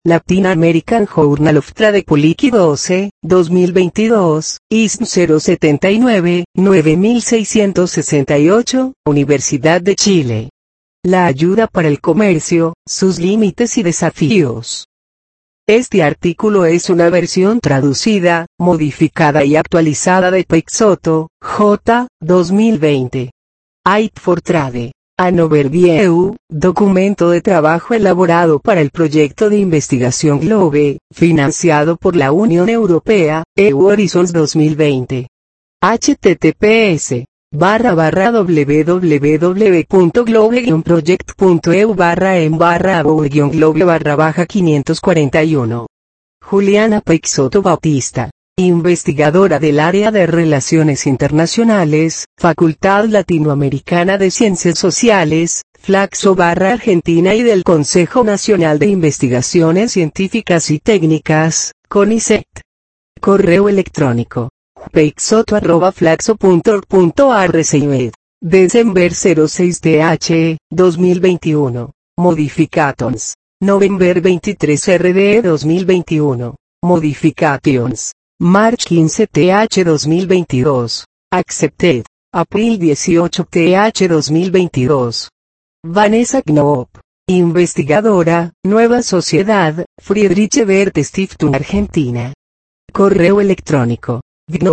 Latin American Journal of Trade Policy 12, 2022, ISM 079, 9668, Universidad de Chile. La ayuda para el comercio, sus límites y desafíos. Este artículo es una versión traducida, modificada y actualizada de Peixoto, J. 2020. Aid for Trade. An Overview, documento de trabajo elaborado para el proyecto de investigación GLOBE, financiado por la Unión Europea, EU Horizons 2020. https://www.globe-project.eu/en/abo-globe/541. Juliana Peixoto Bautista. Investigadora del área de Relaciones Internacionales, Facultad Latinoamericana de Ciencias Sociales, Flaxo/Argentina y del Consejo Nacional de Investigaciones Científicas y Técnicas, CONICET. Correo electrónico: peixoto@flaxo.org.ar. December 06th, 2021. Modifications. November 23 RDE 2021. Modifications. March 15th 2022. Accepted. April 18th 2022. Vanessa Knoop. Investigadora, Nueva Sociedad, Friedrich Ebert Stiftung Argentina. Correo electrónico: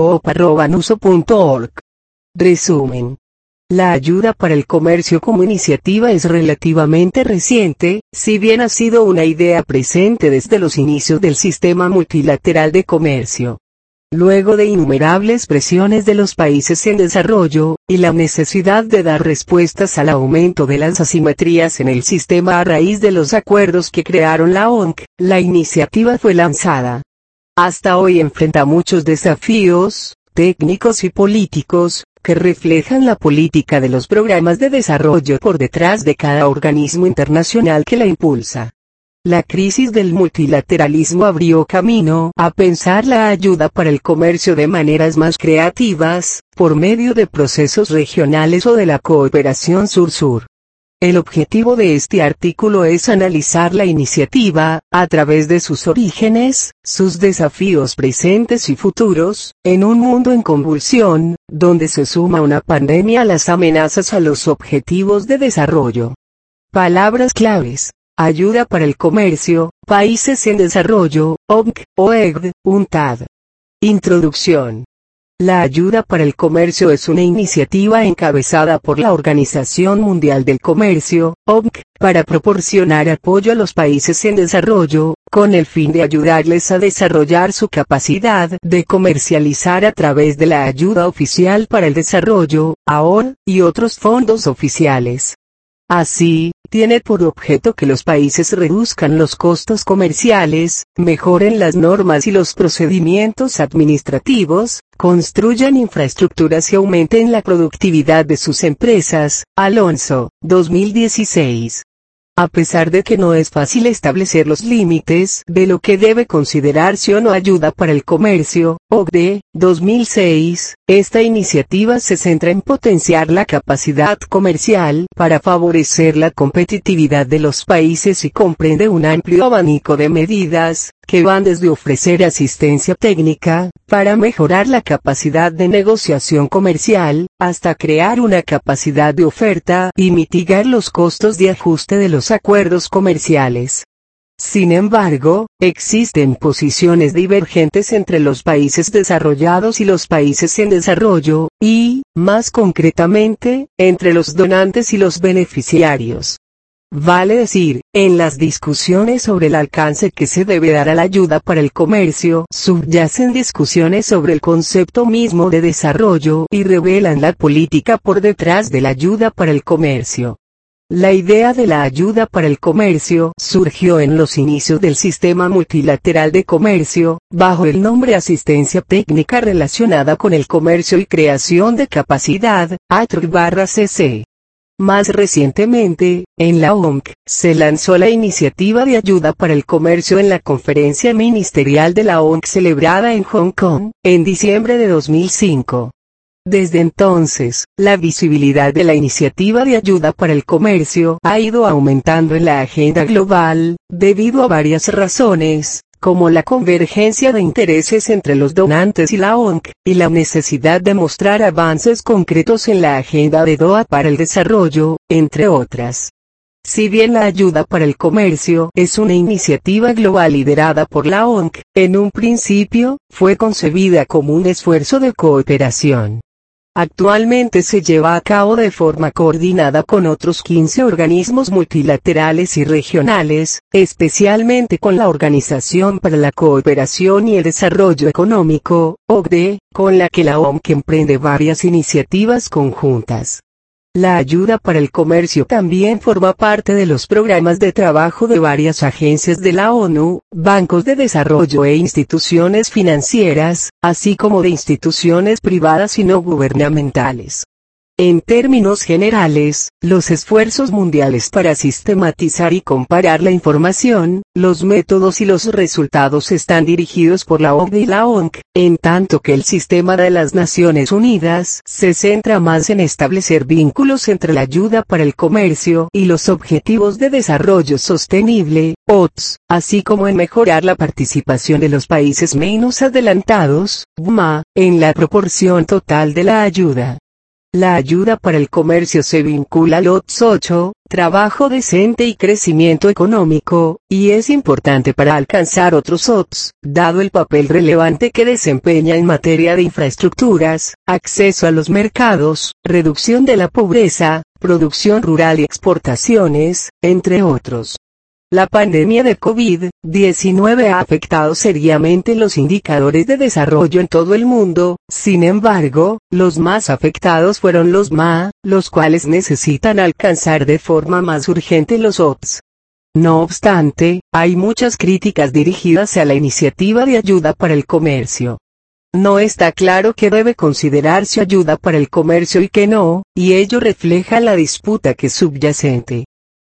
knoop@nuso.org. Resumen. La ayuda para el comercio como iniciativa es relativamente reciente, si bien ha sido una idea presente desde los inicios del sistema multilateral de comercio. Luego de innumerables presiones de los países en desarrollo, y la necesidad de dar respuestas al aumento de las asimetrías en el sistema a raíz de los acuerdos que crearon la OMC, la iniciativa fue lanzada. Hasta hoy enfrenta muchos desafíos, técnicos y políticos, que reflejan la política de los programas de desarrollo por detrás de cada organismo internacional que la impulsa. La crisis del multilateralismo abrió camino a pensar la ayuda para el comercio de maneras más creativas, por medio de procesos regionales o de la cooperación sur-sur. El objetivo de este artículo es analizar la iniciativa, a través de sus orígenes, sus desafíos presentes y futuros, en un mundo en convulsión, donde se suma una pandemia a las amenazas a los objetivos de desarrollo. Palabras claves: ayuda para el comercio, países en desarrollo, OMC, OECD, UNCTAD. Introducción. La ayuda para el comercio es una iniciativa encabezada por la Organización Mundial del Comercio, OMC, para proporcionar apoyo a los países en desarrollo, con el fin de ayudarles a desarrollar su capacidad de comercializar a través de la ayuda oficial para el desarrollo, AOD, y otros fondos oficiales. Así, tiene por objeto que los países reduzcan los costos comerciales, mejoren las normas y los procedimientos administrativos, construyan infraestructuras y aumenten la productividad de sus empresas. Alonso, 2016. A pesar de que no es fácil establecer los límites de lo que debe considerarse o no ayuda para el comercio, OCDE, 2006, esta iniciativa se centra en potenciar la capacidad comercial para favorecer la competitividad de los países y comprende un amplio abanico de medidas, que van desde ofrecer asistencia técnica, para mejorar la capacidad de negociación comercial, hasta crear una capacidad de oferta y mitigar los costos de ajuste de los acuerdos comerciales. Sin embargo, existen posiciones divergentes entre los países desarrollados y los países en desarrollo, y, más concretamente, entre los donantes y los beneficiarios. Vale decir, en las discusiones sobre el alcance que se debe dar a la ayuda para el comercio, subyacen discusiones sobre el concepto mismo de desarrollo y revelan la política por detrás de la ayuda para el comercio. La idea de la ayuda para el comercio surgió en los inicios del sistema multilateral de comercio, bajo el nombre Asistencia Técnica Relacionada con el Comercio y Creación de Capacidad, ATRC/CC. Más recientemente, en la OMC, se lanzó la iniciativa de ayuda para el comercio en la conferencia ministerial de la OMC celebrada en Hong Kong, en diciembre de 2005. Desde entonces, la visibilidad de la iniciativa de ayuda para el comercio ha ido aumentando en la agenda global, debido a varias razones, como la convergencia de intereses entre los donantes y la ONC, y la necesidad de mostrar avances concretos en la agenda de Doha para el desarrollo, entre otras. Si bien la ayuda para el comercio es una iniciativa global liderada por la ONC, en un principio, fue concebida como un esfuerzo de cooperación. Actualmente se lleva a cabo de forma coordinada con otros 15 organismos multilaterales y regionales, especialmente con la Organización para la Cooperación y el Desarrollo Económico, OCDE, con la que la OMC emprende varias iniciativas conjuntas. La ayuda para el comercio también forma parte de los programas de trabajo de varias agencias de la ONU, bancos de desarrollo e instituciones financieras, así como de instituciones privadas y no gubernamentales. En términos generales, los esfuerzos mundiales para sistematizar y comparar la información, los métodos y los resultados están dirigidos por la OCDE y la ONC, en tanto que el sistema de las Naciones Unidas se centra más en establecer vínculos entre la ayuda para el comercio y los Objetivos de Desarrollo Sostenible, ODS, así como en mejorar la participación de los países menos adelantados, BMA, en la proporción total de la ayuda. La ayuda para el comercio se vincula al ODS 8, trabajo decente y crecimiento económico, y es importante para alcanzar otros ODS, dado el papel relevante que desempeña en materia de infraestructuras, acceso a los mercados, reducción de la pobreza, producción rural y exportaciones, entre otros. La pandemia de COVID-19 ha afectado seriamente los indicadores de desarrollo en todo el mundo, sin embargo, los más afectados fueron los MA, los cuales necesitan alcanzar de forma más urgente los ODS. No obstante, hay muchas críticas dirigidas a la iniciativa de ayuda para el comercio. No está claro qué debe considerarse ayuda para el comercio y qué no, y ello refleja la disputa que es subyacente.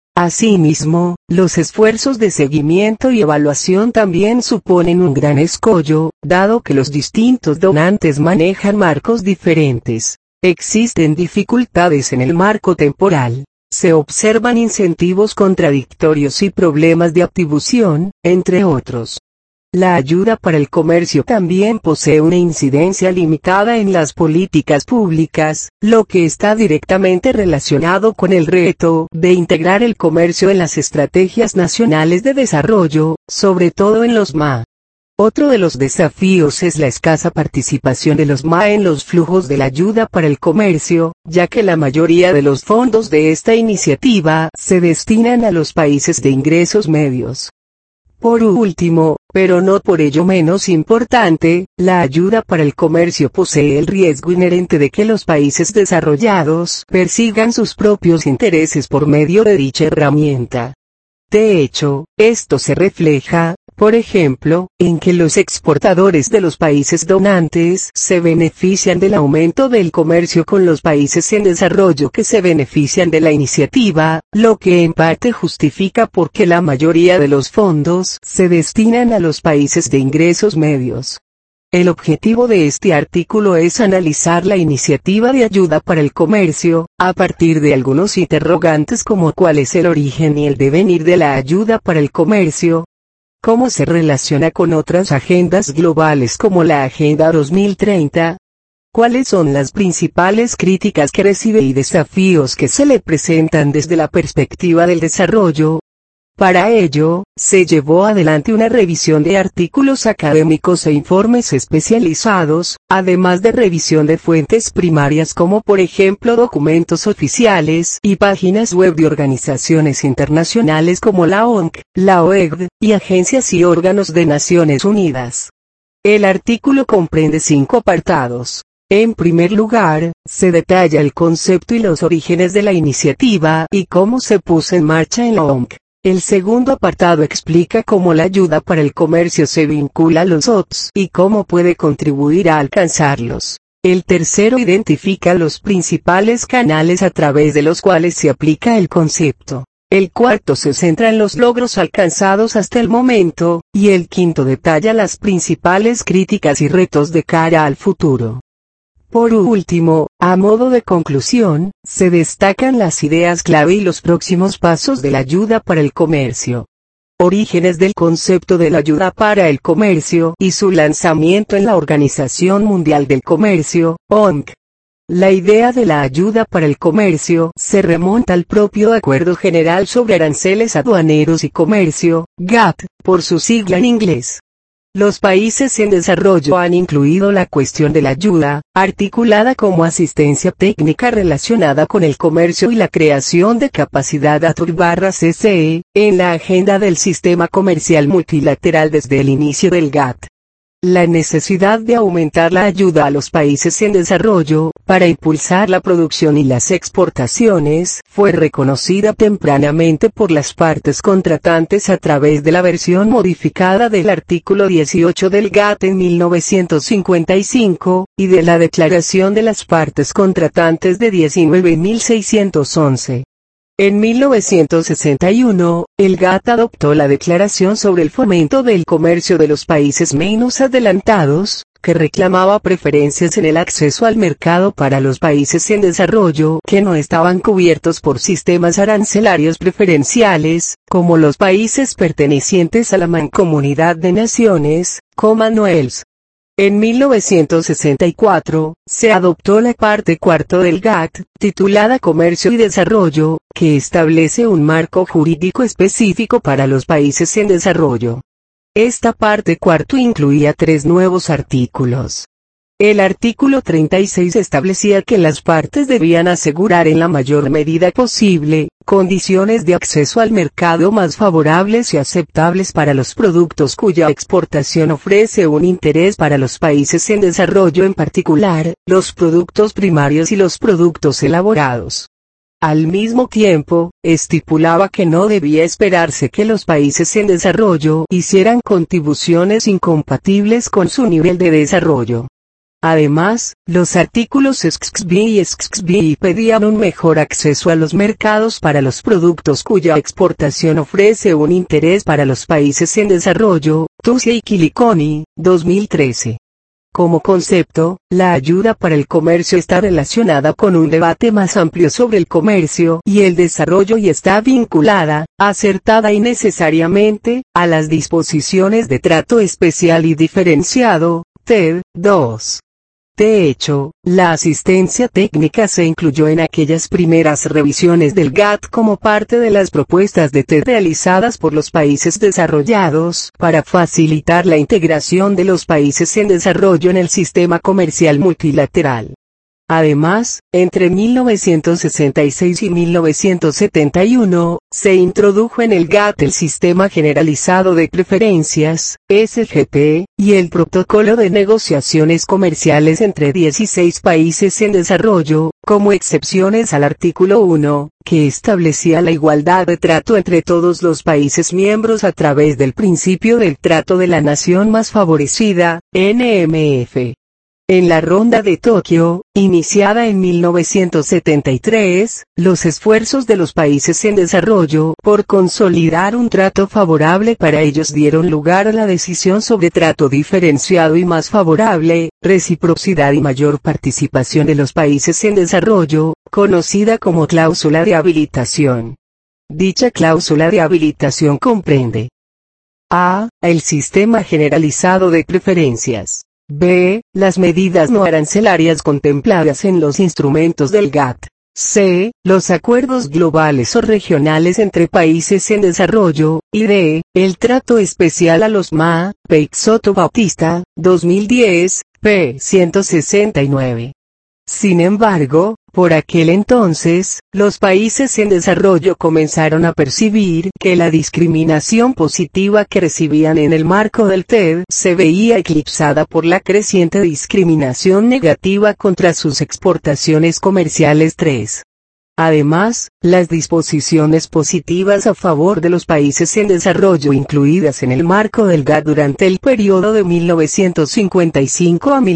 Asimismo, los esfuerzos de seguimiento y evaluación también suponen un gran escollo, dado que los distintos donantes manejan marcos diferentes. Existen dificultades en el marco temporal. Se observan incentivos contradictorios y problemas de atribución, entre otros. La ayuda para el comercio también posee una incidencia limitada en las políticas públicas, lo que está directamente relacionado con el reto de integrar el comercio en las estrategias nacionales de desarrollo, sobre todo en los MA. Otro de los desafíos es la escasa participación de los MA en los flujos de la ayuda para el comercio, ya que la mayoría de los fondos de esta iniciativa se destinan a los países de ingresos medios. Por último, pero no por ello menos importante, la ayuda para el comercio posee el riesgo inherente de que los países desarrollados persigan sus propios intereses por medio de dicha herramienta. De hecho, esto se refleja, por ejemplo, en que los exportadores de los países donantes se benefician del aumento del comercio con los países en desarrollo que se benefician de la iniciativa, lo que en parte justifica por qué la mayoría de los fondos se destinan a los países de ingresos medios. El objetivo de este artículo es analizar la iniciativa de ayuda para el comercio, a partir de algunos interrogantes como cuál es el origen y el devenir de la ayuda para el comercio, cómo se relaciona con otras agendas globales como la Agenda 2030, cuáles son las principales críticas que recibe y desafíos que se le presentan desde la perspectiva del desarrollo. Para ello, se llevó adelante una revisión de artículos académicos e informes especializados, además de revisión de fuentes primarias como por ejemplo documentos oficiales y páginas web de organizaciones internacionales como la ONC, la OECD, y agencias y órganos de Naciones Unidas. El artículo comprende 5 apartados. En primer lugar, se detalla el concepto y los orígenes de la iniciativa y cómo se puso en marcha en la ONC. El segundo apartado explica cómo la ayuda para el comercio se vincula a los ODS y cómo puede contribuir a alcanzarlos. El tercero identifica los principales canales a través de los cuales se aplica el concepto. El cuarto se centra en los logros alcanzados hasta el momento, y el quinto detalla las principales críticas y retos de cara al futuro. Por último, a modo de conclusión, se destacan las ideas clave y los próximos pasos de la ayuda para el comercio. Orígenes del concepto de la ayuda para el comercio y su lanzamiento en la Organización Mundial del Comercio, OMC. La idea de la ayuda para el comercio se remonta al propio Acuerdo General sobre Aranceles Aduaneros y Comercio, GATT, por su sigla en inglés. Los países en desarrollo han incluido la cuestión de la ayuda, articulada como asistencia técnica relacionada con el comercio y la creación de capacidad ATOR/CCE, en la agenda del sistema comercial multilateral desde el inicio del GATT. La necesidad de aumentar la ayuda a los países en desarrollo, para impulsar la producción y las exportaciones, fue reconocida tempranamente por las partes contratantes a través de la versión modificada del artículo 18 del GATT en 1955, y de la Declaración de las Partes Contratantes de 19.611. En 1961, el GATT adoptó la Declaración sobre el Fomento del Comercio de los Países Menos Adelantados, que reclamaba preferencias en el acceso al mercado para los países en desarrollo que no estaban cubiertos por sistemas arancelarios preferenciales, como los países pertenecientes a la Mancomunidad de Naciones, Commonwealth. En 1964, se adoptó la parte cuarto del GATT, titulada Comercio y Desarrollo, que establece un marco jurídico específico para los países en desarrollo. Esta parte cuarto incluía 3 nuevos artículos. El artículo 36 establecía que las partes debían asegurar en la mayor medida posible, condiciones de acceso al mercado más favorables y aceptables para los productos cuya exportación ofrece un interés para los países en desarrollo, en particular, los productos primarios y los productos elaborados. Al mismo tiempo, estipulaba que no debía esperarse que los países en desarrollo hicieran contribuciones incompatibles con su nivel de desarrollo. Además, los artículos XXB y XXBI pedían un mejor acceso a los mercados para los productos cuya exportación ofrece un interés para los países en desarrollo, Tusia y Kilikoni, 2013. Como concepto, la ayuda para el comercio está relacionada con un debate más amplio sobre el comercio y el desarrollo y está vinculada, acertada y necesariamente, a las disposiciones de trato especial y diferenciado, TED, 2. De hecho, la asistencia técnica se incluyó en aquellas primeras revisiones del GATT como parte de las propuestas de TED realizadas por los países desarrollados para facilitar la integración de los países en desarrollo en el sistema comercial multilateral. Además, entre 1966 y 1971, se introdujo en el GATT el Sistema Generalizado de Preferencias, SGP, y el Protocolo de Negociaciones Comerciales entre 16 países en desarrollo, como excepciones al artículo 1, que establecía la igualdad de trato entre todos los países miembros a través del principio del trato de la nación más favorecida, NMF. En la Ronda de Tokio, iniciada en 1973, los esfuerzos de los países en desarrollo por consolidar un trato favorable para ellos dieron lugar a la decisión sobre trato diferenciado y más favorable, reciprocidad y mayor participación de los países en desarrollo, conocida como cláusula de habilitación. Dicha cláusula de habilitación comprende: A. El sistema generalizado de preferencias. B. Las medidas no arancelarias contempladas en los instrumentos del GATT. C. Los acuerdos globales o regionales entre países en desarrollo, y D. El trato especial a los MA, Peixoto Bautista, 2010, p. 169. Sin embargo, por aquel entonces, los países en desarrollo comenzaron a percibir que la discriminación positiva que recibían en el marco del TED se veía eclipsada por la creciente discriminación negativa contra sus exportaciones comerciales. 3. Además, las disposiciones positivas a favor de los países en desarrollo incluidas en el marco del GATT durante el periodo de 1955 a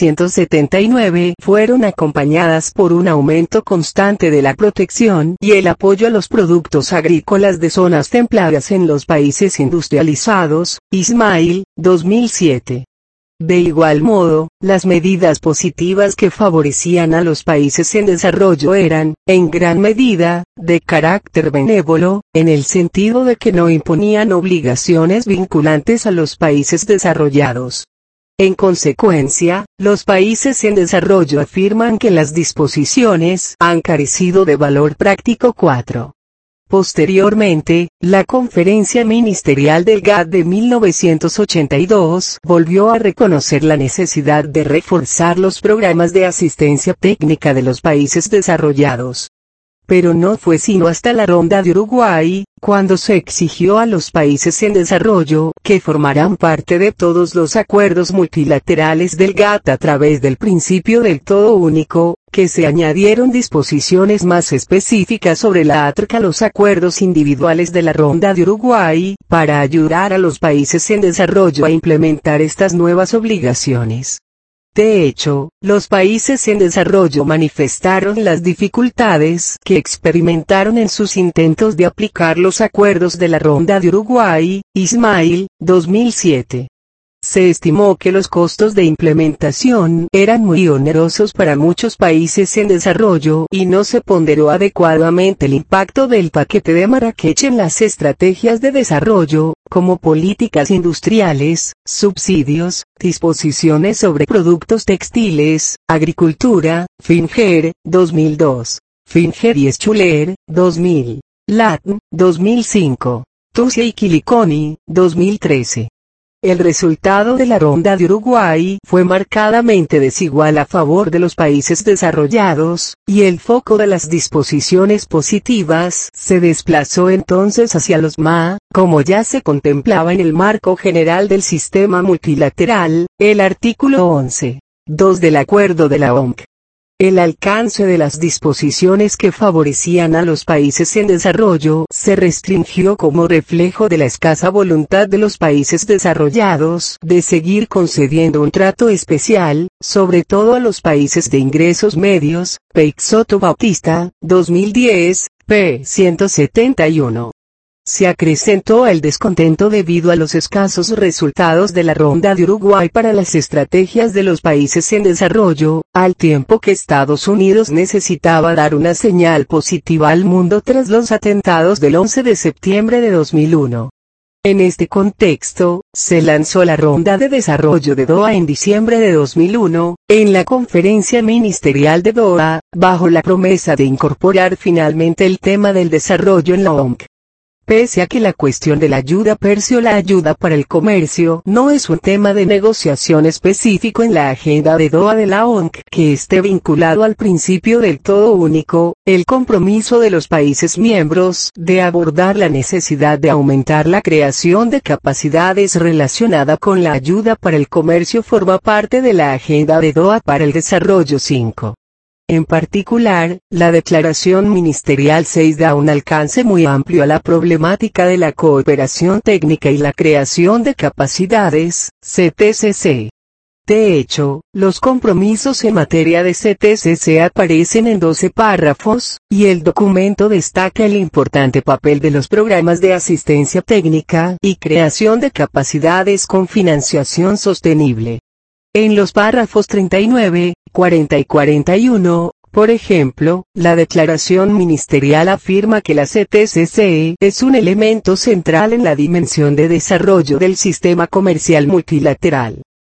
1979 fueron acompañadas por un aumento constante de la protección y el apoyo a los productos agrícolas de zonas templadas en los países industrializados, Ismail, 2007. De igual modo, las medidas positivas que favorecían a los países en desarrollo eran, en gran medida, de carácter benévolo, en el sentido de que no imponían obligaciones vinculantes a los países desarrollados. En consecuencia, los países en desarrollo afirman que las disposiciones han carecido de valor práctico. 4. Posteriormente, la Conferencia Ministerial del GATT de 1982 volvió a reconocer la necesidad de reforzar los programas de asistencia técnica de los países desarrollados. Pero no fue sino hasta la Ronda de Uruguay, cuando se exigió a los países en desarrollo que formaran parte de todos los acuerdos multilaterales del GATT a través del principio del todo único, que se añadieron disposiciones más específicas sobre la ATRC a los acuerdos individuales de la Ronda de Uruguay, para ayudar a los países en desarrollo a implementar estas nuevas obligaciones. De hecho, los países en desarrollo manifestaron las dificultades que experimentaron en sus intentos de aplicar los acuerdos de la Ronda de Uruguay, Ismail, 2007. Se estimó que los costos de implementación eran muy onerosos para muchos países en desarrollo y no se ponderó adecuadamente el impacto del paquete de Marrakech en las estrategias de desarrollo, como políticas industriales, subsidios, disposiciones sobre productos textiles, agricultura, Finger, 2002. Finger y Schuller, 2000. Latn, 2005. Tusia y Quiliconi, 2013. El resultado de la Ronda de Uruguay fue marcadamente desigual a favor de los países desarrollados, y el foco de las disposiciones positivas se desplazó entonces hacia los MA, como ya se contemplaba en el marco general del sistema multilateral, el artículo 11.2 del Acuerdo de la OMC. El alcance de las disposiciones que favorecían a los países en desarrollo se restringió como reflejo de la escasa voluntad de los países desarrollados de seguir concediendo un trato especial, sobre todo a los países de ingresos medios. Peixoto Bautista, 2010, p. 171. Se acrecentó el descontento debido a los escasos resultados de la Ronda de Uruguay para las estrategias de los países en desarrollo, al tiempo que Estados Unidos necesitaba dar una señal positiva al mundo tras los atentados del 11 de septiembre de 2001. En este contexto, se lanzó la Ronda de Desarrollo de Doha en diciembre de 2001, en la Conferencia Ministerial de Doha, bajo la promesa de incorporar finalmente el tema del desarrollo en la OMC. Pese a que la cuestión de la ayuda persa o la ayuda para el comercio no es un tema de negociación específico en la agenda de Doha de la OMC que esté vinculado al principio del todo único, el compromiso de los países miembros de abordar la necesidad de aumentar la creación de capacidades relacionada con la ayuda para el comercio forma parte de la agenda de Doha para el desarrollo 5. En particular, la Declaración Ministerial 6 da un alcance muy amplio a la problemática de la cooperación técnica y la creación de capacidades, CTCC. De hecho, los compromisos en materia de CTCC aparecen en 12 párrafos, y el documento destaca el importante papel de los programas de asistencia técnica y creación de capacidades con financiación sostenible. En los párrafos 39, 40 y 41, por ejemplo, la declaración ministerial afirma que la CTCC es un elemento central en la dimensión de desarrollo del sistema comercial multilateral.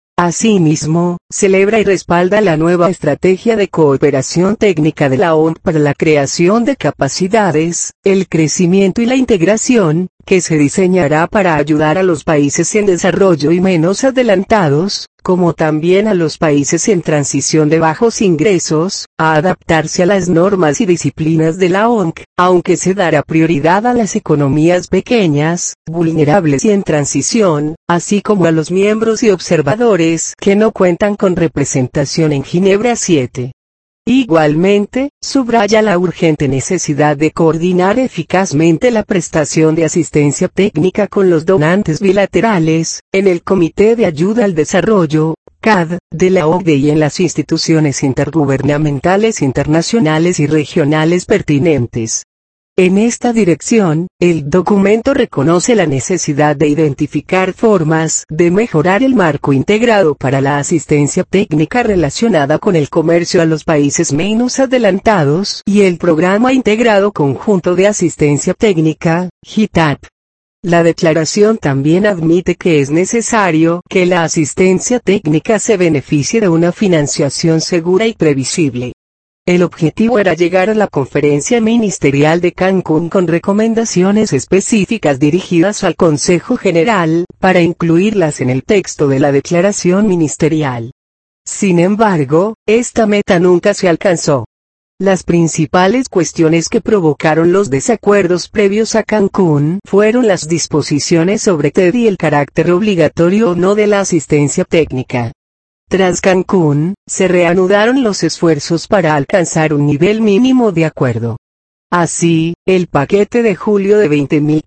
Asimismo, celebra y respalda la nueva estrategia de cooperación técnica de la OMC para la creación de capacidades, el crecimiento y la integración, que se diseñará para ayudar a los países en desarrollo y menos adelantados, como también a los países en transición de bajos ingresos, a adaptarse a las normas y disciplinas de la OMC, aunque se dará prioridad a las economías pequeñas, vulnerables y en transición, así como a los miembros y observadores que no cuentan con representación en Ginebra 7. Igualmente, subraya la urgente necesidad de coordinar eficazmente la prestación de asistencia técnica con los donantes bilaterales, en el Comité de Ayuda al Desarrollo, CAD, de la OCDE y en las instituciones intergubernamentales internacionales y regionales pertinentes. En esta dirección, el documento reconoce la necesidad de identificar formas de mejorar el marco integrado para la asistencia técnica relacionada con el comercio a los países menos adelantados y el Programa Integrado Conjunto de Asistencia Técnica, GITAP. La declaración también admite que es necesario que la asistencia técnica se beneficie de una financiación segura y previsible. El objetivo era llegar a la Conferencia Ministerial de Cancún con recomendaciones específicas dirigidas al Consejo General, para incluirlas en el texto de la declaración ministerial. Sin embargo, esta meta nunca se alcanzó. Las principales cuestiones que provocaron los desacuerdos previos a Cancún fueron las disposiciones sobre TED y el carácter obligatorio o no de la asistencia técnica. Tras Cancún, se reanudaron los esfuerzos para alcanzar un nivel mínimo de acuerdo. Así, el paquete de julio de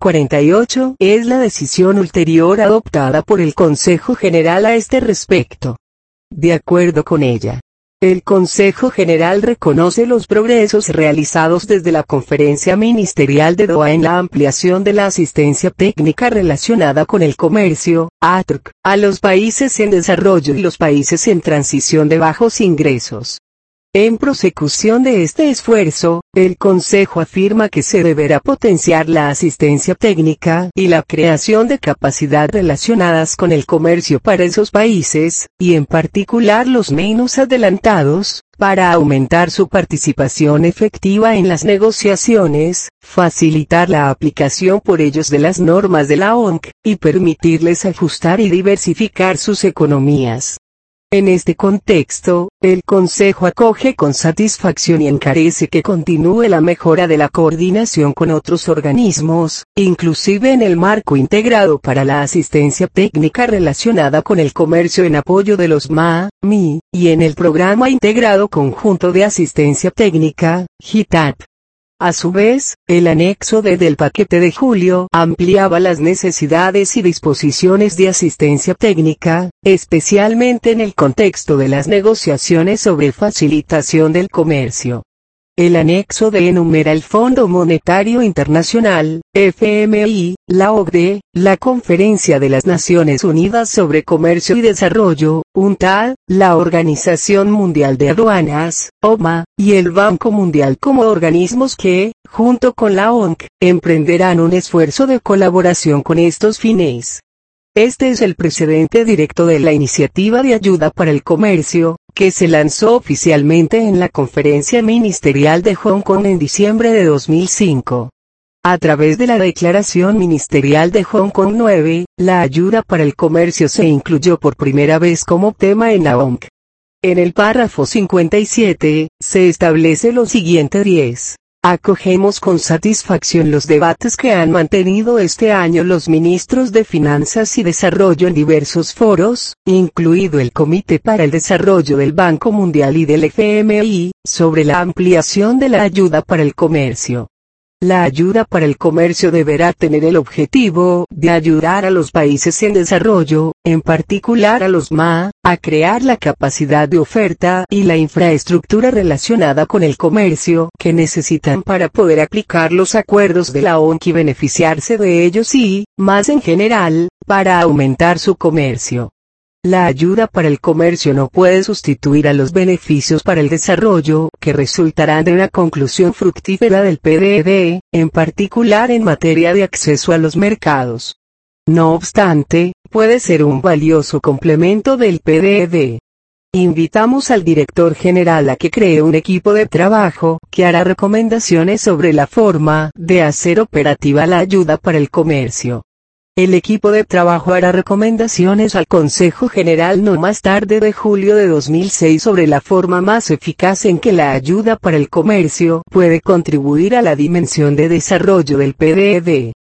20.048 es la decisión ulterior adoptada por el Consejo General a este respecto. De acuerdo con ella, el Consejo General reconoce los progresos realizados desde la Conferencia Ministerial de Doha en la ampliación de la asistencia técnica relacionada con el comercio, ATRC, a los países en desarrollo y los países en transición de bajos ingresos. En prosecución de este esfuerzo, el Consejo afirma que se deberá potenciar la asistencia técnica y la creación de capacidad relacionadas con el comercio para esos países, y en particular los menos adelantados, para aumentar su participación efectiva en las negociaciones, facilitar la aplicación por ellos de las normas de la OMC, y permitirles ajustar y diversificar sus economías. En este contexto, el Consejo acoge con satisfacción y encarece que continúe la mejora de la coordinación con otros organismos, inclusive en el marco integrado para la asistencia técnica relacionada con el comercio en apoyo de los MA-MI, y en el Programa Integrado Conjunto de Asistencia Técnica, GITAP. A su vez, el anexo D del paquete de julio ampliaba las necesidades y disposiciones de asistencia técnica, especialmente en el contexto de las negociaciones sobre facilitación del comercio. El anexo D enumera el Fondo Monetario Internacional, FMI, la OCDE, la Conferencia de las Naciones Unidas sobre Comercio y Desarrollo, UNCTAD, la Organización Mundial de Aduanas, OMA, y el Banco Mundial como organismos que, junto con la OMC, emprenderán un esfuerzo de colaboración con estos fines. Este es el precedente directo de la Iniciativa de Ayuda para el Comercio, que se lanzó oficialmente en la Conferencia Ministerial de Hong Kong en diciembre de 2005. A través de la Declaración Ministerial de Hong Kong 9, la ayuda para el comercio se incluyó por primera vez como tema en la OMC. En el párrafo 57, se establece lo siguiente: 10. Acogemos con satisfacción los debates que han mantenido este año los ministros de Finanzas y Desarrollo en diversos foros, incluido el Comité para el Desarrollo del Banco Mundial y del FMI, sobre la ampliación de la ayuda para el comercio. La ayuda para el comercio deberá tener el objetivo de ayudar a los países en desarrollo, en particular a los MA, a crear la capacidad de oferta y la infraestructura relacionada con el comercio que necesitan para poder aplicar los acuerdos de la OMC y beneficiarse de ellos y, más en general, para aumentar su comercio. La ayuda para el comercio no puede sustituir a los beneficios para el desarrollo que resultarán de una conclusión fructífera del PDD, en particular en materia de acceso a los mercados. No obstante, puede ser un valioso complemento del PDD. Invitamos al director general a que cree un equipo de trabajo que hará recomendaciones sobre la forma de hacer operativa la ayuda para el comercio. El equipo de trabajo hará recomendaciones al Consejo General no más tarde de julio de 2006 sobre la forma más eficaz en que la ayuda para el comercio puede contribuir a la dimensión de desarrollo del PDD.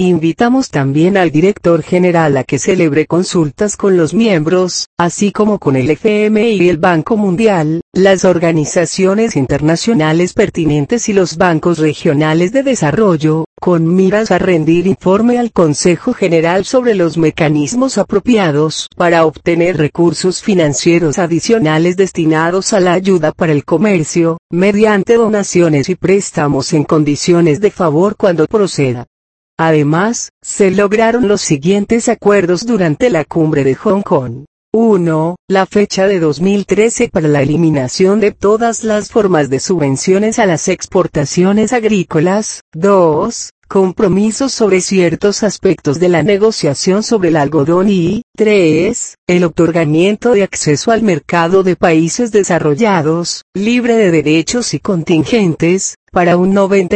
Invitamos también al director general a que celebre consultas con los miembros, así como con el FMI y el Banco Mundial, las organizaciones internacionales pertinentes y los bancos regionales de desarrollo, con miras a rendir informe al Consejo General sobre los mecanismos apropiados para obtener recursos financieros adicionales destinados a la ayuda para el comercio, mediante donaciones y préstamos en condiciones de favor cuando proceda. Además, se lograron los siguientes acuerdos durante la cumbre de Hong Kong. 1. La fecha de 2013 para la eliminación de todas las formas de subvenciones a las exportaciones agrícolas. 2. Compromisos sobre ciertos aspectos de la negociación sobre el algodón y 3. El otorgamiento de acceso al mercado de países desarrollados, libre de derechos y contingentes, para un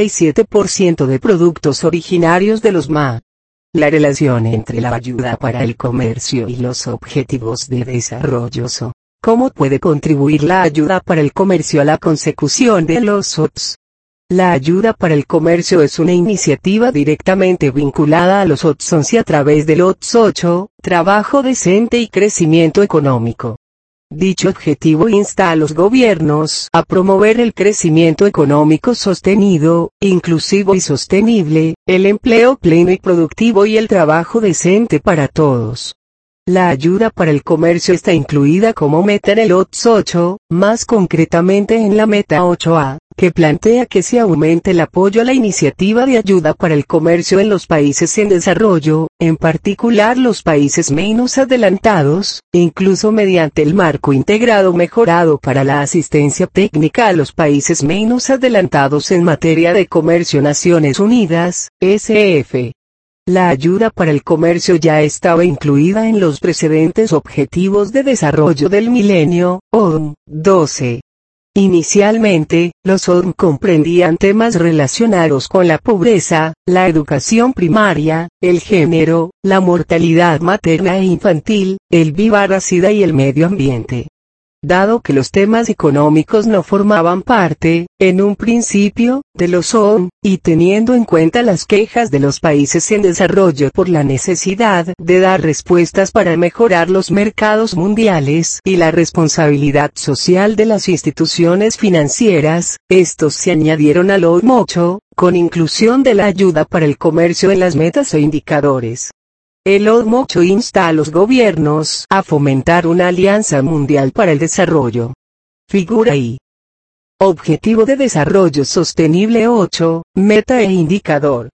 97% de productos originarios de los MA. La relación entre la ayuda para el comercio y los objetivos de desarrollo. ¿Cómo puede contribuir la ayuda para el comercio a la consecución de los ODS? La ayuda para el comercio es una iniciativa directamente vinculada a los ODS 11 a través del ODS 8, trabajo decente y crecimiento económico. Dicho objetivo insta a los gobiernos a promover el crecimiento económico sostenido, inclusivo y sostenible, el empleo pleno y productivo y el trabajo decente para todos. La ayuda para el comercio está incluida como meta en el ODS 8, más concretamente en la meta 8A, que plantea que se aumente el apoyo a la iniciativa de ayuda para el comercio en los países en desarrollo, en particular los países menos adelantados, incluso mediante el marco integrado mejorado para la asistencia técnica a los países menos adelantados en materia de comercio. Naciones Unidas, SF. La ayuda para el comercio ya estaba incluida en los precedentes Objetivos de Desarrollo del Milenio, ODM 12. Inicialmente, los ODM comprendían temas relacionados con la pobreza, la educación primaria, el género, la mortalidad materna e infantil, el VIH-Sida y el medio ambiente. Dado que los temas económicos no formaban parte, en un principio, de los ODM, y teniendo en cuenta las quejas de los países en desarrollo por la necesidad de dar respuestas para mejorar los mercados mundiales y la responsabilidad social de las instituciones financieras, estos se añadieron al ODM 8, con inclusión de la ayuda para el comercio en las metas e indicadores. El ODM 8 insta a los gobiernos a fomentar una alianza mundial para el desarrollo. Figura I. Objetivo de Desarrollo Sostenible 8, meta e indicador.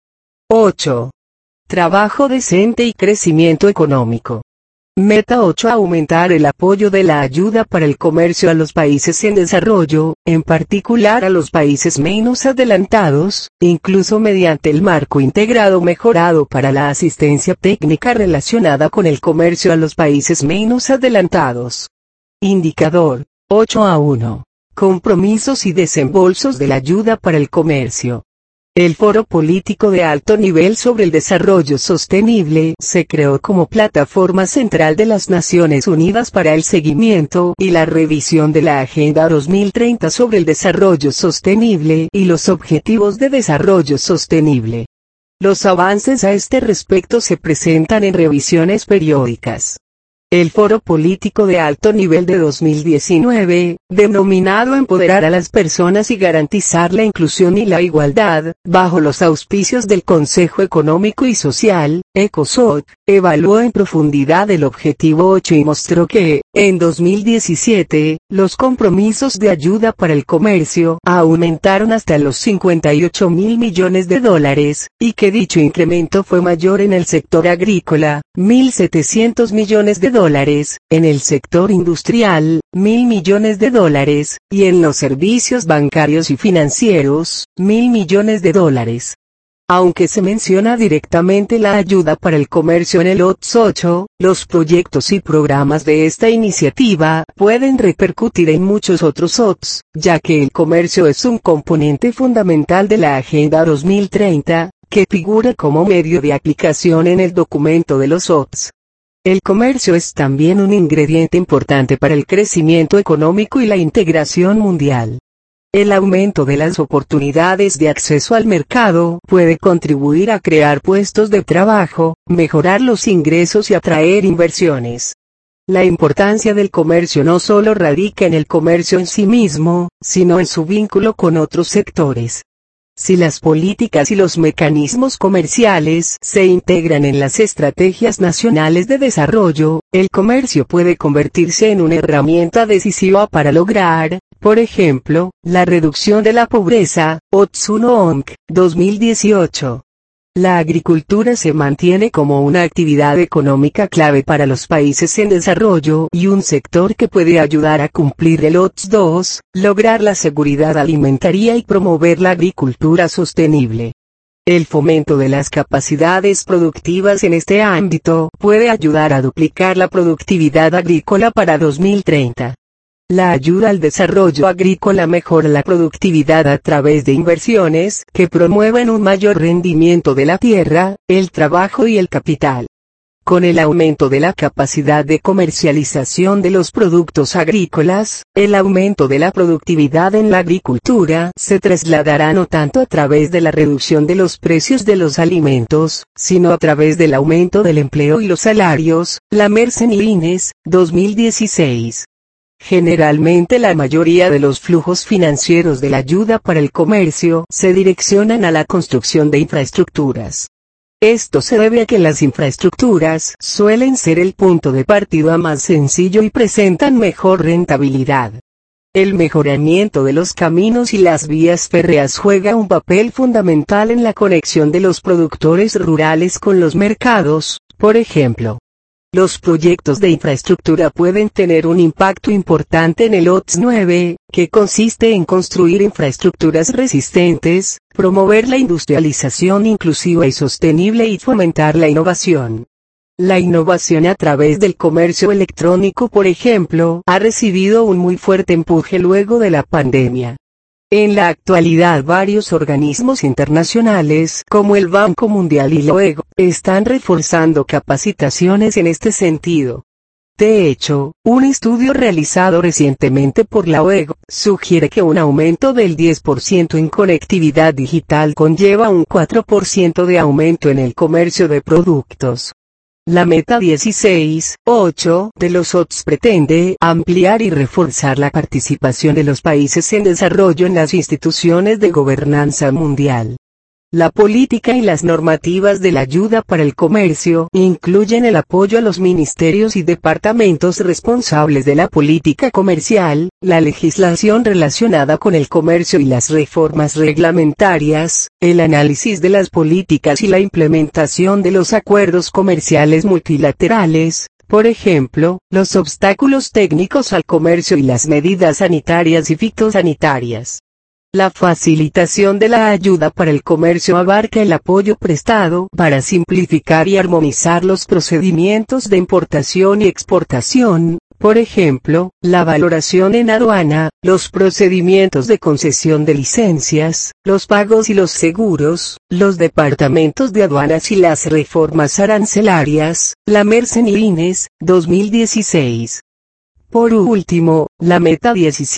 8. Trabajo decente y crecimiento económico. Meta 8. Aumentar el apoyo de la ayuda para el comercio a los países en desarrollo, en particular a los países menos adelantados, incluso mediante el marco integrado mejorado para la asistencia técnica relacionada con el comercio a los países menos adelantados. Indicador 8A1. Compromisos y desembolsos de la ayuda para el comercio. El Foro Político de Alto Nivel sobre el Desarrollo Sostenible se creó como plataforma central de las Naciones Unidas para el seguimiento y la revisión de la Agenda 2030 sobre el Desarrollo Sostenible y los Objetivos de Desarrollo Sostenible. Los avances a este respecto se presentan en revisiones periódicas. El Foro Político de Alto Nivel de 2019, denominado Empoderar a las Personas y Garantizar la Inclusión y la Igualdad, bajo los auspicios del Consejo Económico y Social, ECOSOC, evaluó en profundidad el Objetivo 8 y mostró que, en 2017, los compromisos de ayuda para el comercio aumentaron hasta los 58.000 millones de dólares, y que dicho incremento fue mayor en el sector agrícola, 1.700 millones de dólares, en el sector industrial, 1.000 millones de dólares, y en los servicios bancarios y financieros, 1.000 millones de dólares. Aunque se menciona directamente la ayuda para el comercio en el ODS 8, los proyectos y programas de esta iniciativa pueden repercutir en muchos otros ODS, ya que el comercio es un componente fundamental de la Agenda 2030, que figura como medio de aplicación en el documento de los ODS. El comercio es también un ingrediente importante para el crecimiento económico y la integración mundial. El aumento de las oportunidades de acceso al mercado puede contribuir a crear puestos de trabajo, mejorar los ingresos y atraer inversiones. La importancia del comercio no solo radica en el comercio en sí mismo, sino en su vínculo con otros sectores. Si las políticas y los mecanismos comerciales se integran en las estrategias nacionales de desarrollo, el comercio puede convertirse en una herramienta decisiva para lograr, por ejemplo, la reducción de la pobreza. Otsuno Onk, 2018. La agricultura se mantiene como una actividad económica clave para los países en desarrollo y un sector que puede ayudar a cumplir el OTS 2, lograr la seguridad alimentaria y promover la agricultura sostenible. El fomento de las capacidades productivas en este ámbito puede ayudar a duplicar la productividad agrícola para 2030. La ayuda al desarrollo agrícola mejora la productividad a través de inversiones que promueven un mayor rendimiento de la tierra, el trabajo y el capital. Con el aumento de la capacidad de comercialización de los productos agrícolas, el aumento de la productividad en la agricultura se trasladará no tanto a través de la reducción de los precios de los alimentos, sino a través del aumento del empleo y los salarios. Lamersen y Ines, 2016. Generalmente la mayoría de los flujos financieros de la ayuda para el comercio se direccionan a la construcción de infraestructuras. Esto se debe a que las infraestructuras suelen ser el punto de partida más sencillo y presentan mejor rentabilidad. El mejoramiento de los caminos y las vías férreas juega un papel fundamental en la conexión de los productores rurales con los mercados, por ejemplo. Los proyectos de infraestructura pueden tener un impacto importante en el OTS 9, que consiste en construir infraestructuras resistentes, promover la industrialización inclusiva y sostenible y fomentar la innovación. La innovación a través del comercio electrónico, por ejemplo, ha recibido un muy fuerte empuje luego de la pandemia. En la actualidad varios organismos internacionales, como el Banco Mundial y la OEG, están reforzando capacitaciones en este sentido. De hecho, un estudio realizado recientemente por la OEG, sugiere que un aumento del 10% en conectividad digital conlleva un 4% de aumento en el comercio de productos. La meta 16.8 de los OTS pretende ampliar y reforzar la participación de los países en desarrollo en las instituciones de gobernanza mundial. La política y las normativas de la ayuda para el comercio incluyen el apoyo a los ministerios y departamentos responsables de la política comercial, la legislación relacionada con el comercio y las reformas reglamentarias, el análisis de las políticas y la implementación de los acuerdos comerciales multilaterales, por ejemplo, los obstáculos técnicos al comercio y las medidas sanitarias y fitosanitarias. La facilitación de la ayuda para el comercio abarca el apoyo prestado para simplificar y armonizar los procedimientos de importación y exportación, por ejemplo, la valoración en aduana, los procedimientos de concesión de licencias, los pagos y los seguros, los departamentos de aduanas y las reformas arancelarias. Lamersen y Ines, 2016. Por último, la meta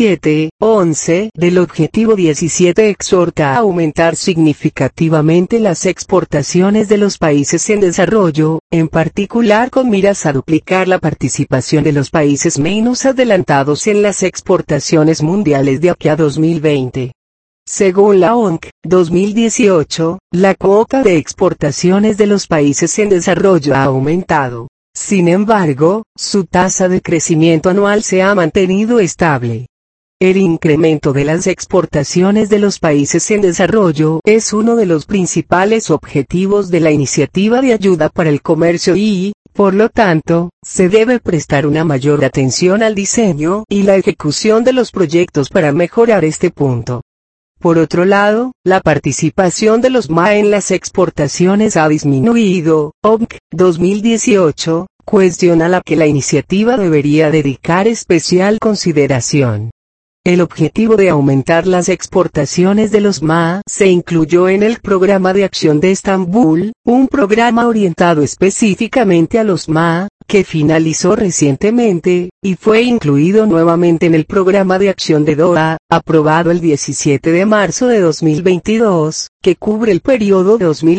17.11 del objetivo 17 exhorta a aumentar significativamente las exportaciones de los países en desarrollo, en particular con miras a duplicar la participación de los países menos adelantados en las exportaciones mundiales de aquí a 2020. Según la ONC, 2018, la cuota de exportaciones de los países en desarrollo ha aumentado. Sin embargo, su tasa de crecimiento anual se ha mantenido estable. El incremento de las exportaciones de los países en desarrollo es uno de los principales objetivos de la iniciativa de ayuda para el comercio y, por lo tanto, se debe prestar una mayor atención al diseño y la ejecución de los proyectos para mejorar este punto. Por otro lado, la participación de los MA en las exportaciones ha disminuido. OMC, 2018, cuestión a la que la iniciativa debería dedicar especial consideración. El objetivo de aumentar las exportaciones de los MA se incluyó en el Programa de Acción de Estambul, un programa orientado específicamente a los MA, que finalizó recientemente, y fue incluido nuevamente en el Programa de Acción de Doha, aprobado el 17 de marzo de 2022, que cubre el periodo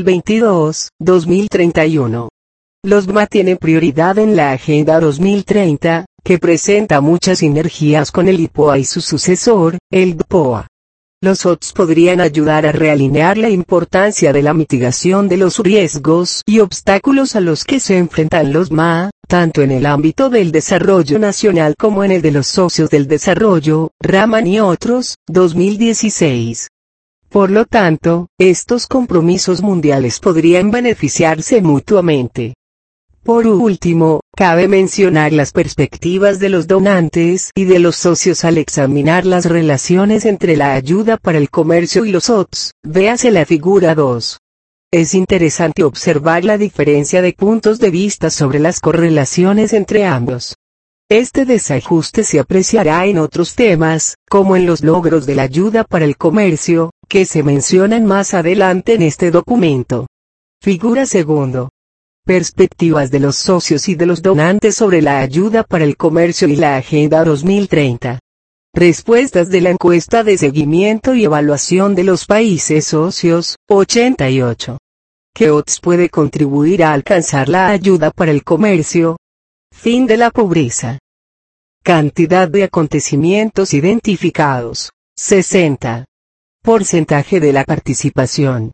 2022-2031. Los MA tienen prioridad en la Agenda 2030, que presenta muchas sinergias con el IPOA y su sucesor, el DPOA. Los OTS podrían ayudar a realinear la importancia de la mitigación de los riesgos y obstáculos a los que se enfrentan los MA, tanto en el ámbito del desarrollo nacional como en el de los socios del desarrollo, Rahman y otros, 2016. Por lo tanto, estos compromisos mundiales podrían beneficiarse mutuamente. Por último, cabe mencionar las perspectivas de los donantes y de los socios al examinar las relaciones entre la ayuda para el comercio y los OTS, véase la figura 2. Es interesante observar la diferencia de puntos de vista sobre las correlaciones entre ambos. Este desajuste se apreciará en otros temas, como en los logros de la ayuda para el comercio, que se mencionan más adelante en este documento. Figura 2. Perspectivas de los socios y de los donantes sobre la ayuda para el comercio y la Agenda 2030. Respuestas de la encuesta de seguimiento y evaluación de los países socios, 88. ¿Qué OTS puede contribuir a alcanzar la ayuda para el comercio? Fin de la pobreza. Cantidad de acontecimientos identificados, 60. Porcentaje de la participación,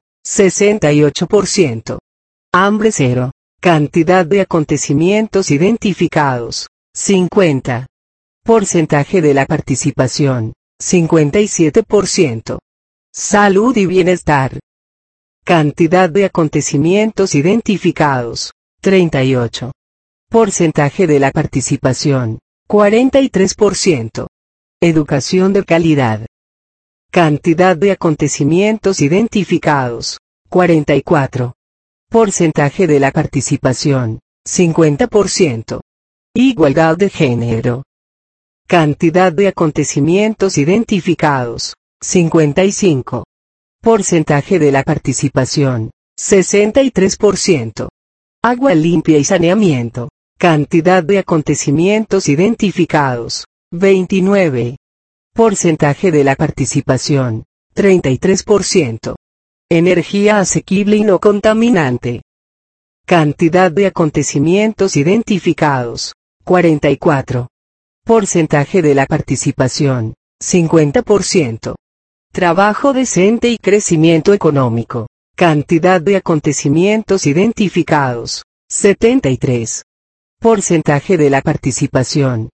68%. Hambre cero. Cantidad de acontecimientos identificados, 50. Porcentaje de la participación, 57%. Salud y bienestar. Cantidad de acontecimientos identificados, 38. Porcentaje de la participación, 43%. Educación de calidad. Cantidad de acontecimientos identificados, 44. Porcentaje de la participación, 50%. Igualdad de género. Cantidad de acontecimientos identificados, 55. Porcentaje de la participación, 63%. Agua limpia y saneamiento. Cantidad de acontecimientos identificados, 29. Porcentaje de la participación, 33%. Energía asequible y no contaminante. Cantidad de acontecimientos identificados, 44. Porcentaje de la participación, 50%. Trabajo decente y crecimiento económico. Cantidad de acontecimientos identificados, 73. Porcentaje de la participación,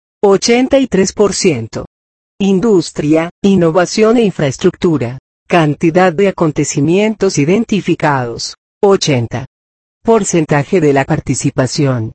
83%. Industria, innovación e infraestructura. Cantidad de acontecimientos identificados, 80. Porcentaje de la participación,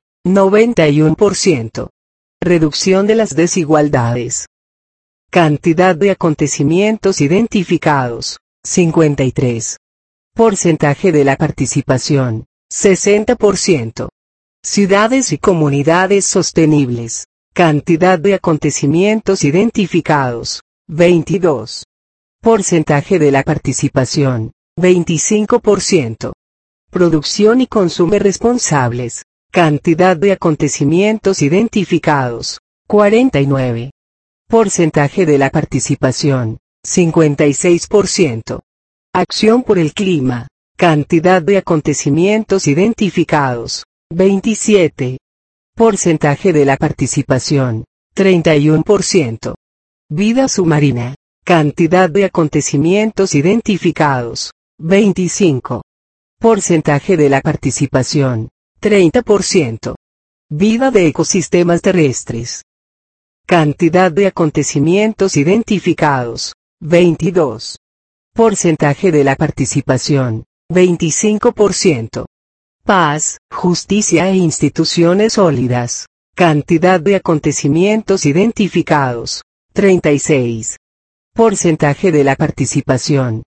91%. Reducción de las desigualdades. Cantidad de acontecimientos identificados, 53. Porcentaje de la participación, 60%. Ciudades y comunidades sostenibles. Cantidad de acontecimientos identificados, 22. Porcentaje de la participación, 25%. Producción y consumo responsables. Cantidad de acontecimientos identificados, 49. Porcentaje de la participación, 56%. Acción por el clima. Cantidad de acontecimientos identificados, 27. Porcentaje de la participación, 31%. Vida submarina. Cantidad de acontecimientos identificados, 25. Porcentaje de la participación, 30%. Vida de ecosistemas terrestres. Cantidad de acontecimientos identificados, 22. Porcentaje de la participación, 25%. Paz, justicia e instituciones sólidas. Cantidad de acontecimientos identificados, 36. Porcentaje de la participación,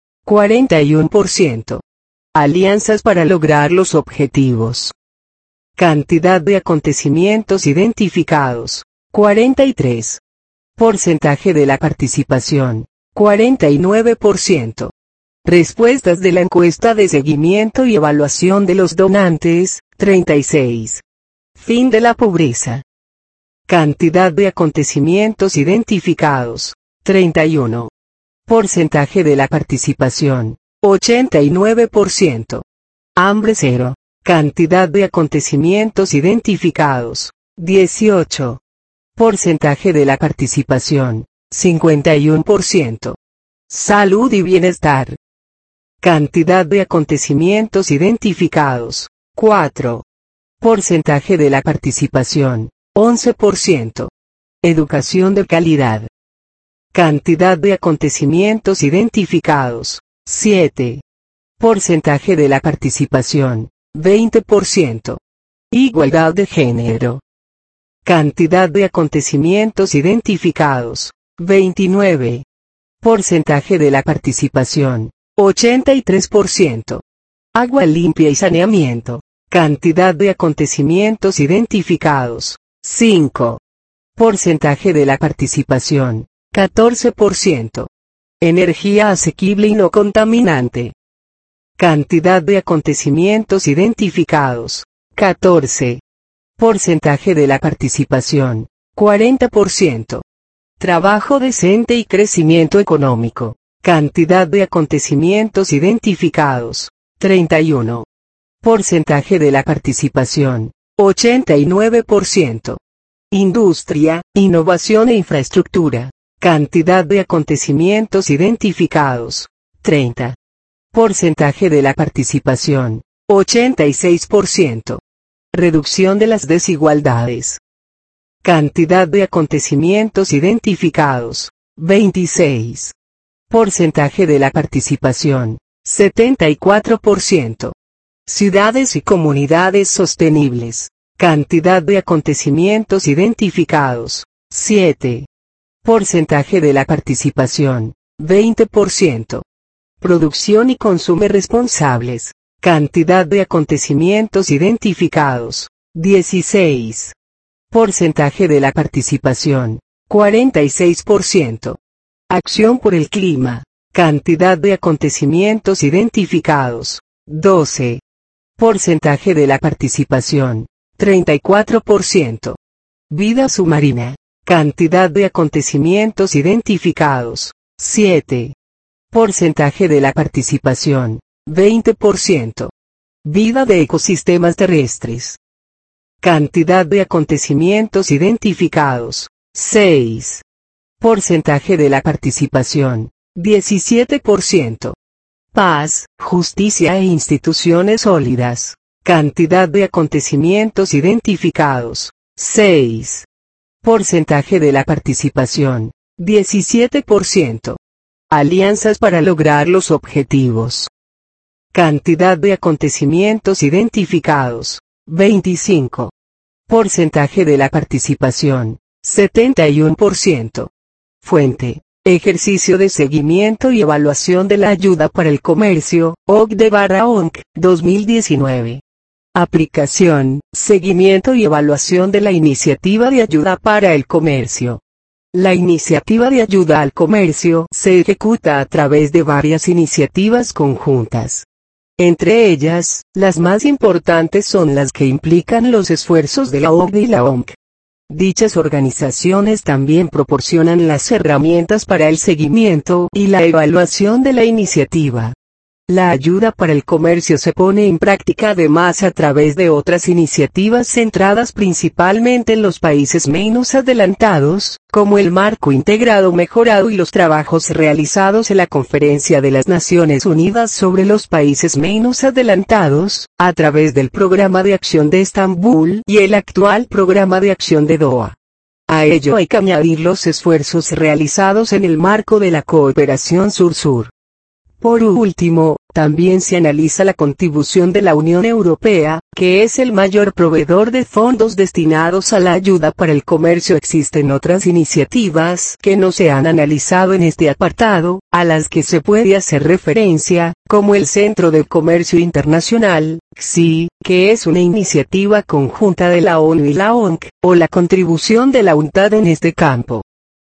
41%. Alianzas para lograr los objetivos. Cantidad de acontecimientos identificados, 43. Porcentaje de la participación, 49%. Respuestas de la encuesta de seguimiento y evaluación de los donantes, 36. Fin de la pobreza. Cantidad de acontecimientos identificados, 31. Porcentaje de la participación, 89%. Hambre cero. Cantidad de acontecimientos identificados, 18. Porcentaje de la participación, 51%. Salud y bienestar. Cantidad de acontecimientos identificados, 4. Porcentaje de la participación, 11%. Educación de calidad. Cantidad de acontecimientos identificados, 7. Porcentaje de la participación, 20%. Igualdad de género. Cantidad de acontecimientos identificados, 29. Porcentaje de la participación, 83%. Agua limpia y saneamiento. Cantidad de acontecimientos identificados, 5. Porcentaje de la participación, 14%. Energía asequible y no contaminante. Cantidad de acontecimientos identificados, 14. Porcentaje de la participación, 40%. Trabajo decente y crecimiento económico. Cantidad de acontecimientos identificados, 31. Porcentaje de la participación, 89%. Industria, innovación e infraestructura. Cantidad de acontecimientos identificados, 30. Porcentaje de la participación, 86%. Reducción de las desigualdades. Cantidad de acontecimientos identificados, 26. Porcentaje de la participación, 74%. Ciudades y comunidades sostenibles. Cantidad de acontecimientos identificados, 7. Porcentaje de la participación, 20%. Producción y consumo responsables. Cantidad de acontecimientos identificados, 16. Porcentaje de la participación, 46%. Acción por el clima. Cantidad de acontecimientos identificados, 12. Porcentaje de la participación, 34%. Vida submarina. Cantidad de acontecimientos identificados, 7. Porcentaje de la participación, 20%. Vida de ecosistemas terrestres. Cantidad de acontecimientos identificados, 6. Porcentaje de la participación, 17%. Paz, justicia e instituciones sólidas. Cantidad de acontecimientos identificados, 6. Porcentaje de la participación, 17%. Alianzas para lograr los objetivos. Cantidad de acontecimientos identificados, 25. Porcentaje de la participación, 71%. Fuente. Ejercicio de seguimiento y evaluación de la ayuda para el comercio, OCDE/ONC, 2019. Aplicación, seguimiento y evaluación de la iniciativa de ayuda para el comercio. La iniciativa de ayuda al comercio se ejecuta a través de varias iniciativas conjuntas. Entre ellas, las más importantes son las que implican los esfuerzos de la OCDE y la ONC. Dichas organizaciones también proporcionan las herramientas para el seguimiento y la evaluación de la iniciativa. La ayuda para el comercio se pone en práctica además a través de otras iniciativas centradas principalmente en los países menos adelantados, como el Marco Integrado Mejorado y los trabajos realizados en la Conferencia de las Naciones Unidas sobre los países menos adelantados, a través del Programa de Acción de Estambul y el actual Programa de Acción de Doha. A ello hay que añadir los esfuerzos realizados en el marco de la cooperación Sur-Sur. Por último, también se analiza la contribución de la Unión Europea, que es el mayor proveedor de fondos destinados a la ayuda para el comercio. Existen otras iniciativas que no se han analizado en este apartado, a las que se puede hacer referencia, como el Centro de Comercio Internacional, CSI, que es una iniciativa conjunta de la ONU y la ONC, o la contribución de la UNCTAD en este campo.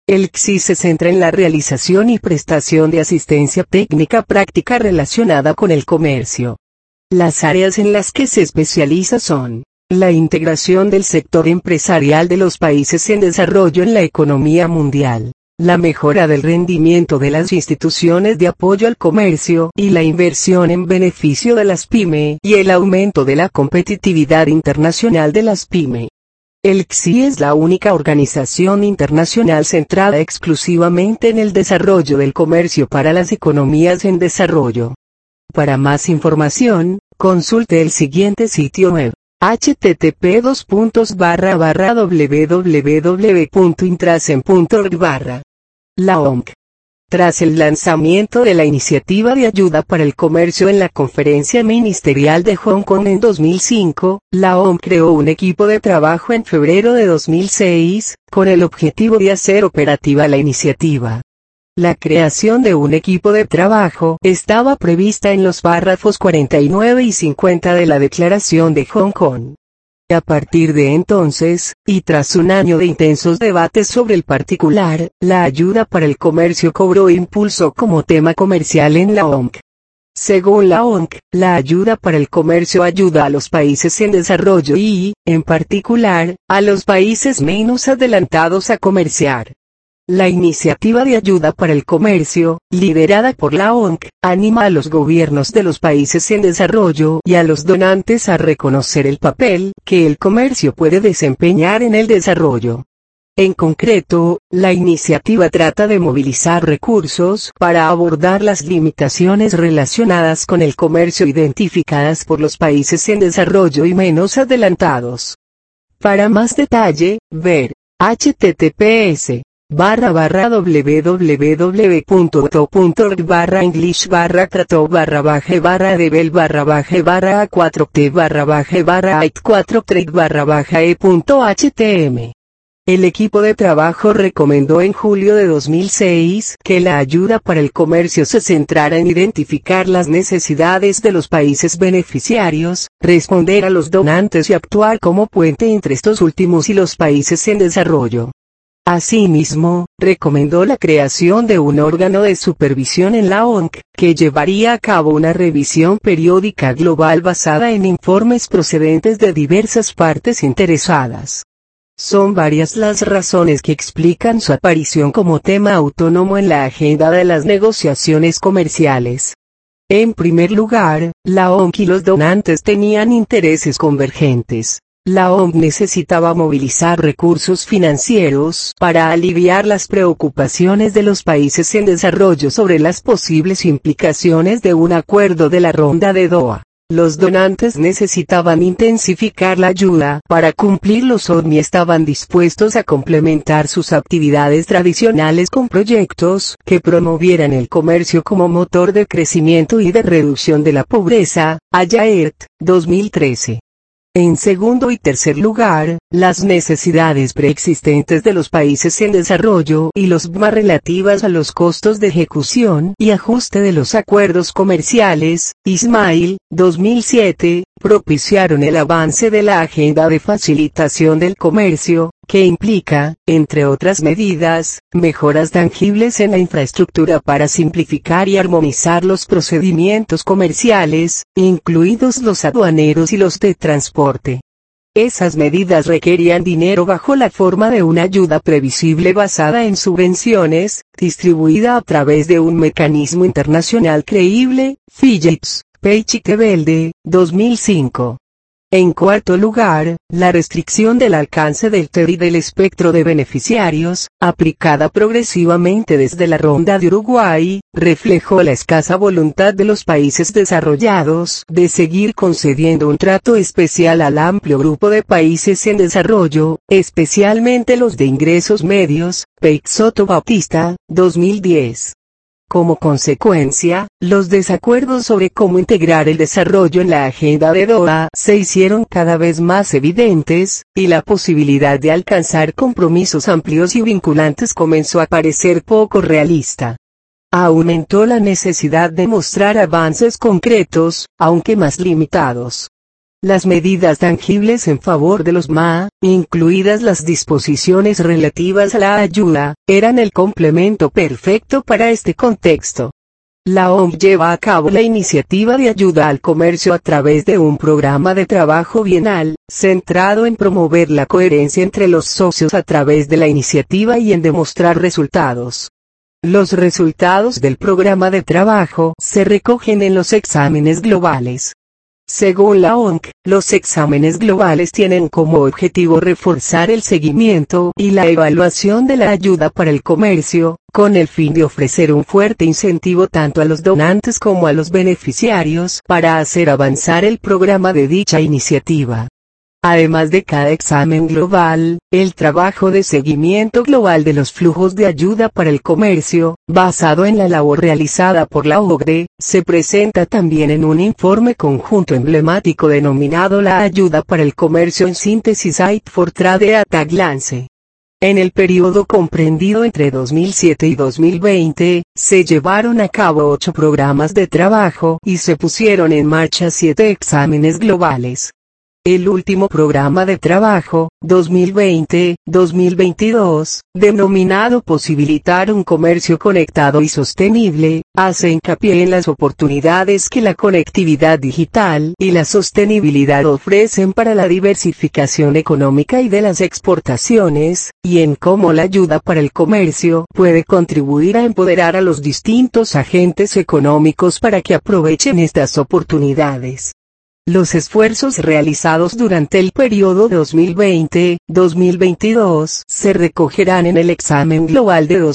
El CSI se centra en la realización y prestación de asistencia técnica práctica relacionada con el comercio. Las áreas en las que se especializa son la integración del sector empresarial de los países en desarrollo en la economía mundial, la mejora del rendimiento de las instituciones de apoyo al comercio y la inversión en beneficio de las PYME y el aumento de la competitividad internacional de las PYME. El CSI es la única organización internacional centrada exclusivamente en el desarrollo del comercio para las economías en desarrollo. Para más información, consulte el siguiente sitio web: http://www.intracen.org/. La OMC. Tras el lanzamiento de la iniciativa de ayuda para el comercio en la Conferencia Ministerial de Hong Kong en 2005, la OMC creó un equipo de trabajo en febrero de 2006, con el objetivo de hacer operativa la iniciativa. La creación de un equipo de trabajo estaba prevista en los párrafos 49 y 50 de la Declaración de Hong Kong. A partir de entonces, y tras un año de intensos debates sobre el particular, la ayuda para el comercio cobró impulso como tema comercial en la OMC. Según la OMC, la ayuda para el comercio ayuda a los países en desarrollo y, en particular, a los países menos adelantados a comerciar. La iniciativa de ayuda para el comercio, liderada por la OMC, anima a los gobiernos de los países en desarrollo y a los donantes a reconocer el papel que el comercio puede desempeñar en el desarrollo. En concreto, la iniciativa trata de movilizar recursos para abordar las limitaciones relacionadas con el comercio identificadas por los países en desarrollo y menos adelantados. Para más detalle, ver https://www.to.barra-english-trato-a4t-a-8trade-e.htm. El equipo de trabajo recomendó en julio de 2006 que la ayuda para el comercio se centrara en identificar las necesidades de los países beneficiarios, responder a los donantes y actuar como puente entre estos últimos y los países en desarrollo. Asimismo, recomendó la creación de un órgano de supervisión en la OMC, que llevaría a cabo una revisión periódica global basada en informes procedentes de diversas partes interesadas. Son varias las razones que explican su aparición como tema autónomo en la agenda de las negociaciones comerciales. En primer lugar, la OMC y los donantes tenían intereses convergentes. La OMC necesitaba movilizar recursos financieros para aliviar las preocupaciones de los países en desarrollo sobre las posibles implicaciones de un acuerdo de la Ronda de Doha. Los donantes necesitaban intensificar la ayuda para cumplir los ODM y estaban dispuestos a complementar sus actividades tradicionales con proyectos que promovieran el comercio como motor de crecimiento y de reducción de la pobreza. Ayert, 2013. En segundo y tercer lugar, las necesidades preexistentes de los países en desarrollo y los BMA relativas a los costos de ejecución y ajuste de los acuerdos comerciales, Ismail, 2007, propiciaron el avance de la agenda de facilitación del comercio, que implica, entre otras medidas, mejoras tangibles en la infraestructura para simplificar y armonizar los procedimientos comerciales, incluidos los aduaneros y los de transporte. Esas medidas requerían dinero bajo la forma de una ayuda previsible basada en subvenciones, distribuida a través de un mecanismo internacional creíble. Phillips, Peichitebelde, 2005. En cuarto lugar, la restricción del alcance del TED y del espectro de beneficiarios, aplicada progresivamente desde la Ronda de Uruguay, reflejó la escasa voluntad de los países desarrollados de seguir concediendo un trato especial al amplio grupo de países en desarrollo, especialmente los de ingresos medios. Peixoto Bautista, 2010. Como consecuencia, los desacuerdos sobre cómo integrar el desarrollo en la agenda de Doha se hicieron cada vez más evidentes, y la posibilidad de alcanzar compromisos amplios y vinculantes comenzó a parecer poco realista. Aumentó la necesidad de mostrar avances concretos, aunque más limitados. Las medidas tangibles en favor de los MA, incluidas las disposiciones relativas a la ayuda, eran el complemento perfecto para este contexto. La OMC lleva a cabo la iniciativa de ayuda al comercio a través de un programa de trabajo bienal, centrado en promover la coherencia entre los socios a través de la iniciativa y en demostrar resultados. Los resultados del programa de trabajo se recogen en los exámenes globales. Según la OMC, los exámenes globales tienen como objetivo reforzar el seguimiento y la evaluación de la ayuda para el comercio, con el fin de ofrecer un fuerte incentivo tanto a los donantes como a los beneficiarios para hacer avanzar el programa de dicha iniciativa. Además de cada examen global, el trabajo de seguimiento global de los flujos de ayuda para el comercio, basado en la labor realizada por la OCDE, se presenta también en un informe conjunto emblemático denominado La ayuda para el comercio en síntesis Aid for Trade at a Glance. En el periodo comprendido entre 2007 y 2020, se llevaron a cabo 8 programas de trabajo y se pusieron en marcha 7 exámenes globales. El último programa de trabajo, 2020-2022, denominado Posibilitar un comercio conectado y sostenible, hace hincapié en las oportunidades que la conectividad digital y la sostenibilidad ofrecen para la diversificación económica y de las exportaciones, y en cómo la ayuda para el comercio puede contribuir a empoderar a los distintos agentes económicos para que aprovechen estas oportunidades. Los esfuerzos realizados durante el periodo 2020-2022 se recogerán en el examen global de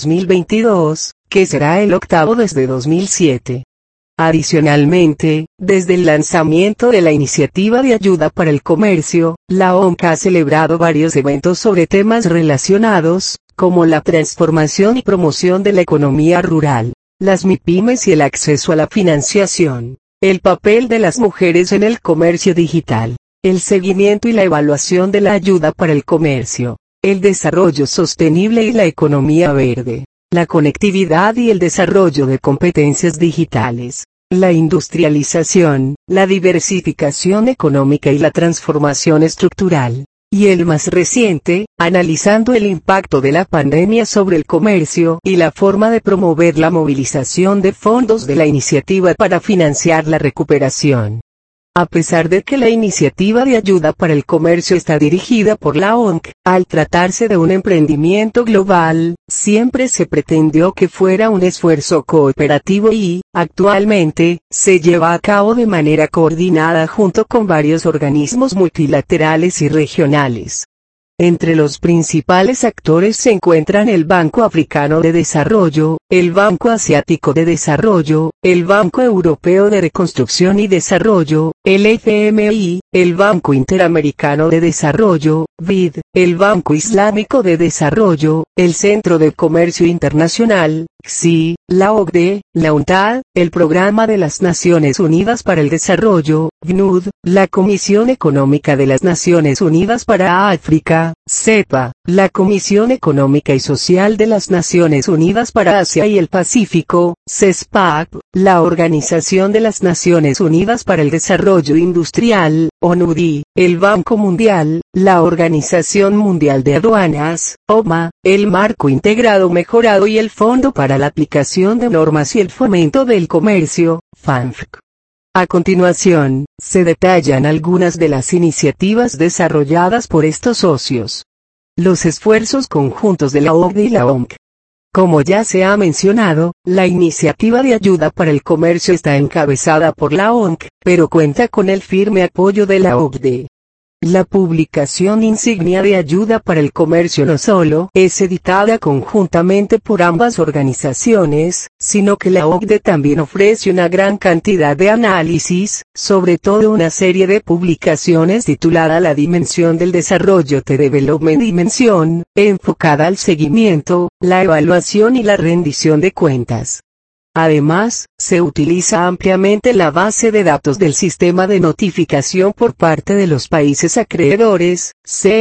2022, que será el octavo desde 2007. Adicionalmente, desde el lanzamiento de la iniciativa de ayuda para el comercio, la OMC ha celebrado varios eventos sobre temas relacionados, como la transformación y promoción de la economía rural, las MIPYMES y el acceso a la financiación. El papel de las mujeres en el comercio digital, el seguimiento y la evaluación de la ayuda para el comercio, el desarrollo sostenible y la economía verde, la conectividad y el desarrollo de competencias digitales, la industrialización, la diversificación económica y la transformación estructural. Y el más reciente, analizando el impacto de la pandemia sobre el comercio y la forma de promover la movilización de fondos de la iniciativa para financiar la recuperación. A pesar de que la iniciativa de ayuda para el comercio está dirigida por la OMC, al tratarse de un emprendimiento global, siempre se pretendió que fuera un esfuerzo cooperativo y, actualmente, se lleva a cabo de manera coordinada junto con varios organismos multilaterales y regionales. Entre los principales actores se encuentran el Banco Africano de Desarrollo, el Banco Asiático de Desarrollo, el Banco Europeo de Reconstrucción y Desarrollo, el FMI, el Banco Interamericano de Desarrollo, BID, el Banco Islámico de Desarrollo, el Centro de Comercio Internacional, XI, la OCDE, la UNCTAD, el Programa de las Naciones Unidas para el Desarrollo, PNUD, la Comisión Económica de las Naciones Unidas para África, CEPA, la Comisión Económica y Social de las Naciones Unidas para Asia y el Pacífico, CESPAC, la Organización de las Naciones Unidas para el Desarrollo Industrial, ONUDI, el Banco Mundial, la Organización Mundial de Aduanas, OMA, el Marco Integrado Mejorado y el Fondo para la Aplicación de Normas y el Fomento del Comercio, FANFC. A continuación, se detallan algunas de las iniciativas desarrolladas por estos socios. Los esfuerzos conjuntos de la OCDE y la OMC. Como ya se ha mencionado, la iniciativa de ayuda para el comercio está encabezada por la OMC, pero cuenta con el firme apoyo de la OCDE. La publicación insignia de ayuda para el comercio no solo es editada conjuntamente por ambas organizaciones, sino que la OCDE también ofrece una gran cantidad de análisis, sobre todo una serie de publicaciones titulada La Dimensión del Desarrollo The Development Dimension, enfocada al seguimiento, la evaluación y la rendición de cuentas. Además, se utiliza ampliamente la base de datos del Sistema de Notificación por parte de los países acreedores,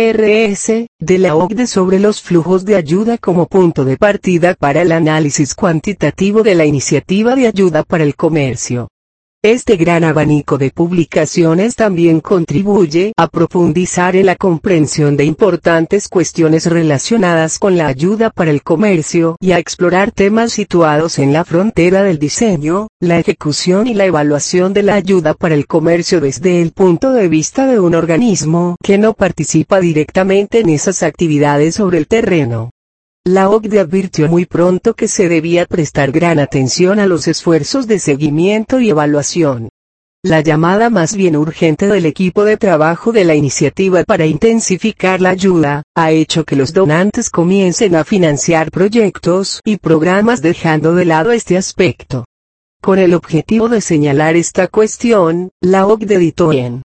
CRS, de la OCDE sobre los flujos de ayuda como punto de partida para el análisis cuantitativo de la iniciativa de ayuda para el comercio. Este gran abanico de publicaciones también contribuye a profundizar en la comprensión de importantes cuestiones relacionadas con la ayuda para el comercio y a explorar temas situados en la frontera del diseño, la ejecución y la evaluación de la ayuda para el comercio desde el punto de vista de un organismo que no participa directamente en esas actividades sobre el terreno. La OCDE advirtió muy pronto que se debía prestar gran atención a los esfuerzos de seguimiento y evaluación. La llamada más bien urgente del equipo de trabajo de la iniciativa para intensificar la ayuda, ha hecho que los donantes comiencen a financiar proyectos y programas dejando de lado este aspecto. Con el objetivo de señalar esta cuestión, la OCDE editó en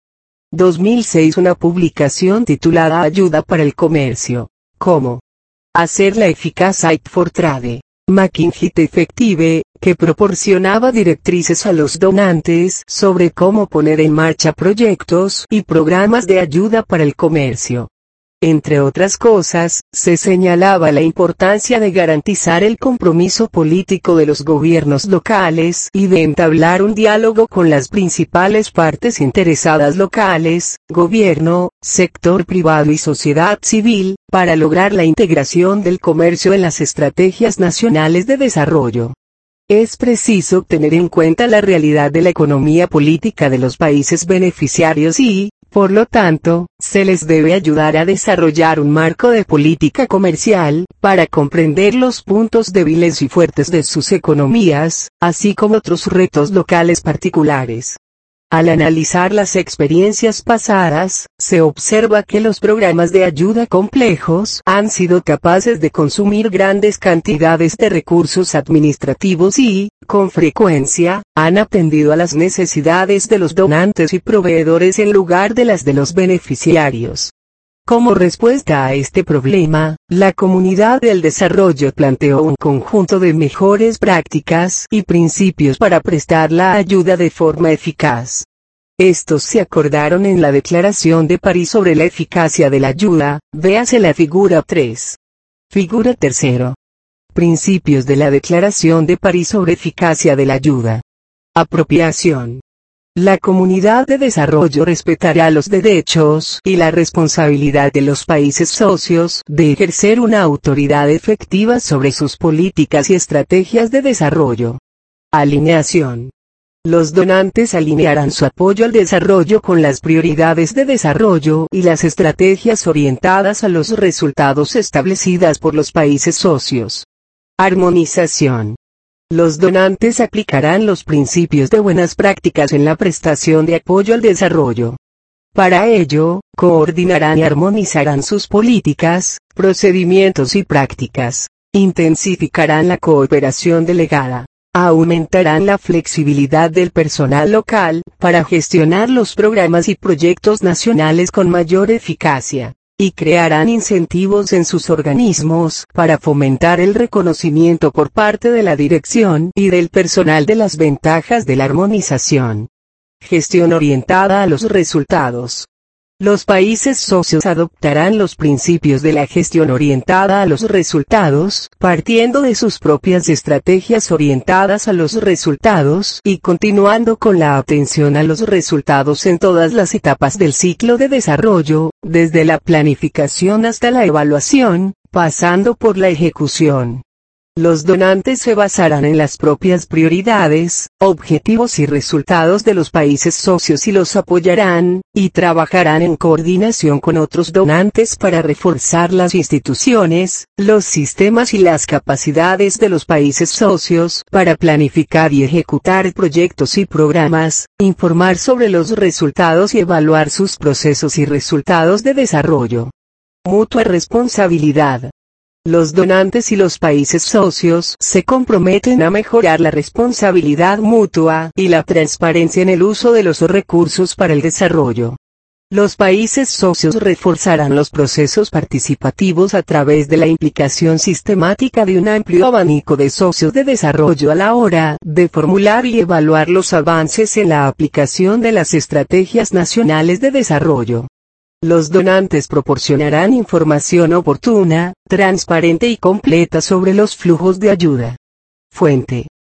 2006 una publicación titulada Ayuda para el comercio. ¿Cómo hacer la eficaz Aid for Trade, Making It Effective, que proporcionaba directrices a los donantes sobre cómo poner en marcha proyectos y programas de ayuda para el comercio. Entre otras cosas, se señalaba la importancia de garantizar el compromiso político de los gobiernos locales y de entablar un diálogo con las principales partes interesadas locales, gobierno, sector privado y sociedad civil, para lograr la integración del comercio en las estrategias nacionales de desarrollo. Es preciso tener en cuenta la realidad de la economía política de los países beneficiarios y, por lo tanto, se les debe ayudar a desarrollar un marco de política comercial, para comprender los puntos débiles y fuertes de sus economías, así como otros retos locales particulares. Al analizar las experiencias pasadas, se observa que los programas de ayuda complejos han sido capaces de consumir grandes cantidades de recursos administrativos y, con frecuencia, han atendido a las necesidades de los donantes y proveedores en lugar de las de los beneficiarios. Como respuesta a este problema, la Comunidad del Desarrollo planteó un conjunto de mejores prácticas y principios para prestar la ayuda de forma eficaz. Estos se acordaron en la Declaración de París sobre la eficacia de la ayuda, véase la figura 3. Figura 3. Principios de la Declaración de París sobre eficacia de la ayuda. Apropiación. La comunidad de desarrollo respetará los derechos y la responsabilidad de los países socios de ejercer una autoridad efectiva sobre sus políticas y estrategias de desarrollo. Alineación. Los donantes alinearán su apoyo al desarrollo con las prioridades de desarrollo y las estrategias orientadas a los resultados establecidas por los países socios. Armonización. Los donantes aplicarán los principios de buenas prácticas en la prestación de apoyo al desarrollo. Para ello, coordinarán y armonizarán sus políticas, procedimientos y prácticas, intensificarán la cooperación delegada, aumentarán la flexibilidad del personal local, para gestionar los programas y proyectos nacionales con mayor eficacia, y crearán incentivos en sus organismos para fomentar el reconocimiento por parte de la dirección y del personal de las ventajas de la armonización. Gestión orientada a los resultados. Los países socios adoptarán los principios de la gestión orientada a los resultados, partiendo de sus propias estrategias orientadas a los resultados y continuando con la atención a los resultados en todas las etapas del ciclo de desarrollo, desde la planificación hasta la evaluación, pasando por la ejecución. Los donantes se basarán en las propias prioridades, objetivos y resultados de los países socios y los apoyarán, y trabajarán en coordinación con otros donantes para reforzar las instituciones, los sistemas y las capacidades de los países socios para planificar y ejecutar proyectos y programas, informar sobre los resultados y evaluar sus procesos y resultados de desarrollo. Mutua responsabilidad. Los donantes y los países socios se comprometen a mejorar la responsabilidad mutua y la transparencia en el uso de los recursos para el desarrollo. Los países socios reforzarán los procesos participativos a través de la implicación sistemática de un amplio abanico de socios de desarrollo a la hora de formular y evaluar los avances en la aplicación de las estrategias nacionales de desarrollo. Los donantes proporcionarán información oportuna, transparente y completa sobre los flujos de ayuda. Fuente: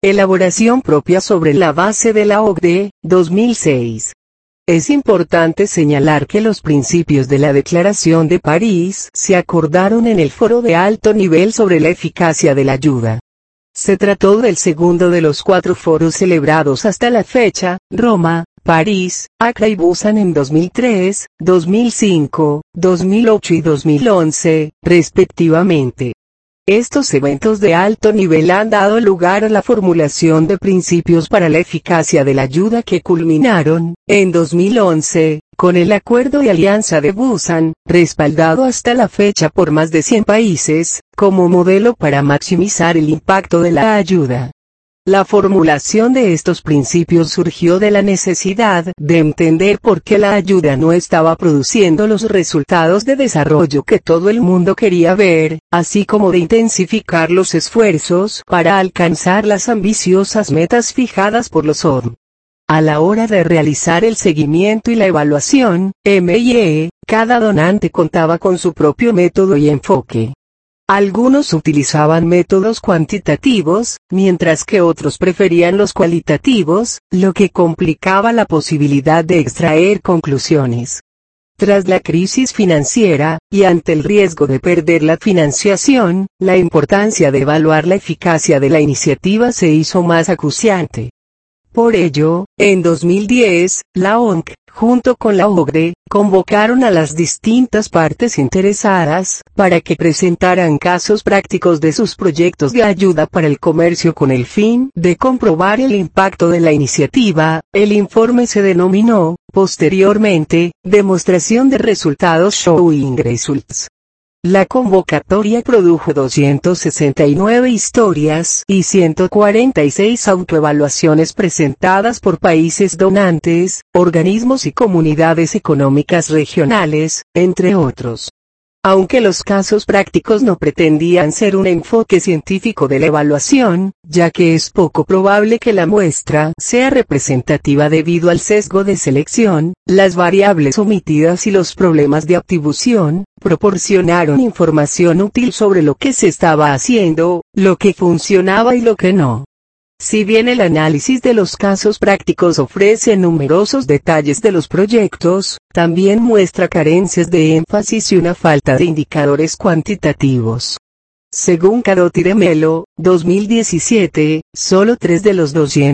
Elaboración propia sobre la base de la OCDE, 2006. Es importante señalar que los principios de la Declaración de París se acordaron en el Foro de Alto Nivel sobre la Eficacia de la Ayuda. Se trató del segundo de los 4 foros celebrados hasta la fecha: Roma, París, Accra y Busan en 2003, 2005, 2008 y 2011, respectivamente. Estos eventos de alto nivel han dado lugar a la formulación de principios para la eficacia de la ayuda que culminaron, en 2011, con el Acuerdo de Alianza de Busan, respaldado hasta la fecha por más de 100 países, como modelo para maximizar el impacto de la ayuda. La formulación de estos principios surgió de la necesidad de entender por qué la ayuda no estaba produciendo los resultados de desarrollo que todo el mundo quería ver, así como de intensificar los esfuerzos para alcanzar las ambiciosas metas fijadas por los ODM. A la hora de realizar el seguimiento y la evaluación, cada donante contaba con su propio método y enfoque. Algunos utilizaban métodos cuantitativos, mientras que otros preferían los cualitativos, lo que complicaba la posibilidad de extraer conclusiones. Tras la crisis financiera, y ante el riesgo de perder la financiación, la importancia de evaluar la eficacia de la iniciativa se hizo más acuciante. Por ello, en 2010, la ONC, junto con la OCDE, convocaron a las distintas partes interesadas, para que presentaran casos prácticos de sus proyectos de ayuda para el comercio con el fin de comprobar el impacto de la iniciativa. El informe se denominó, posteriormente, Demostración de Resultados Showing Results. La convocatoria produjo 269 historias y 146 autoevaluaciones presentadas por países donantes, organismos y comunidades económicas regionales, entre otros. Aunque los casos prácticos no pretendían ser un enfoque científico de la evaluación, ya que es poco probable que la muestra sea representativa debido al sesgo de selección, las variables omitidas y los problemas de atribución, proporcionaron información útil sobre lo que se estaba haciendo, lo que funcionaba y lo que no. Si bien el análisis de los casos prácticos ofrece numerosos detalles de los proyectos, también muestra carencias de énfasis y una falta de indicadores cuantitativos. Según Cadotti de Melo, 2017, solo 3 de los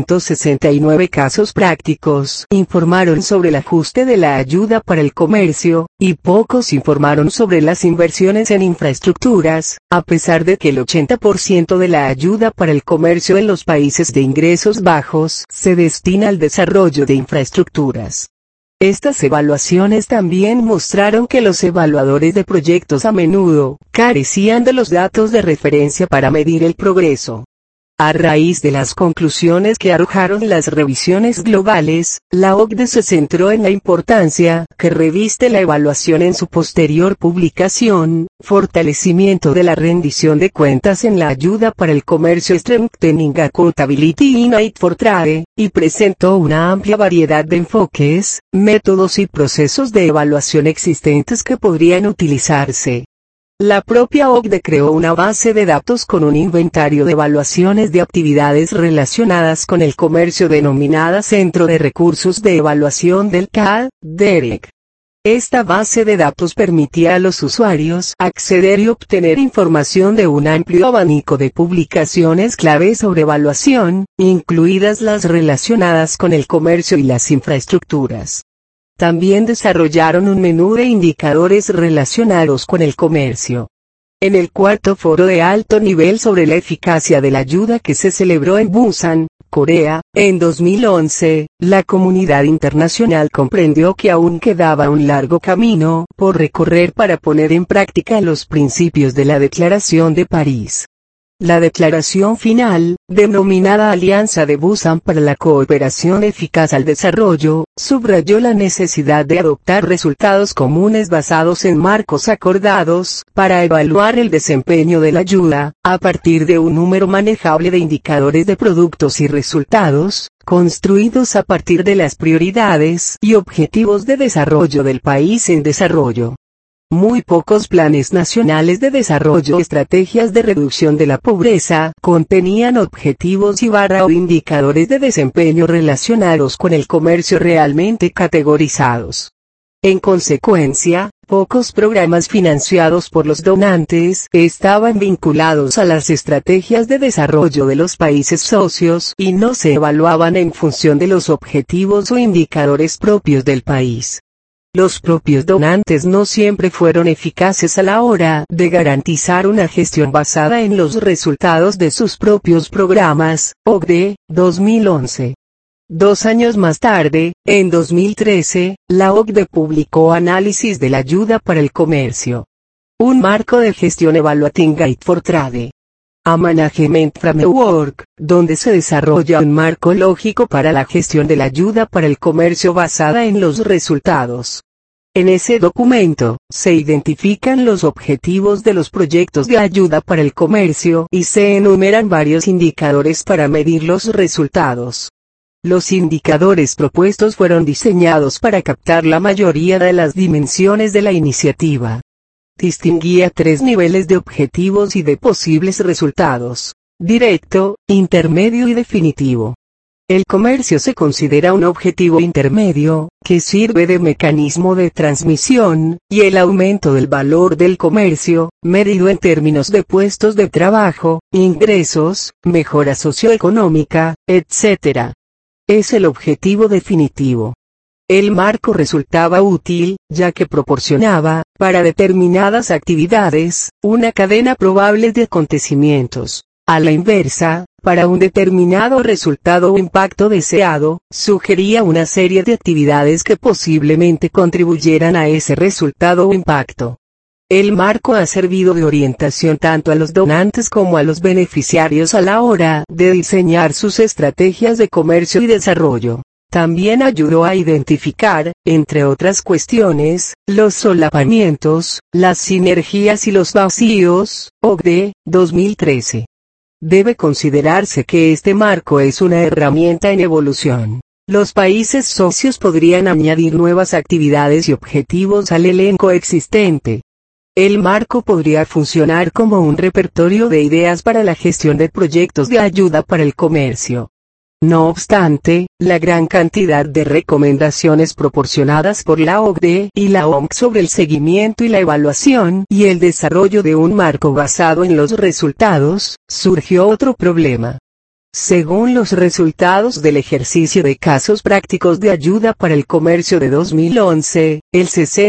269 casos prácticos informaron sobre el ajuste de la ayuda para el comercio, y pocos informaron sobre las inversiones en infraestructuras, a pesar de que el 80% de la ayuda para el comercio en los países de ingresos bajos se destina al desarrollo de infraestructuras. Estas evaluaciones también mostraron que los evaluadores de proyectos a menudo carecían de los datos de referencia para medir el progreso. A raíz de las conclusiones que arrojaron las revisiones globales, la OCDE se centró en la importancia que reviste la evaluación en su posterior publicación, Fortalecimiento de la rendición de cuentas en la ayuda para el comercio Strengthening Accountability in Aid for Trade, y presentó una amplia variedad de enfoques, métodos y procesos de evaluación existentes que podrían utilizarse. La propia OCDE creó una base de datos con un inventario de evaluaciones de actividades relacionadas con el comercio denominada Centro de Recursos de Evaluación del CAD-DEREC. Esta base de datos permitía a los usuarios acceder y obtener información de un amplio abanico de publicaciones clave sobre evaluación, incluidas las relacionadas con el comercio y las infraestructuras. También desarrollaron un menú de indicadores relacionados con el comercio. En el cuarto foro de alto nivel sobre la eficacia de la ayuda que se celebró en Busan, Corea, en 2011, la comunidad internacional comprendió que aún quedaba un largo camino por recorrer para poner en práctica los principios de la Declaración de París. La declaración final, denominada Alianza de Busan para la Cooperación Eficaz al Desarrollo, subrayó la necesidad de adoptar resultados comunes basados en marcos acordados, para evaluar el desempeño de la ayuda, a partir de un número manejable de indicadores de productos y resultados, construidos a partir de las prioridades y objetivos de desarrollo del país en desarrollo. Muy pocos planes nacionales de desarrollo o estrategias de reducción de la pobreza contenían objetivos o indicadores de desempeño relacionados con el comercio realmente categorizados. En consecuencia, pocos programas financiados por los donantes estaban vinculados a las estrategias de desarrollo de los países socios y no se evaluaban en función de los objetivos o indicadores propios del país. Los propios donantes no siempre fueron eficaces a la hora de garantizar una gestión basada en los resultados de sus propios programas. OCDE, 2011. 2 años más tarde, en 2013, la OCDE publicó Análisis de la ayuda para el comercio. Un marco de gestión Evaluating Guide for Trade. A Management Framework, donde se desarrolla un marco lógico para la gestión de la ayuda para el comercio basada en los resultados. En ese documento, se identifican los objetivos de los proyectos de ayuda para el comercio y se enumeran varios indicadores para medir los resultados. Los indicadores propuestos fueron diseñados para captar la mayoría de las dimensiones de la iniciativa. Distinguía 3 niveles de objetivos y de posibles resultados: directo, intermedio y definitivo. El comercio se considera un objetivo intermedio, que sirve de mecanismo de transmisión, y el aumento del valor del comercio, medido en términos de puestos de trabajo, ingresos, mejora socioeconómica, etc. Es el objetivo definitivo. El marco resultaba útil, ya que proporcionaba, para determinadas actividades, una cadena probable de acontecimientos. A la inversa, para un determinado resultado o impacto deseado, sugería una serie de actividades que posiblemente contribuyeran a ese resultado o impacto. El marco ha servido de orientación tanto a los donantes como a los beneficiarios a la hora de diseñar sus estrategias de comercio y desarrollo. También ayudó a identificar, entre otras cuestiones, los solapamientos, las sinergias y los vacíos. OCDE, 2013. Debe considerarse que este marco es una herramienta en evolución. Los países socios podrían añadir nuevas actividades y objetivos al elenco existente. El marco podría funcionar como un repertorio de ideas para la gestión de proyectos de ayuda para el comercio. No obstante, la gran cantidad de recomendaciones proporcionadas por la OCDE y la OMC sobre el seguimiento y la evaluación y el desarrollo de un marco basado en los resultados, surgió otro problema. Según los resultados del ejercicio de casos prácticos de ayuda para el comercio de 2011, el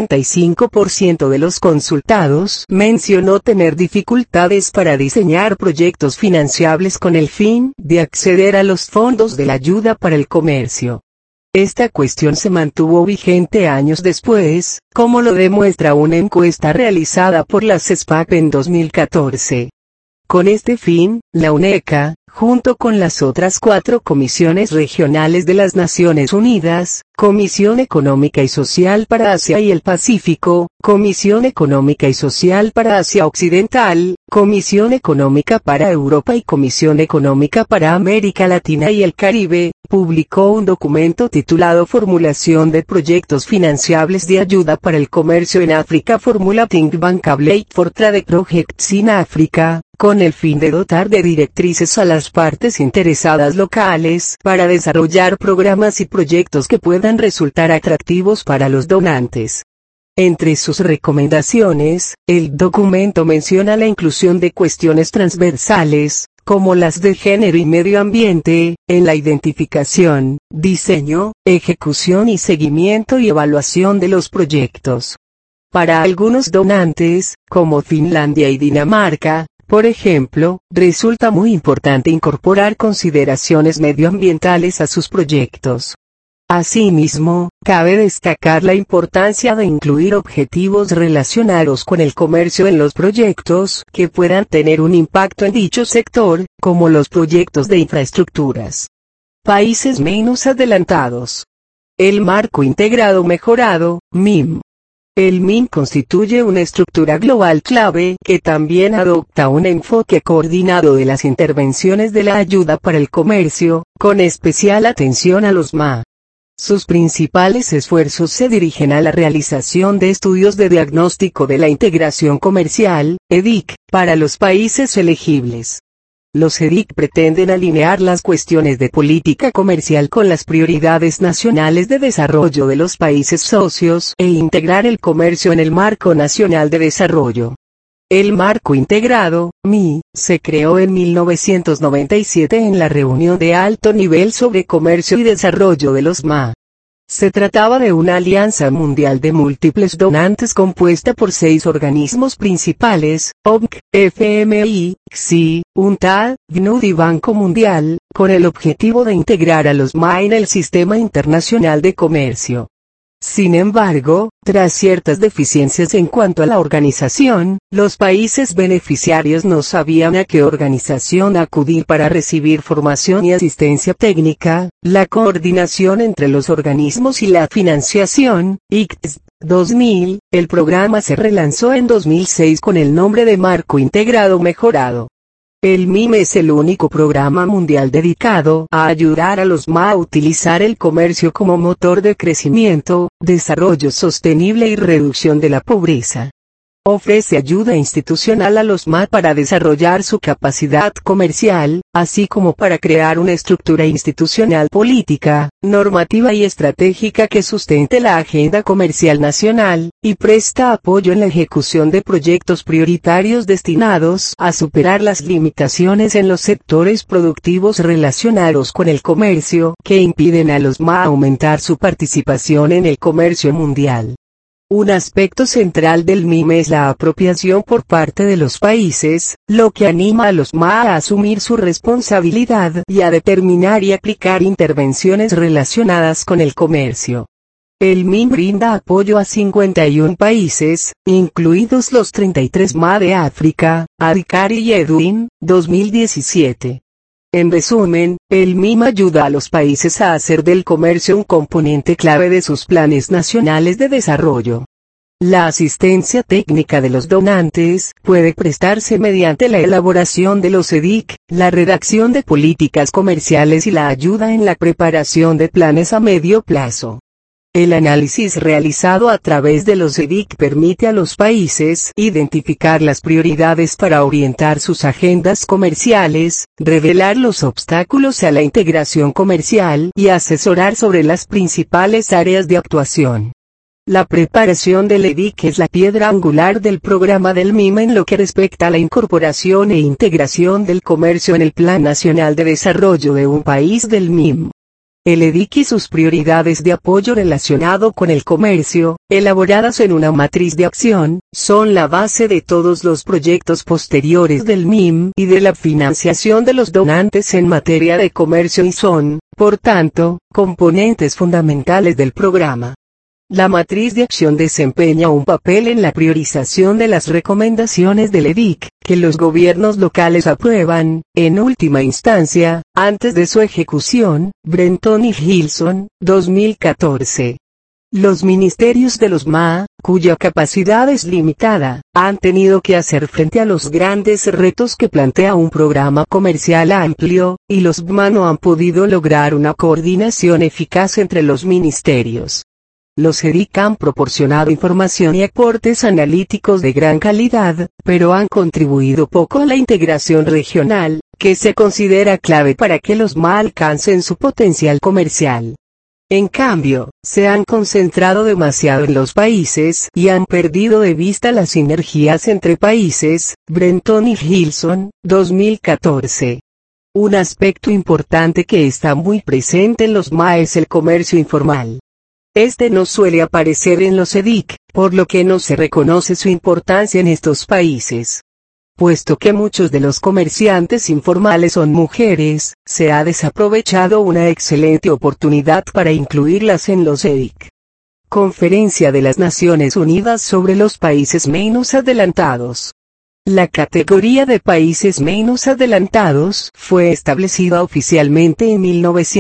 65% de los consultados mencionó tener dificultades para diseñar proyectos financiables con el fin de acceder a los fondos de la ayuda para el comercio. Esta cuestión se mantuvo vigente años después, como lo demuestra una encuesta realizada por la CESPAC en 2014. Con este fin, la UNECA, junto con las otras 4 comisiones regionales de las Naciones Unidas, Comisión Económica y Social para Asia y el Pacífico, Comisión Económica y Social para Asia Occidental, Comisión Económica para Europa y Comisión Económica para América Latina y el Caribe, publicó un documento titulado Formulación de Proyectos Financiables de Ayuda para el Comercio en África Formulating Bankable Aid for Trade Projects in Africa, con el fin de dotar de directrices a las partes interesadas locales para desarrollar programas y proyectos que puedan resultar atractivos para los donantes. Entre sus recomendaciones, el documento menciona la inclusión de cuestiones transversales, como las de género y medio ambiente, en la identificación, diseño, ejecución y seguimiento y evaluación de los proyectos. Para algunos donantes, como Finlandia y Dinamarca, por ejemplo, resulta muy importante incorporar consideraciones medioambientales a sus proyectos. Asimismo, cabe destacar la importancia de incluir objetivos relacionados con el comercio en los proyectos que puedan tener un impacto en dicho sector, como los proyectos de infraestructuras. Países menos adelantados. El marco integrado mejorado, MIM. El MIM constituye una estructura global clave que también adopta un enfoque coordinado de las intervenciones de la ayuda para el comercio, con especial atención a los MA. sus principales esfuerzos se dirigen a la realización de estudios de diagnóstico de la integración comercial, EDIC, para los países elegibles. Los EDIC pretenden alinear las cuestiones de política comercial con las prioridades nacionales de desarrollo de los países socios e integrar el comercio en el Marco Nacional de Desarrollo. El Marco Integrado, MI, se creó en 1997 en la reunión de alto nivel sobre comercio y desarrollo de los MA. Se trataba de una alianza mundial de múltiples donantes compuesta por 6 organismos principales, OMC, FMI, XI, UNCTAD, PNUD y Banco Mundial, con el objetivo de integrar a los MA en el sistema internacional de comercio. Sin embargo, tras ciertas deficiencias en cuanto a la organización, los países beneficiarios no sabían a qué organización acudir para recibir formación y asistencia técnica, la coordinación entre los organismos y la financiación. ICTS 2000, el programa se relanzó en 2006 con el nombre de Marco Integrado Mejorado. El MIME es el único programa mundial dedicado a ayudar a los MA a utilizar el comercio como motor de crecimiento, desarrollo sostenible y reducción de la pobreza. Ofrece ayuda institucional a los MA para desarrollar su capacidad comercial, así como para crear una estructura institucional política, normativa y estratégica que sustente la agenda comercial nacional, y presta apoyo en la ejecución de proyectos prioritarios destinados a superar las limitaciones en los sectores productivos relacionados con el comercio, que impiden a los MA aumentar su participación en el comercio mundial. Un aspecto central del MIME es la apropiación por parte de los países, lo que anima a los MA a asumir su responsabilidad y a determinar y aplicar intervenciones relacionadas con el comercio. El MIME brinda apoyo a 51 países, incluidos los 33 MA de África, ADICAR y EDUIN, 2017. En resumen, el MIME ayuda a los países a hacer del comercio un componente clave de sus planes nacionales de desarrollo. La asistencia técnica de los donantes puede prestarse mediante la elaboración de los EDIC, la redacción de políticas comerciales y la ayuda en la preparación de planes a medio plazo. El análisis realizado a través de los EDIC permite a los países identificar las prioridades para orientar sus agendas comerciales, revelar los obstáculos a la integración comercial y asesorar sobre las principales áreas de actuación. La preparación del EDIC es la piedra angular del programa del MIME en lo que respecta a la incorporación e integración del comercio en el Plan Nacional de Desarrollo de un país del MIM. El EDIC y sus prioridades de apoyo relacionado con el comercio, elaboradas en una matriz de acción, son la base de todos los proyectos posteriores del MIM y de la financiación de los donantes en materia de comercio y son, por tanto, componentes fundamentales del programa. La matriz de acción desempeña un papel en la priorización de las recomendaciones del EDIC, que los gobiernos locales aprueban, en última instancia, antes de su ejecución. Brenton y Gilson, 2014. Los ministerios de los MA, cuya capacidad es limitada, han tenido que hacer frente a los grandes retos que plantea un programa comercial amplio, y los MA no han podido lograr una coordinación eficaz entre los ministerios. Los EDIC han proporcionado información y aportes analíticos de gran calidad, pero han contribuido poco a la integración regional, que se considera clave para que los MA alcancen su potencial comercial. En cambio, se han concentrado demasiado en los países y han perdido de vista las sinergias entre países. Brenton y Gilson, 2014. Un aspecto importante que está muy presente en los MA es el comercio informal. Este no suele aparecer en los EDIC, por lo que no se reconoce su importancia en estos países. Puesto que muchos de los comerciantes informales son mujeres, se ha desaprovechado una excelente oportunidad para incluirlas en los EDIC. Conferencia de las Naciones Unidas sobre los países menos adelantados. La categoría de países menos adelantados fue establecida oficialmente en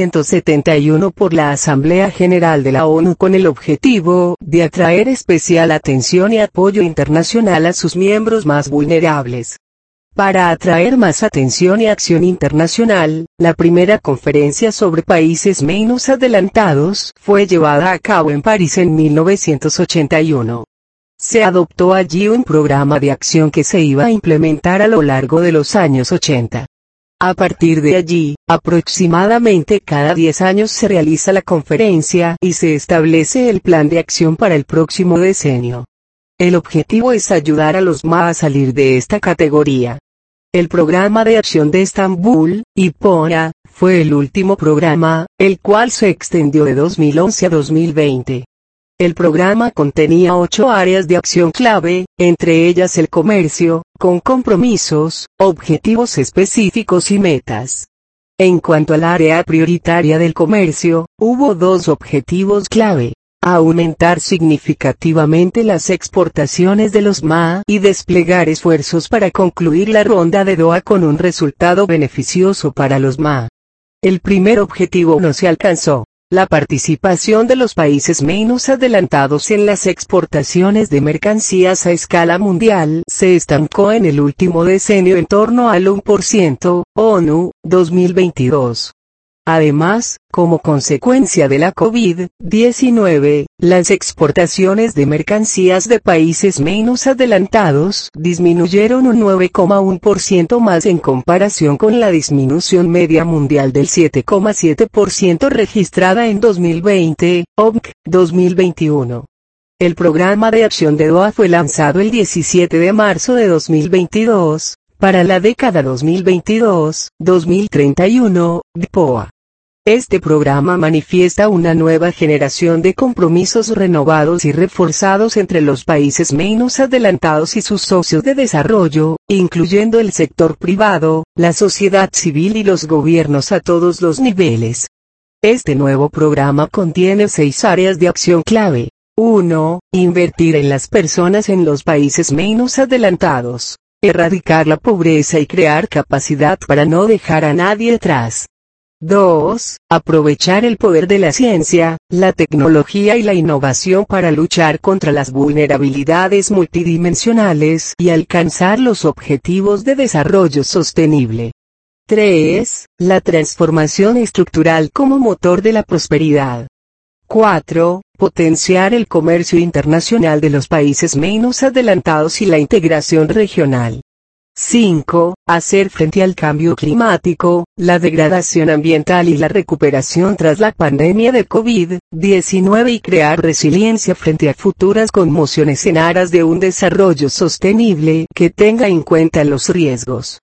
1971 por la Asamblea General de la ONU con el objetivo de atraer especial atención y apoyo internacional a sus miembros más vulnerables. Para atraer más atención y acción internacional, la primera conferencia sobre países menos adelantados fue llevada a cabo en París en 1981. Se adoptó allí un programa de acción que se iba a implementar a lo largo de los años 80. A partir de allí, aproximadamente cada 10 años se realiza la conferencia y se establece el plan de acción para el próximo decenio. El objetivo es ayudar a los MA a salir de esta categoría. El Programa de Acción de Estambul, IPOA, fue el último programa, el cual se extendió de 2011 a 2020. El programa contenía 8 áreas de acción clave, entre ellas el comercio, con compromisos, objetivos específicos y metas. En cuanto al área prioritaria del comercio, hubo 2 objetivos clave: aumentar significativamente las exportaciones de los MA y desplegar esfuerzos para concluir la ronda de Doha con un resultado beneficioso para los MA. El primer objetivo no se alcanzó. La participación de los países menos adelantados en las exportaciones de mercancías a escala mundial se estancó en el último decenio en torno al 1%, ONU, 2022. Además, como consecuencia de la COVID-19, las exportaciones de mercancías de países menos adelantados disminuyeron un 9,1% más en comparación con la disminución media mundial del 7,7% registrada en 2020, OMC, 2021. El Programa de Acción de Doha fue lanzado el 17 de marzo de 2022, para la década 2022-2031, IPOA. Este programa manifiesta una nueva generación de compromisos renovados y reforzados entre los países menos adelantados y sus socios de desarrollo, incluyendo el sector privado, la sociedad civil y los gobiernos a todos los niveles. Este nuevo programa contiene 6 áreas de acción clave. 1. Invertir en las personas en los países menos adelantados. Erradicar la pobreza y crear capacidad para no dejar a nadie atrás. 2. Aprovechar el poder de la ciencia, la tecnología y la innovación para luchar contra las vulnerabilidades multidimensionales y alcanzar los objetivos de desarrollo sostenible. 3. La transformación estructural como motor de la prosperidad. 4. Potenciar el comercio internacional de los países menos adelantados y la integración regional. 5. Hacer frente al cambio climático, la degradación ambiental y la recuperación tras la pandemia de COVID-19 y crear resiliencia frente a futuras conmociones en aras de un desarrollo sostenible que tenga en cuenta los riesgos.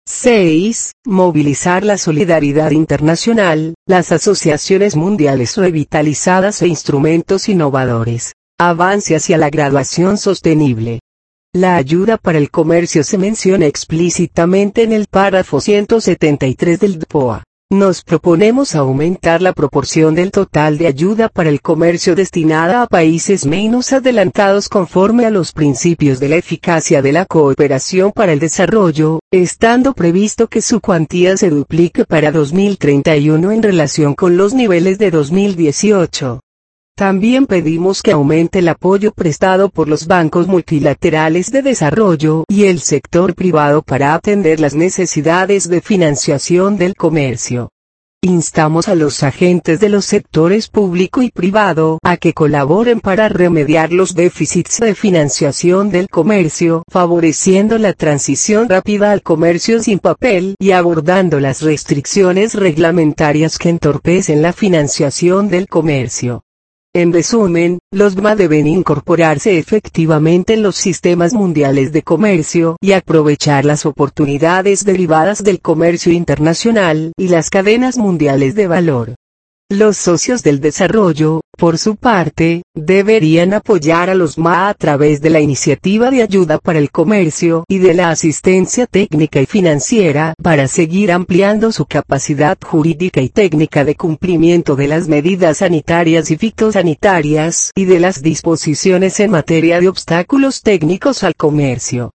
6. Movilizar la solidaridad internacional, las asociaciones mundiales revitalizadas e instrumentos innovadores. Avance hacia la graduación sostenible. La ayuda para el comercio se menciona explícitamente en el párrafo 173 del DPOA. Nos proponemos aumentar la proporción del total de ayuda para el comercio destinada a países menos adelantados conforme a los principios de la eficacia de la cooperación para el desarrollo, estando previsto que su cuantía se duplique para 2031 en relación con los niveles de 2018. También pedimos que aumente el apoyo prestado por los bancos multilaterales de desarrollo y el sector privado para atender las necesidades de financiación del comercio. Instamos a los agentes de los sectores público y privado a que colaboren para remediar los déficits de financiación del comercio, favoreciendo la transición rápida al comercio sin papel y abordando las restricciones reglamentarias que entorpecen la financiación del comercio. En resumen, los MA deben incorporarse efectivamente en los sistemas mundiales de comercio y aprovechar las oportunidades derivadas del comercio internacional y las cadenas mundiales de valor. Los socios del desarrollo, por su parte, deberían apoyar a los MA a través de la iniciativa de ayuda para el comercio y de la asistencia técnica y financiera para seguir ampliando su capacidad jurídica y técnica de cumplimiento de las medidas sanitarias y fitosanitarias y de las disposiciones en materia de obstáculos técnicos al comercio.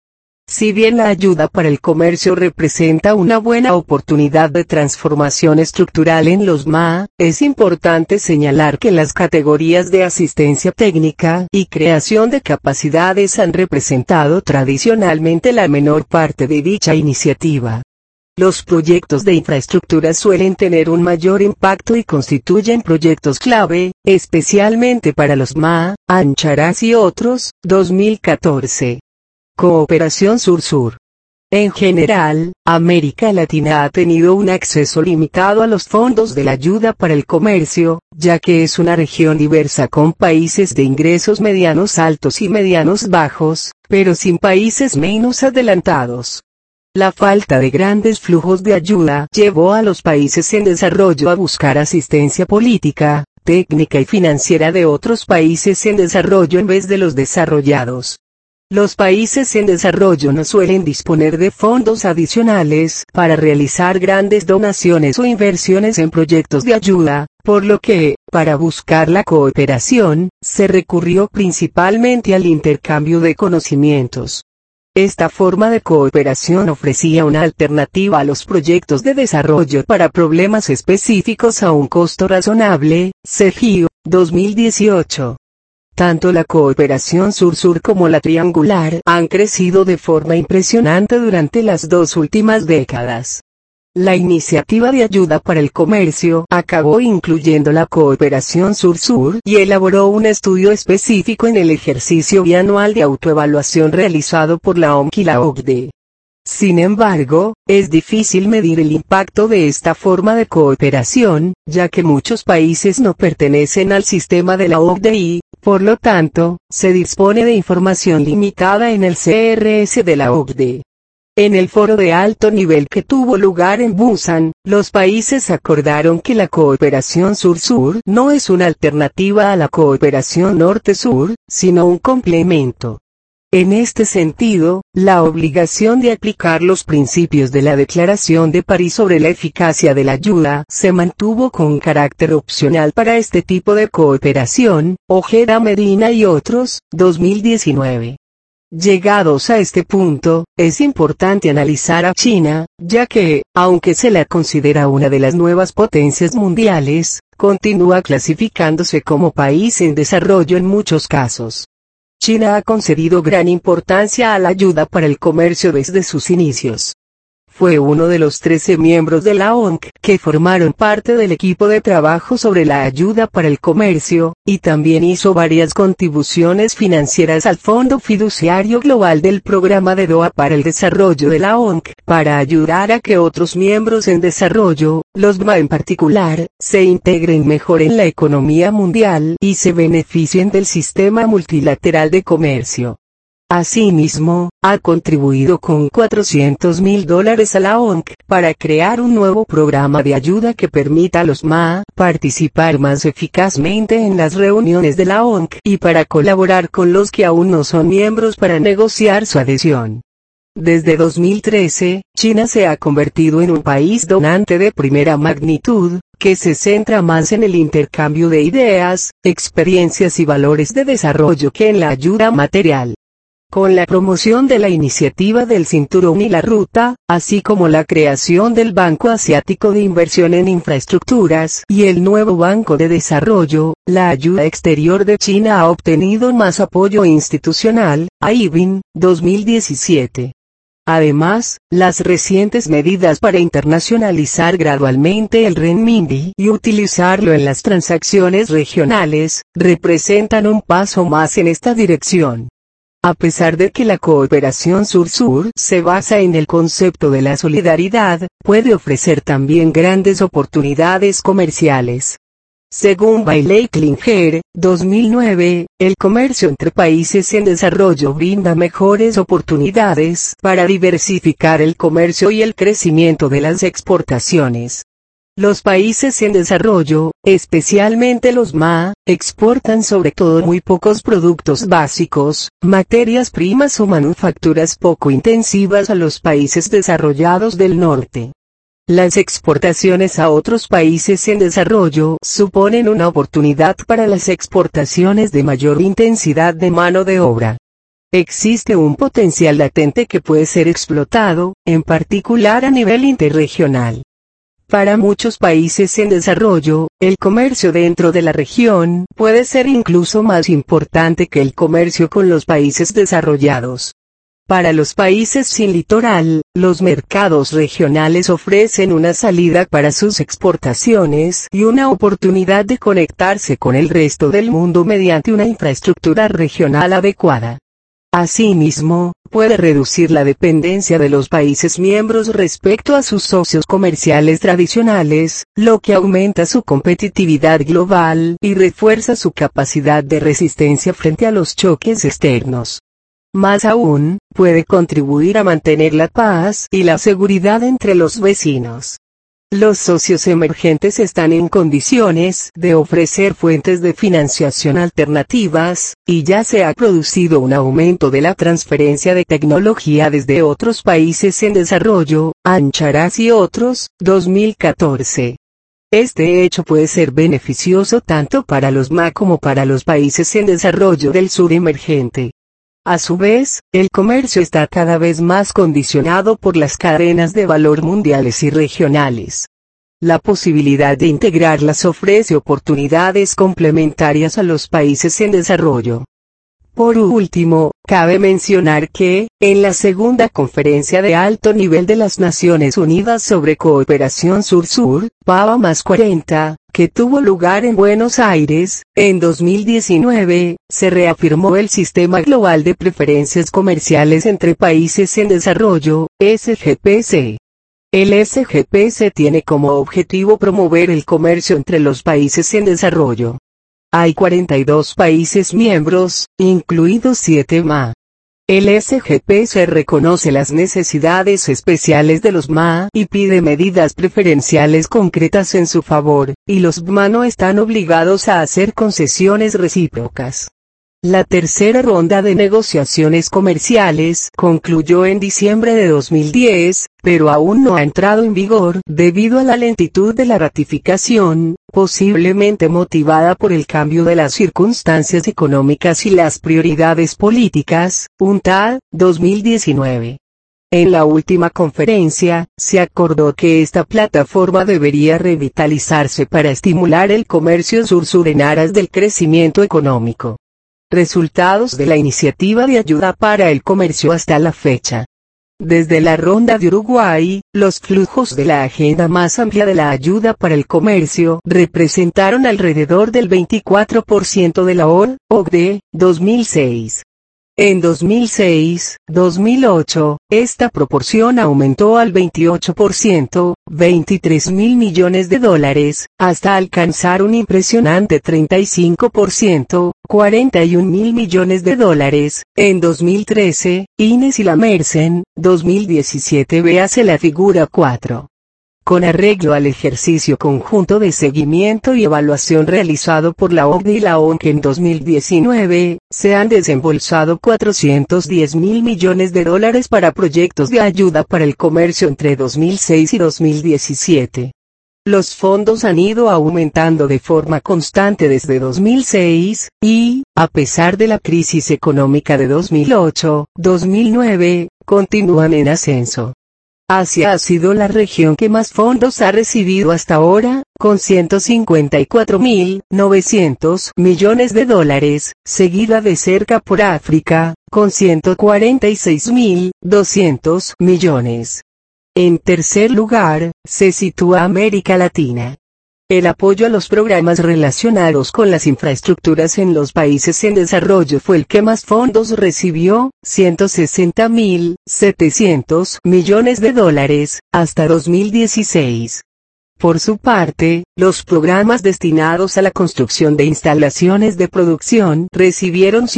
Si bien la ayuda para el comercio representa una buena oportunidad de transformación estructural en los MA, es importante señalar que las categorías de asistencia técnica y creación de capacidades han representado tradicionalmente la menor parte de dicha iniciativa. Los proyectos de infraestructura suelen tener un mayor impacto y constituyen proyectos clave, especialmente para los MA, Ancharaz y otros, 2014. Cooperación Sur-Sur. En general, América Latina ha tenido un acceso limitado a los fondos de la ayuda para el comercio, ya que es una región diversa con países de ingresos medianos altos y medianos bajos, pero sin países menos adelantados. La falta de grandes flujos de ayuda llevó a los países en desarrollo a buscar asistencia política, técnica y financiera de otros países en desarrollo en vez de los desarrollados. Los países en desarrollo no suelen disponer de fondos adicionales para realizar grandes donaciones o inversiones en proyectos de ayuda, por lo que, para buscar la cooperación, se recurrió principalmente al intercambio de conocimientos. Esta forma de cooperación ofrecía una alternativa a los proyectos de desarrollo para problemas específicos a un costo razonable, CGIO, 2018. Tanto la cooperación sur-sur como la triangular han crecido de forma impresionante durante las 2 últimas décadas. La iniciativa de ayuda para el comercio acabó incluyendo la cooperación sur-sur y elaboró un estudio específico en el ejercicio bianual de autoevaluación realizado por la OMC y la OCDE. Sin embargo, es difícil medir el impacto de esta forma de cooperación, ya que muchos países no pertenecen al sistema de la OCDE y, por lo tanto, se dispone de información limitada en el CRS de la OCDE. En el foro de alto nivel que tuvo lugar en Busan, los países acordaron que la cooperación sur-sur no es una alternativa a la cooperación norte-sur, sino un complemento. En este sentido, la obligación de aplicar los principios de la Declaración de París sobre la eficacia de la ayuda se mantuvo con carácter opcional para este tipo de cooperación, Ojeda Medina y otros, 2019. Llegados a este punto, es importante analizar a China, ya que, aunque se la considera una de las nuevas potencias mundiales, continúa clasificándose como país en desarrollo en muchos casos. China ha concedido gran importancia a la ayuda para el comercio desde sus inicios. Fue uno de los 13 miembros de la OMC que formaron parte del equipo de trabajo sobre la ayuda para el comercio, y también hizo varias contribuciones financieras al Fondo Fiduciario Global del Programa de Doha para el Desarrollo de la OMC, para ayudar a que otros miembros en desarrollo, los MA en particular, se integren mejor en la economía mundial y se beneficien del sistema multilateral de comercio. Asimismo, ha contribuido con $400.000 a la OMC para crear un nuevo programa de ayuda que permita a los MA participar más eficazmente en las reuniones de la OMC y para colaborar con los que aún no son miembros para negociar su adhesión. Desde 2013, China se ha convertido en un país donante de primera magnitud, que se centra más en el intercambio de ideas, experiencias y valores de desarrollo que en la ayuda material. Con la promoción de la iniciativa del Cinturón y la Ruta, así como la creación del Banco Asiático de Inversión en Infraestructuras y el nuevo Banco de Desarrollo, la ayuda exterior de China ha obtenido más apoyo institucional, AIBIN, 2017. Además, las recientes medidas para internacionalizar gradualmente el renminbi y utilizarlo en las transacciones regionales, representan un paso más en esta dirección. A pesar de que la cooperación sur-sur se basa en el concepto de la solidaridad, puede ofrecer también grandes oportunidades comerciales. Según Bailey Klinger, 2009, el comercio entre países en desarrollo brinda mejores oportunidades para diversificar el comercio y el crecimiento de las exportaciones. Los países en desarrollo, especialmente los MA, exportan sobre todo muy pocos productos básicos, materias primas o manufacturas poco intensivas a los países desarrollados del norte. Las exportaciones a otros países en desarrollo suponen una oportunidad para las exportaciones de mayor intensidad de mano de obra. existe un potencial latente que puede ser explotado, en particular a nivel interregional. Para muchos países en desarrollo, el comercio dentro de la región puede ser incluso más importante que el comercio con los países desarrollados. Para los países sin litoral, los mercados regionales ofrecen una salida para sus exportaciones y una oportunidad de conectarse con el resto del mundo mediante una infraestructura regional adecuada. Asimismo, puede reducir la dependencia de los países miembros respecto a sus socios comerciales tradicionales, lo que aumenta su competitividad global y refuerza su capacidad de resistencia frente a los choques externos. Más aún, puede contribuir a mantener la paz y la seguridad entre los vecinos. Los socios emergentes están en condiciones de ofrecer fuentes de financiación alternativas, y ya se ha producido un aumento de la transferencia de tecnología desde otros países en desarrollo, Ancharas y otros, 2014. Este hecho puede ser beneficioso tanto para los MA como para los países en desarrollo del sur emergente. A su vez, el comercio está cada vez más condicionado por las cadenas de valor mundiales y regionales. La posibilidad de integrarlas ofrece oportunidades complementarias a los países en desarrollo. Por último, cabe mencionar que, en la segunda conferencia de alto nivel de las Naciones Unidas sobre Cooperación Sur-Sur, PAVA+40, que tuvo lugar en Buenos Aires, en 2019, se reafirmó el Sistema Global de Preferencias Comerciales entre Países en Desarrollo, SGPC. El SGPC tiene como objetivo promover el comercio entre los países en desarrollo. Hay 42 países miembros, incluidos 7 MA. El SGPC reconoce las necesidades especiales de los MA y pide medidas preferenciales concretas en su favor, y los MA no están obligados a hacer concesiones recíprocas. La tercera ronda de negociaciones comerciales concluyó en diciembre de 2010, pero aún no ha entrado en vigor debido a la lentitud de la ratificación, posiblemente motivada por el cambio de las circunstancias económicas y las prioridades políticas, UNCTAD, 2019. En la última conferencia, se acordó que esta plataforma debería revitalizarse para estimular el comercio sur-sur en aras del crecimiento económico. Resultados de la iniciativa de ayuda para el comercio hasta la fecha. Desde la ronda de Uruguay, los flujos de la agenda más amplia de la ayuda para el comercio representaron alrededor del 24% de la OCDE, 2006. En 2006-2008, esta proporción aumentó al 28%, 23.000 millones de dólares, hasta alcanzar un impresionante 35%, 41.000 millones de dólares, en 2013, Ines y Lamersen, 2017. Véase la figura 4. Con arreglo al ejercicio conjunto de seguimiento y evaluación realizado por la OCDE y la ONC en 2019, se han desembolsado 410.000 millones de dólares para proyectos de ayuda para el comercio entre 2006 y 2017. Los fondos han ido aumentando de forma constante desde 2006, y, a pesar de la crisis económica de 2008-2009, continúan en ascenso. Asia ha sido la región que más fondos ha recibido hasta ahora, con 154.900 millones de dólares, seguida de cerca por África, con 146.200 millones. En tercer lugar, se sitúa América Latina. El apoyo a los programas relacionados con las infraestructuras en los países en desarrollo fue el que más fondos recibió, 160.700 millones de dólares, hasta 2016. Por su parte, los programas destinados a la construcción de instalaciones de producción recibieron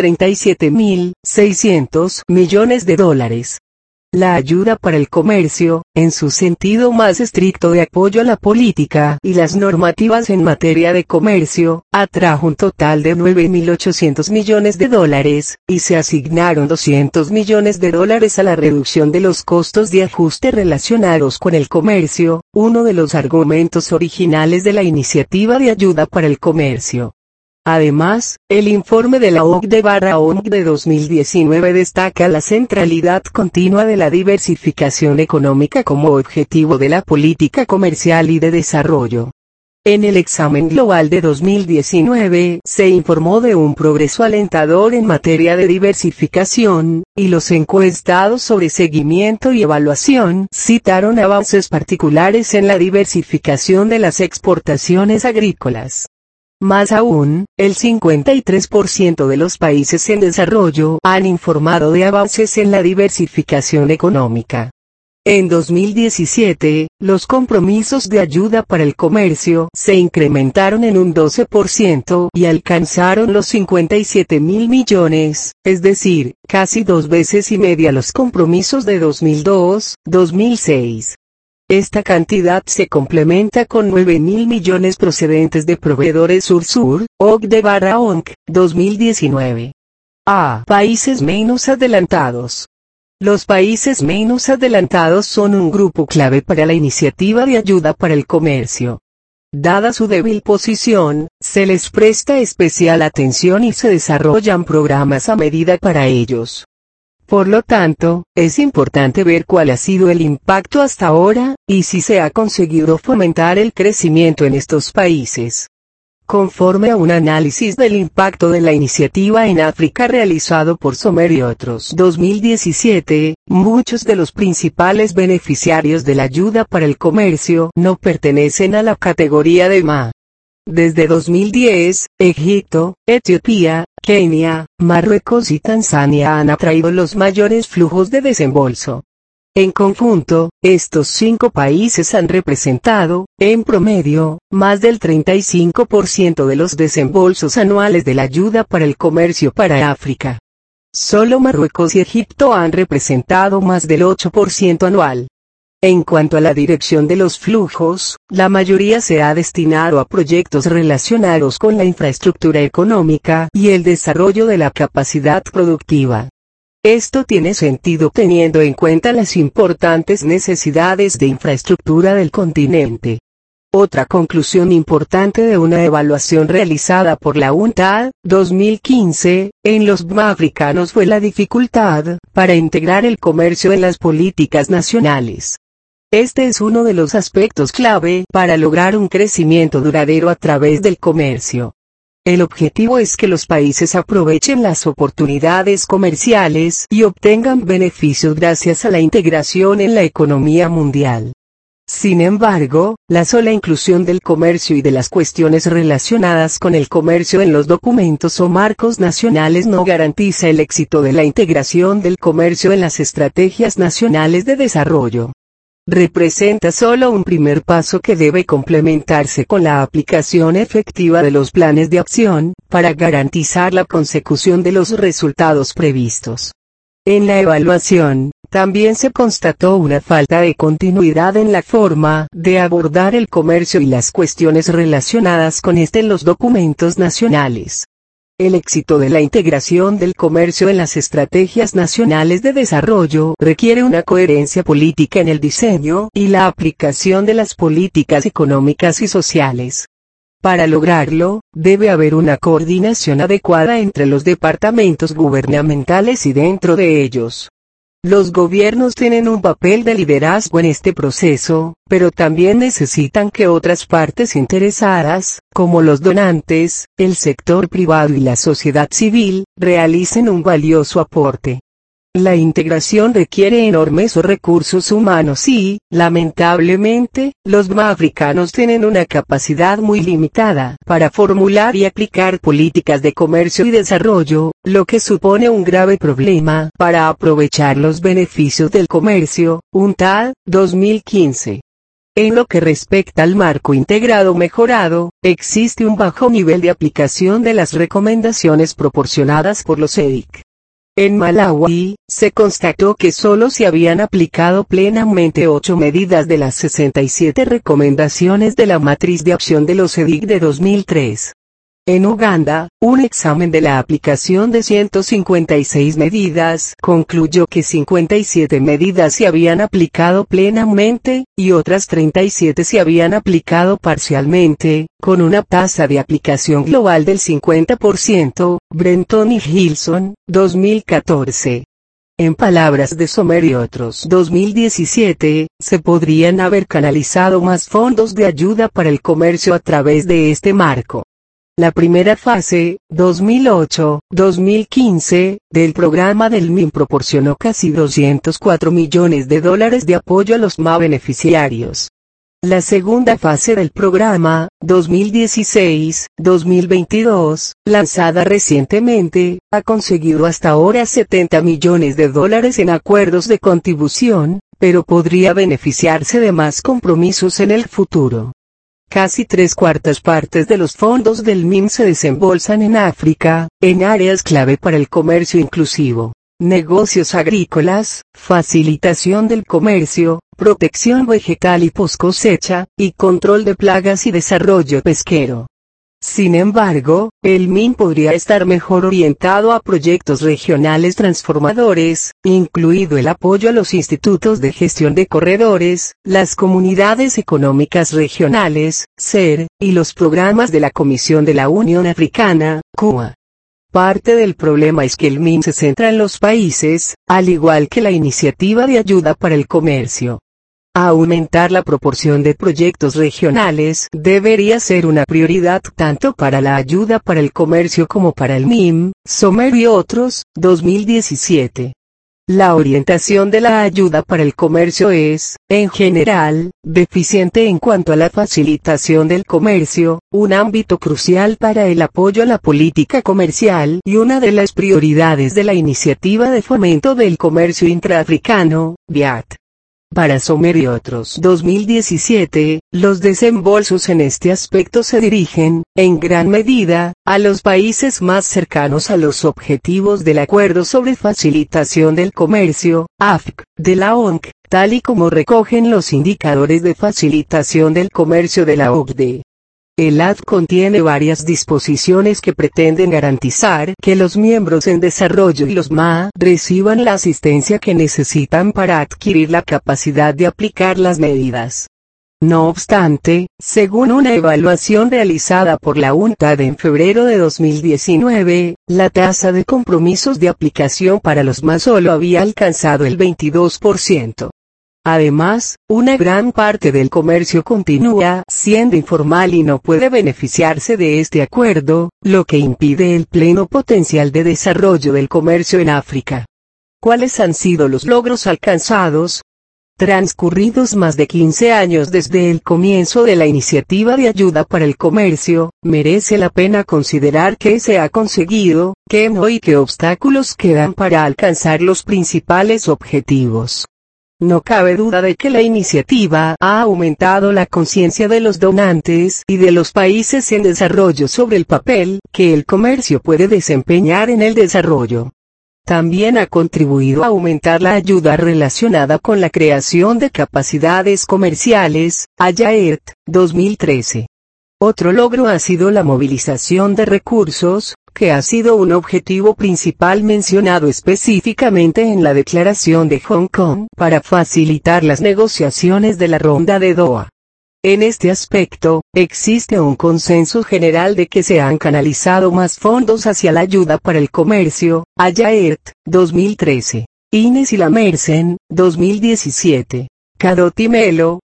137.600 millones de dólares. La ayuda para el comercio, en su sentido más estricto de apoyo a la política y las normativas en materia de comercio, atrajo un total de 9.800 millones de dólares, y se asignaron 200 millones de dólares a la reducción de los costos de ajuste relacionados con el comercio, uno de los argumentos originales de la iniciativa de ayuda para el comercio. Además, el informe de la OCDE/ONG de 2019 destaca la centralidad continua de la diversificación económica como objetivo de la política comercial y de desarrollo. En el examen global de 2019, se informó de un progreso alentador en materia de diversificación, y los encuestados sobre seguimiento y evaluación citaron avances particulares en la diversificación de las exportaciones agrícolas. Más aún, el 53% de los países en desarrollo han informado de avances en la diversificación económica. En 2017, los compromisos de ayuda para el comercio se incrementaron en un 12% y alcanzaron los 57.000 millones, es decir, casi 2 veces y media los compromisos de 2002-2006. Esta cantidad se complementa con 9.000 millones procedentes de proveedores sur-sur, OCDE/ONG, 2019. Países menos adelantados. Los países menos adelantados son un grupo clave para la iniciativa de ayuda para el comercio. Dada su débil posición, se les presta especial atención y se desarrollan programas a medida para ellos. Por lo tanto, es importante ver cuál ha sido el impacto hasta ahora, y si se ha conseguido fomentar el crecimiento en estos países. Conforme a un análisis del impacto de la iniciativa en África realizado por Sommer y otros 2017, muchos de los principales beneficiarios de la ayuda para el comercio no pertenecen a la categoría de MA. Desde 2010, Egipto, Etiopía, Kenia, Marruecos y Tanzania han atraído los mayores flujos de desembolso. En conjunto, estos 5 países han representado, en promedio, más del 35% de los desembolsos anuales de la ayuda para el comercio para África. Solo Marruecos y Egipto han representado más del 8% anual. En cuanto a la dirección de los flujos, la mayoría se ha destinado a proyectos relacionados con la infraestructura económica y el desarrollo de la capacidad productiva. Esto tiene sentido teniendo en cuenta las importantes necesidades de infraestructura del continente. Otra conclusión importante de una evaluación realizada por la UNCTAD, 2015, en los BMA africanos fue la dificultad para integrar el comercio en las políticas nacionales. Este es uno de los aspectos clave para lograr un crecimiento duradero a través del comercio. El objetivo es que los países aprovechen las oportunidades comerciales y obtengan beneficios gracias a la integración en la economía mundial. Sin embargo, la sola inclusión del comercio y de las cuestiones relacionadas con el comercio en los documentos o marcos nacionales no garantiza el éxito de la integración del comercio en las estrategias nacionales de desarrollo. Representa solo un primer paso que debe complementarse con la aplicación efectiva de los planes de acción, para garantizar la consecución de los resultados previstos. En la evaluación, también se constató una falta de continuidad en la forma de abordar el comercio y las cuestiones relacionadas con este en los documentos nacionales. El éxito de la integración del comercio en las estrategias nacionales de desarrollo requiere una coherencia política en el diseño y la aplicación de las políticas económicas y sociales. Para lograrlo, debe haber una coordinación adecuada entre los departamentos gubernamentales y dentro de ellos. Los gobiernos tienen un papel de liderazgo en este proceso, pero también necesitan que otras partes interesadas, como los donantes, el sector privado y la sociedad civil, realicen un valioso aporte. La integración requiere enormes recursos humanos y, lamentablemente, los BMA africanos tienen una capacidad muy limitada para formular y aplicar políticas de comercio y desarrollo, lo que supone un grave problema para aprovechar los beneficios del comercio, UNCTAD, 2015. En lo que respecta al marco integrado mejorado, existe un bajo nivel de aplicación de las recomendaciones proporcionadas por los EDIC. En Malawi, se constató que solo se habían aplicado plenamente 8 medidas de las 67 recomendaciones de la matriz de acción de los EDIC de 2003. En Uganda, un examen de la aplicación de 156 medidas concluyó que 57 medidas se habían aplicado plenamente, y otras 37 se habían aplicado parcialmente, con una tasa de aplicación global del 50%, Brenton y Gilson, 2014. En palabras de Sommer y otros 2017, se podrían haber canalizado más fondos de ayuda para el comercio a través de este marco. La primera fase, 2008-2015, del programa del MIM proporcionó casi $204 millones de apoyo a los más beneficiarios. La segunda fase del programa, 2016-2022, lanzada recientemente, ha conseguido hasta ahora $70 millones en acuerdos de contribución, pero podría beneficiarse de más compromisos en el futuro. Casi 3/4 partes de los fondos del MIM se desembolsan en África, en áreas clave para el comercio inclusivo, negocios agrícolas, facilitación del comercio, protección vegetal y post-cosecha, y control de plagas y desarrollo pesquero. Sin embargo, el MIM podría estar mejor orientado a proyectos regionales transformadores, incluido el apoyo a los institutos de gestión de corredores, las comunidades económicas regionales, CER, y los programas de la Comisión de la Unión Africana, CUA. Parte del problema es que el MIM se centra en los países, al igual que la Iniciativa de Ayuda para el Comercio. Aumentar la proporción de proyectos regionales debería ser una prioridad tanto para la ayuda para el comercio como para el MIM, Sommer y otros, 2017. La orientación de la ayuda para el comercio es, en general, deficiente en cuanto a la facilitación del comercio, un ámbito crucial para el apoyo a la política comercial y una de las prioridades de la Iniciativa de Fomento del Comercio Intraafricano, BIAT. Para Sommer y otros 2017, los desembolsos en este aspecto se dirigen, en gran medida, a los países más cercanos a los objetivos del Acuerdo sobre Facilitación del Comercio, AFC, de la ONC, tal y como recogen los indicadores de facilitación del comercio de la OCDE. El AFC contiene varias disposiciones que pretenden garantizar que los miembros en desarrollo y los MA reciban la asistencia que necesitan para adquirir la capacidad de aplicar las medidas. No obstante, según una evaluación realizada por la UNCTAD en febrero de 2019, la tasa de compromisos de aplicación para los MA solo había alcanzado el 22%. Además, una gran parte del comercio continúa siendo informal y no puede beneficiarse de este acuerdo, lo que impide el pleno potencial de desarrollo del comercio en África. ¿Cuáles han sido los logros alcanzados? Transcurridos más de 15 años desde el comienzo de la Iniciativa de Ayuda para el Comercio, merece la pena considerar qué se ha conseguido, qué no y qué obstáculos quedan para alcanzar los principales objetivos. No cabe duda de que la iniciativa ha aumentado la conciencia de los donantes y de los países en desarrollo sobre el papel que el comercio puede desempeñar en el desarrollo. También ha contribuido a aumentar la ayuda relacionada con la creación de capacidades comerciales, AYERT, 2013. Otro logro ha sido la movilización de recursos, que ha sido un objetivo principal mencionado específicamente en la Declaración de Hong Kong para facilitar las negociaciones de la Ronda de Doha. En este aspecto, existe un consenso general de que se han canalizado más fondos hacia la ayuda para el comercio, AYERT, 2013. Ines y Lamersen, 2017. Cadot y Melo,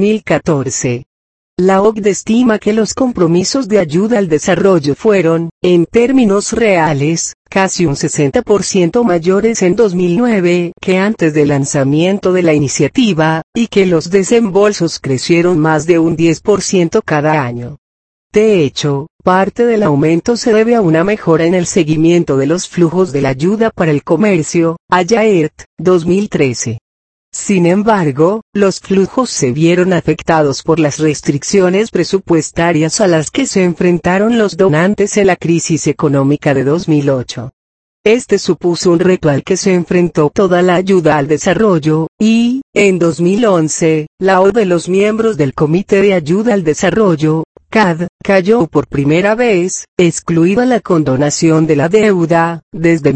2014. La OCDE estima que los compromisos de ayuda al desarrollo fueron, en términos reales, casi un 60% mayores en 2009 que antes del lanzamiento de la iniciativa, y que los desembolsos crecieron más de un 10% cada año. De hecho, parte del aumento se debe a una mejora en el seguimiento de los flujos de la ayuda para el comercio, AYERT, 2013. Sin embargo, los flujos se vieron afectados por las restricciones presupuestarias a las que se enfrentaron los donantes en la crisis económica de 2008. Este supuso un reto al que se enfrentó toda la ayuda al desarrollo, y, en 2011, la OCDE y los miembros del Comité de Ayuda al Desarrollo, CAD, cayó por primera vez, excluida la condonación de la deuda, desde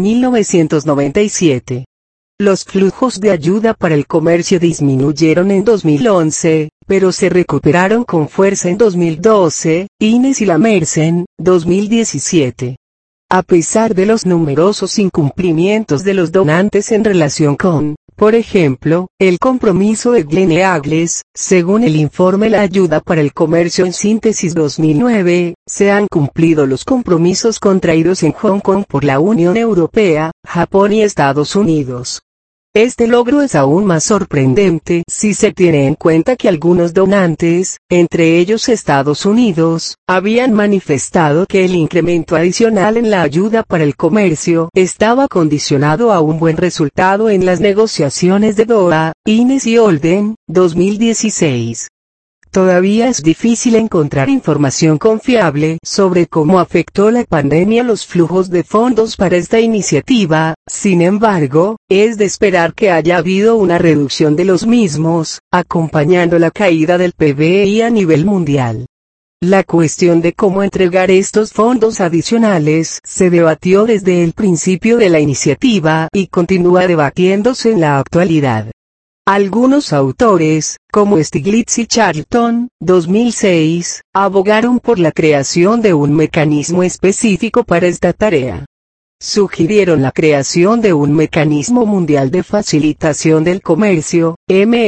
1997. Los flujos de ayuda para el comercio disminuyeron en 2011, pero se recuperaron con fuerza en 2012, Ines y Lamersen, 2017. A pesar de los numerosos incumplimientos de los donantes en relación con, por ejemplo, el compromiso de Glenn Eagles, según el informe La ayuda para el comercio en síntesis 2009, se han cumplido los compromisos contraídos en Hong Kong por la Unión Europea, Japón y Estados Unidos. Este logro es aún más sorprendente si se tiene en cuenta que algunos donantes, entre ellos Estados Unidos, habían manifestado que el incremento adicional en la ayuda para el comercio estaba condicionado a un buen resultado en las negociaciones de Doha, Ines y Holden, 2016. Todavía es difícil encontrar información confiable sobre cómo afectó la pandemia los flujos de fondos para esta iniciativa, sin embargo, es de esperar que haya habido una reducción de los mismos, acompañando la caída del PBI a nivel mundial. La cuestión de cómo entregar estos fondos adicionales se debatió desde el principio de la iniciativa y continúa debatiéndose en la actualidad. Algunos autores, como Stiglitz y Charlton, 2006, abogaron por la creación de un mecanismo específico para esta tarea. Sugirieron la creación de un mecanismo mundial de facilitación del comercio,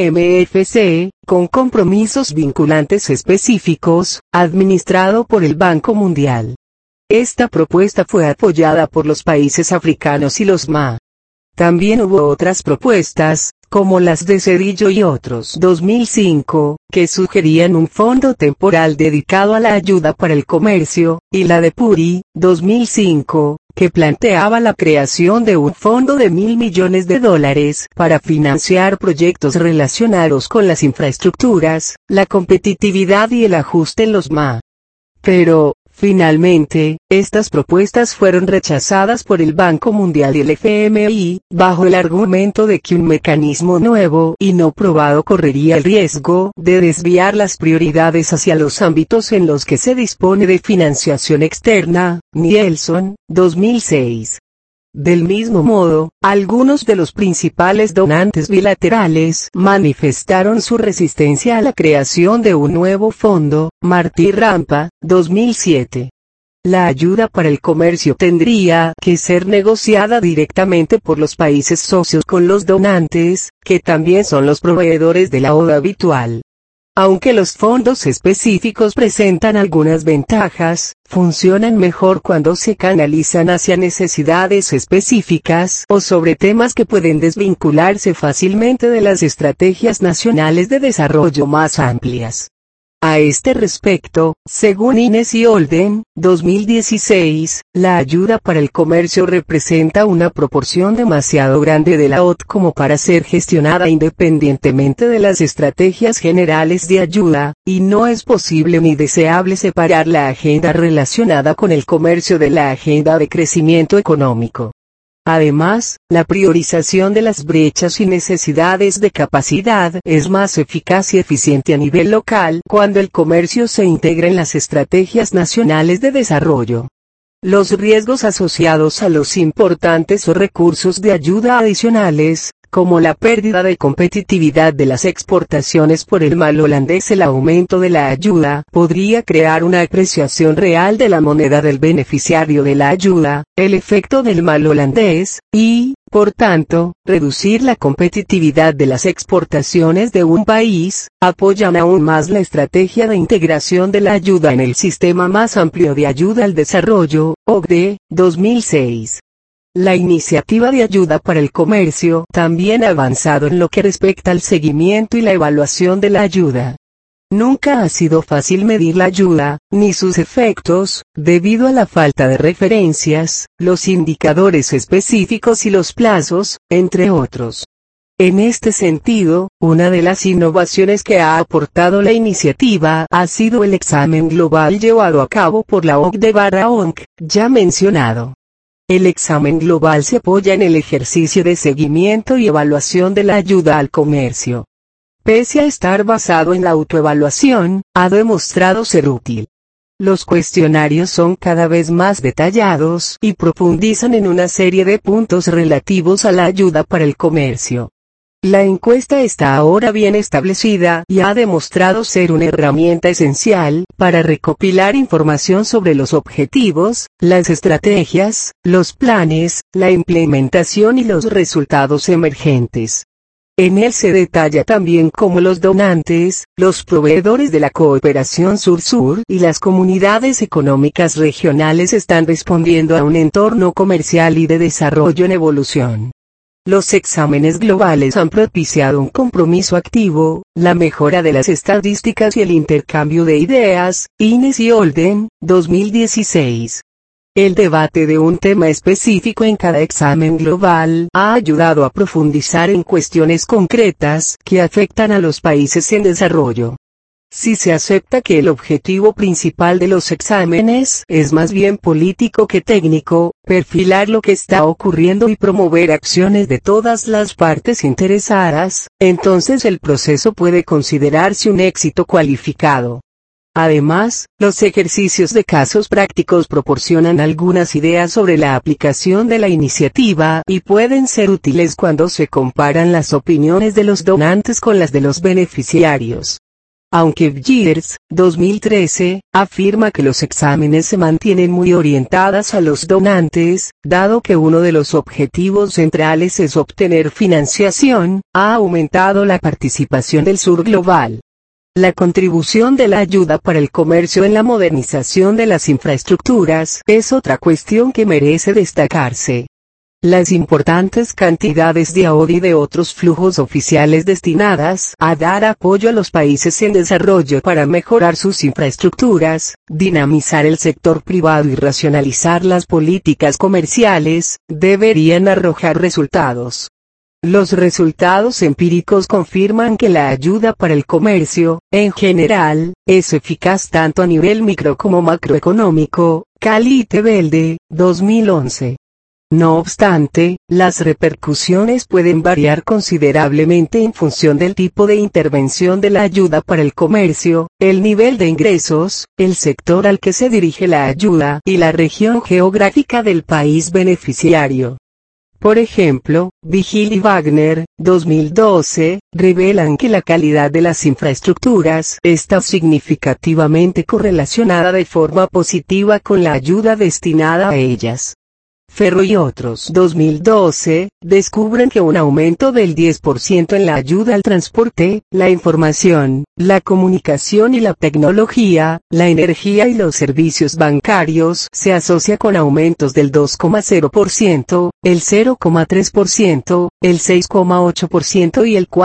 MMFC, con compromisos vinculantes específicos, administrado por el Banco Mundial. Esta propuesta fue apoyada por los países africanos y los MA. También hubo otras propuestas, como las de Cedillo y otros 2005, que sugerían un fondo temporal dedicado a la ayuda para el comercio, y la de Puri, 2005, que planteaba la creación de un fondo de $1.000 millones para financiar proyectos relacionados con las infraestructuras, la competitividad y el ajuste en los MA. Pero, finalmente, estas propuestas fueron rechazadas por el Banco Mundial y el FMI, bajo el argumento de que un mecanismo nuevo y no probado correría el riesgo de desviar las prioridades hacia los ámbitos en los que se dispone de financiación externa. Nielsen, 2006. Del mismo modo, algunos de los principales donantes bilaterales manifestaron su resistencia a la creación de un nuevo fondo. Martí Rampa, 2007. La ayuda para el comercio tendría que ser negociada directamente por los países socios con los donantes, que también son los proveedores de la ODA habitual. Aunque los fondos específicos presentan algunas ventajas, funcionan mejor cuando se canalizan hacia necesidades específicas o sobre temas que pueden desvincularse fácilmente de las estrategias nacionales de desarrollo más amplias. A este respecto, según Ines y Holden, 2016, la ayuda para el comercio representa una proporción demasiado grande de la OD como para ser gestionada independientemente de las estrategias generales de ayuda, y no es posible ni deseable separar la agenda relacionada con el comercio de la agenda de crecimiento económico. Además, la priorización de las brechas y necesidades de capacidad es más eficaz y eficiente a nivel local cuando el comercio se integra en las estrategias nacionales de desarrollo. Los riesgos asociados a los importantes o recursos de ayuda adicionales, como la pérdida de competitividad de las exportaciones por el mal holandés, el aumento de la ayuda podría crear una apreciación real de la moneda del beneficiario de la ayuda, el efecto del mal holandés, y, por tanto, reducir la competitividad de las exportaciones de un país, apoyan aún más la estrategia de integración de la ayuda en el sistema más amplio de ayuda al desarrollo, OCDE, 2006. La iniciativa de ayuda para el comercio también ha avanzado en lo que respecta al seguimiento y la evaluación de la ayuda. Nunca ha sido fácil medir la ayuda, ni sus efectos, debido a la falta de referencias, los indicadores específicos y los plazos, entre otros. En este sentido, una de las innovaciones que ha aportado la iniciativa ha sido el examen global llevado a cabo por la OCDE/ONC, ya mencionado. El examen global se apoya en el ejercicio de seguimiento y evaluación de la ayuda al comercio. Pese a estar basado en la autoevaluación, ha demostrado ser útil. Los cuestionarios son cada vez más detallados y profundizan en una serie de puntos relativos a la ayuda para el comercio. La encuesta está ahora bien establecida y ha demostrado ser una herramienta esencial para recopilar información sobre los objetivos, las estrategias, los planes, la implementación y los resultados emergentes. En él se detalla también cómo los donantes, los proveedores de la cooperación sur-sur y las comunidades económicas regionales están respondiendo a un entorno comercial y de desarrollo en evolución. Los exámenes globales han propiciado un compromiso activo, la mejora de las estadísticas y el intercambio de ideas. Ines y Olden, 2016. El debate de un tema específico en cada examen global ha ayudado a profundizar en cuestiones concretas que afectan a los países en desarrollo. Si se acepta que el objetivo principal de los exámenes es más bien político que técnico, perfilar lo que está ocurriendo y promover acciones de todas las partes interesadas, entonces el proceso puede considerarse un éxito cualificado. Además, los ejercicios de casos prácticos proporcionan algunas ideas sobre la aplicación de la iniciativa y pueden ser útiles cuando se comparan las opiniones de los donantes con las de los beneficiarios. Aunque Bjers, 2013, afirma que los exámenes se mantienen muy orientadas a los donantes, dado que uno de los objetivos centrales es obtener financiación, ha aumentado la participación del sur global. La contribución de la ayuda para el comercio en la modernización de las infraestructuras es otra cuestión que merece destacarse. Las importantes cantidades de AOD y de otros flujos oficiales destinadas a dar apoyo a los países en desarrollo para mejorar sus infraestructuras, dinamizar el sector privado y racionalizar las políticas comerciales, deberían arrojar resultados. Los resultados empíricos confirman que la ayuda para el comercio, en general, es eficaz tanto a nivel micro como macroeconómico. Calitevelde, 2011. No obstante, las repercusiones pueden variar considerablemente en función del tipo de intervención de la ayuda para el comercio, el nivel de ingresos, el sector al que se dirige la ayuda y la región geográfica del país beneficiario. Por ejemplo, Vigil y Wagner, 2012, revelan que la calidad de las infraestructuras está significativamente correlacionada de forma positiva con la ayuda destinada a ellas. Ferro y otros 2012, descubren que un aumento del 10% en la ayuda al transporte, la información, la comunicación y la tecnología, la energía y los servicios bancarios se asocia con aumentos del 2,0%, el 0,3%, el 6,8% y el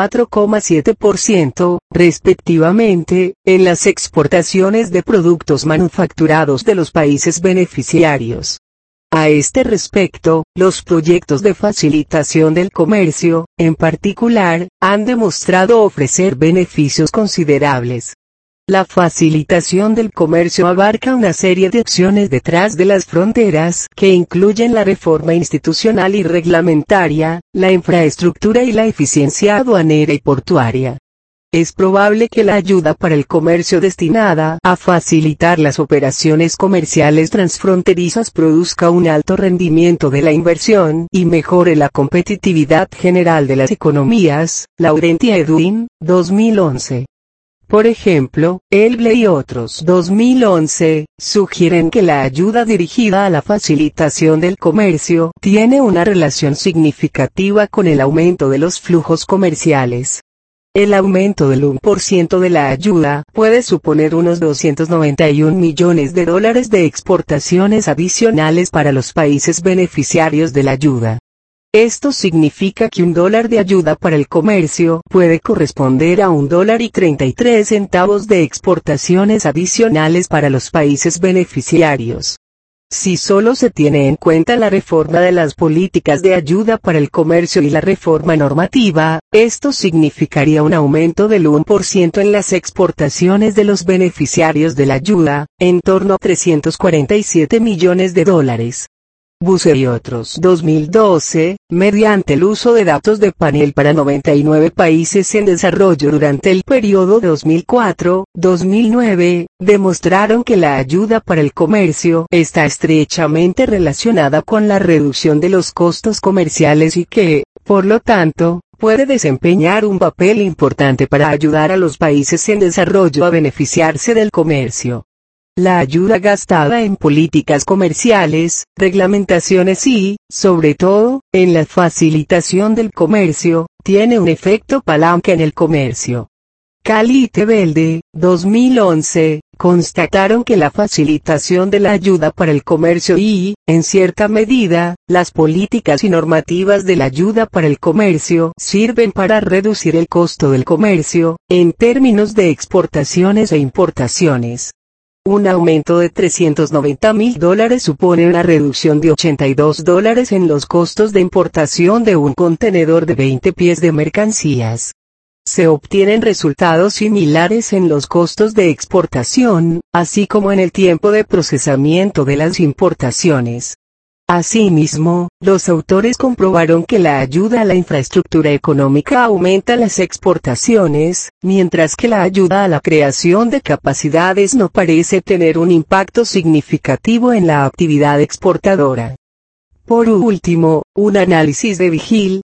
4,7%, respectivamente, en las exportaciones de productos manufacturados de los países beneficiarios. A este respecto, los proyectos de facilitación del comercio, en particular, han demostrado ofrecer beneficios considerables. La facilitación del comercio abarca una serie de acciones detrás de las fronteras que incluyen la reforma institucional y reglamentaria, la infraestructura y la eficiencia aduanera y portuaria. Es probable que la ayuda para el comercio destinada a facilitar las operaciones comerciales transfronterizas produzca un alto rendimiento de la inversión y mejore la competitividad general de las economías. Laurenti Edwin, 2011. Por ejemplo, Elble y otros 2011, sugieren que la ayuda dirigida a la facilitación del comercio tiene una relación significativa con el aumento de los flujos comerciales. El aumento del 1% de la ayuda puede suponer unos $291 millones de exportaciones adicionales para los países beneficiarios de la ayuda. Esto significa que $1 de ayuda para el comercio puede corresponder a $1.33 de exportaciones adicionales para los países beneficiarios. Si solo se tiene en cuenta la reforma de las políticas de ayuda para el comercio y la reforma normativa, esto significaría un aumento del 1% en las exportaciones de los beneficiarios de la ayuda, en torno a $347 millones. Buse y otros. 2012, mediante el uso de datos de panel para 99 países en desarrollo durante el periodo 2004-2009, demostraron que la ayuda para el comercio está estrechamente relacionada con la reducción de los costos comerciales y que, por lo tanto, puede desempeñar un papel importante para ayudar a los países en desarrollo a beneficiarse del comercio. La ayuda gastada en políticas comerciales, reglamentaciones y, sobre todo, en la facilitación del comercio, tiene un efecto palanca en el comercio. Cali y Tebelde, 2011, constataron que la facilitación de la ayuda para el comercio y, en cierta medida, las políticas y normativas de la ayuda para el comercio sirven para reducir el costo del comercio, en términos de exportaciones e importaciones. Un aumento de $390.000 supone una reducción de $82 en los costos de importación de un contenedor de 20 pies de mercancías. Se obtienen resultados similares en los costos de exportación, así como en el tiempo de procesamiento de las importaciones. Asimismo, los autores comprobaron que la ayuda a la infraestructura económica aumenta las exportaciones, mientras que la ayuda a la creación de capacidades no parece tener un impacto significativo en la actividad exportadora. Por último, un análisis de Vigil,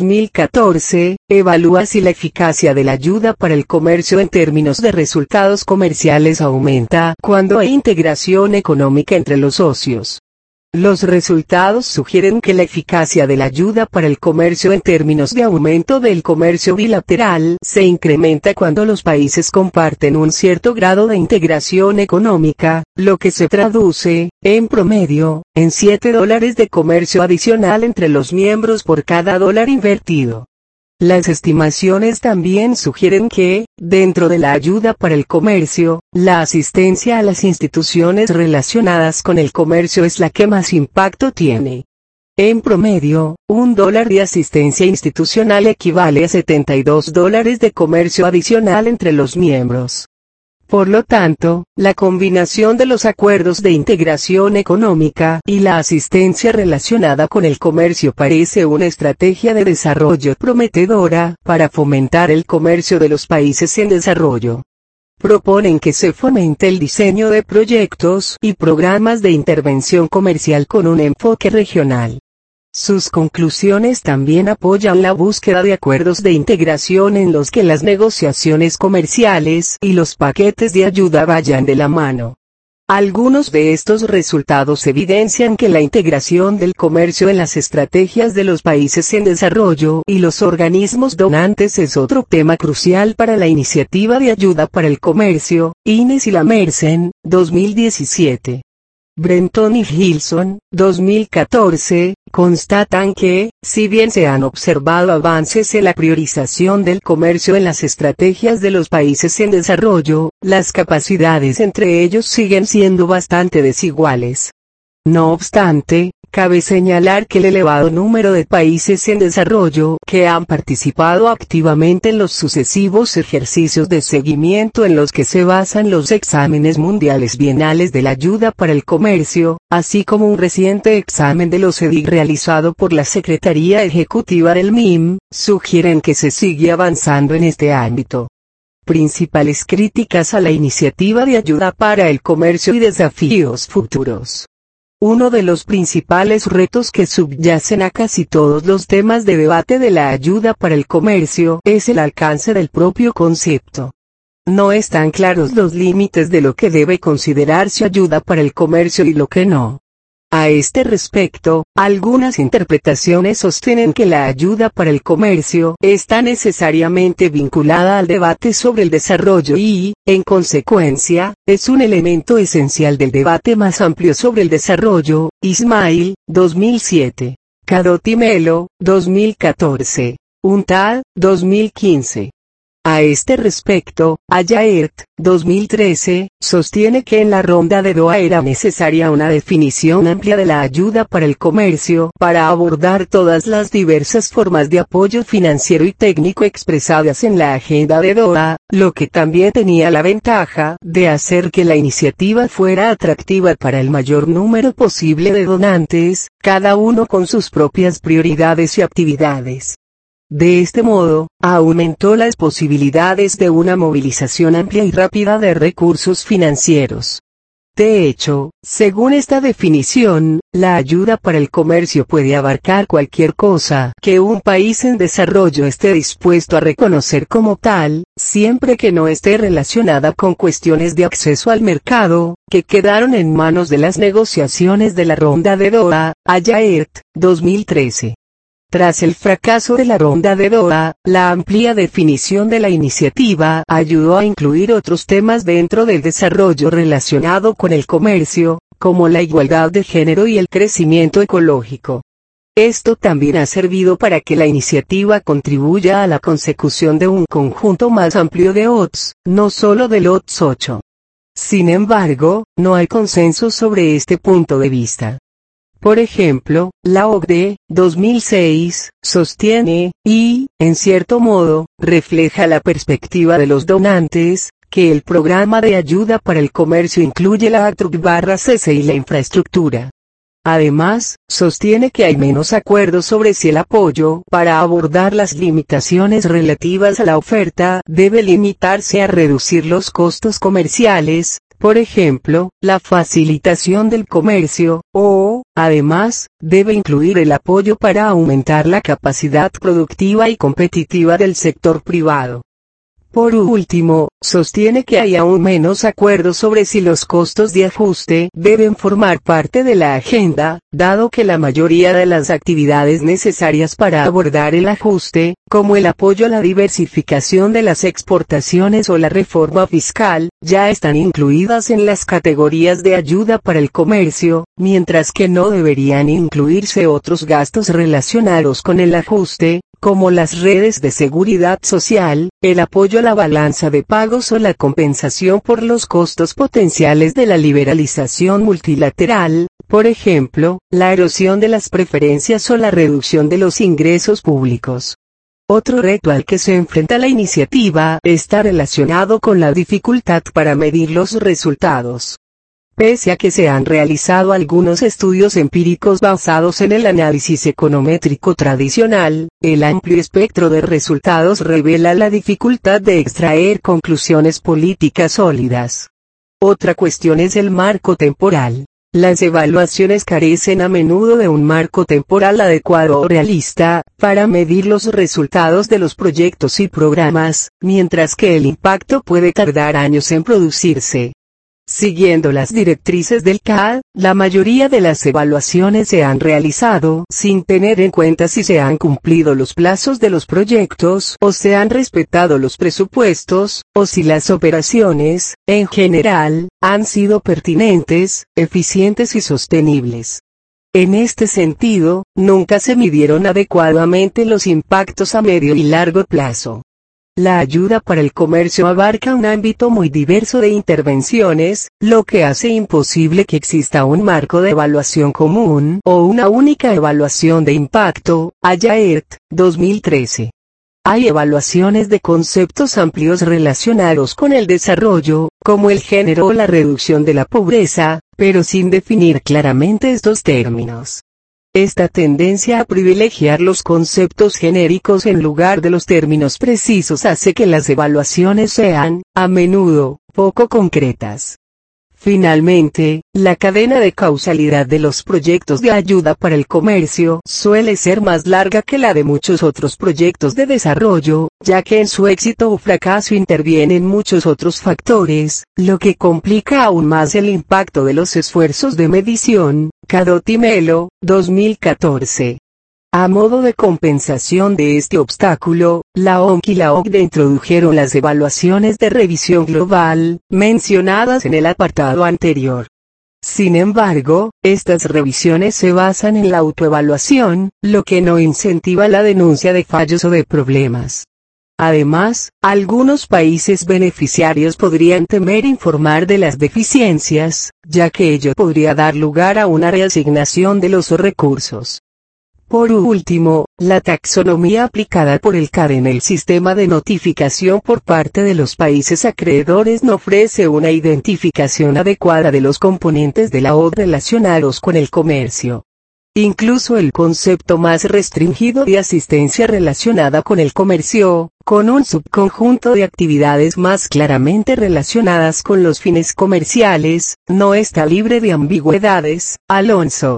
2014, evalúa si la eficacia de la ayuda para el comercio en términos de resultados comerciales aumenta cuando hay integración económica entre los socios. Los resultados sugieren que la eficacia de la ayuda para el comercio en términos de aumento del comercio bilateral se incrementa cuando los países comparten un cierto grado de integración económica, lo que se traduce, en promedio, en $7 de comercio adicional entre los miembros por cada dólar invertido. Las estimaciones también sugieren que, dentro de la ayuda para el comercio, la asistencia a las instituciones relacionadas con el comercio es la que más impacto tiene. En promedio, $1 de asistencia institucional equivale a $72 de comercio adicional entre los miembros. Por lo tanto, la combinación de los acuerdos de integración económica y la asistencia relacionada con el comercio parece una estrategia de desarrollo prometedora para fomentar el comercio de los países en desarrollo. Proponen que se fomente el diseño de proyectos y programas de intervención comercial con un enfoque regional. Sus conclusiones también apoyan la búsqueda de acuerdos de integración en los que las negociaciones comerciales y los paquetes de ayuda vayan de la mano. Algunos de estos resultados evidencian que la integración del comercio en las estrategias de los países en desarrollo y los organismos donantes es otro tema crucial para la iniciativa de ayuda para el comercio, Ines y Lamersen, 2017. Brenton y Gilson, 2014, constatan que, si bien se han observado avances en la priorización del comercio en las estrategias de los países en desarrollo, las capacidades entre ellos siguen siendo bastante desiguales. No obstante, cabe señalar que el elevado número de países en desarrollo que han participado activamente en los sucesivos ejercicios de seguimiento en los que se basan los exámenes mundiales bienales de la ayuda para el comercio, así como un reciente examen de los EDIC realizado por la Secretaría Ejecutiva del MIM, sugieren que se sigue avanzando en este ámbito. Principales críticas a la iniciativa de ayuda para el comercio y desafíos futuros. Uno de los principales retos que subyacen a casi todos los temas de debate de la ayuda para el comercio es el alcance del propio concepto. No están claros los límites de lo que debe considerarse ayuda para el comercio y lo que no. A este respecto, algunas interpretaciones sostienen que la ayuda para el comercio está necesariamente vinculada al debate sobre el desarrollo y, en consecuencia, es un elemento esencial del debate más amplio sobre el desarrollo. Ismail, 2007. Cadot y Melo, 2014. UNTAD, 2015. A este respecto, Ayaert, 2013, sostiene que en la ronda de Doha era necesaria una definición amplia de la ayuda para el comercio para abordar todas las diversas formas de apoyo financiero y técnico expresadas en la agenda de Doha, lo que también tenía la ventaja de hacer que la iniciativa fuera atractiva para el mayor número posible de donantes, cada uno con sus propias prioridades y actividades. De este modo, aumentó las posibilidades de una movilización amplia y rápida de recursos financieros. De hecho, según esta definición, la ayuda para el comercio puede abarcar cualquier cosa que un país en desarrollo esté dispuesto a reconocer como tal, siempre que no esté relacionada con cuestiones de acceso al mercado, que quedaron en manos de las negociaciones de la ronda de Doha, Ayaert, 2013. Tras el fracaso de la ronda de Doha, la amplia definición de la iniciativa ayudó a incluir otros temas dentro del desarrollo relacionado con el comercio, como la igualdad de género y el crecimiento ecológico. Esto también ha servido para que la iniciativa contribuya a la consecución de un conjunto más amplio de OTS, no solo del OTS 8. Sin embargo, no hay consenso sobre este punto de vista. Por ejemplo, la OCDE, 2006, sostiene, y, en cierto modo, refleja la perspectiva de los donantes, que el programa de ayuda para el comercio incluye la ATRUC/CESE y la infraestructura. Además, sostiene que hay menos acuerdos sobre si el apoyo para abordar las limitaciones relativas a la oferta debe limitarse a reducir los costos comerciales, por ejemplo, la facilitación del comercio, o, además, debe incluir el apoyo para aumentar la capacidad productiva y competitiva del sector privado. Por último, sostiene que hay aún menos acuerdo sobre si los costos de ajuste deben formar parte de la agenda, dado que la mayoría de las actividades necesarias para abordar el ajuste, como el apoyo a la diversificación de las exportaciones o la reforma fiscal, ya están incluidas en las categorías de ayuda para el comercio, mientras que no deberían incluirse otros gastos relacionados con el ajuste, como las redes de seguridad social, el apoyo a la balanza de pagos o la compensación por los costos potenciales de la liberalización multilateral, por ejemplo, la erosión de las preferencias o la reducción de los ingresos públicos. Otro reto al que se enfrenta la iniciativa está relacionado con la dificultad para medir los resultados. Pese a que se han realizado algunos estudios empíricos basados en el análisis econométrico tradicional, el amplio espectro de resultados revela la dificultad de extraer conclusiones políticas sólidas. Otra cuestión es el marco temporal. Las evaluaciones carecen a menudo de un marco temporal adecuado o realista, para medir los resultados de los proyectos y programas, mientras que el impacto puede tardar años en producirse. Siguiendo las directrices del CAD, la mayoría de las evaluaciones se han realizado sin tener en cuenta si se han cumplido los plazos de los proyectos o se han respetado los presupuestos, o si las operaciones, en general, han sido pertinentes, eficientes y sostenibles. En este sentido, nunca se midieron adecuadamente los impactos a medio y largo plazo. La ayuda para el comercio abarca un ámbito muy diverso de intervenciones, lo que hace imposible que exista un marco de evaluación común o una única evaluación de impacto. Ayaert, 2013. Hay evaluaciones de conceptos amplios relacionados con el desarrollo, como el género o la reducción de la pobreza, pero sin definir claramente estos términos. Esta tendencia a privilegiar los conceptos genéricos en lugar de los términos precisos hace que las evaluaciones sean, a menudo, poco concretas. Finalmente, la cadena de causalidad de los proyectos de ayuda para el comercio suele ser más larga que la de muchos otros proyectos de desarrollo, ya que en su éxito o fracaso intervienen muchos otros factores, lo que complica aún más el impacto de los esfuerzos de medición. Cadot y Melo, 2014. A modo de compensación de este obstáculo, la OMC y la OCDE introdujeron las evaluaciones de revisión global, mencionadas en el apartado anterior. Sin embargo, estas revisiones se basan en la autoevaluación, lo que no incentiva la denuncia de fallos o de problemas. Además, algunos países beneficiarios podrían temer informar de las deficiencias, ya que ello podría dar lugar a una reasignación de los recursos. Por último, la taxonomía aplicada por el CAD en el sistema de notificación por parte de los países acreedores no ofrece una identificación adecuada de los componentes de la OCDE relacionados con el comercio. Incluso el concepto más restringido de asistencia relacionada con el comercio, con un subconjunto de actividades más claramente relacionadas con los fines comerciales, no está libre de ambigüedades. Alonso,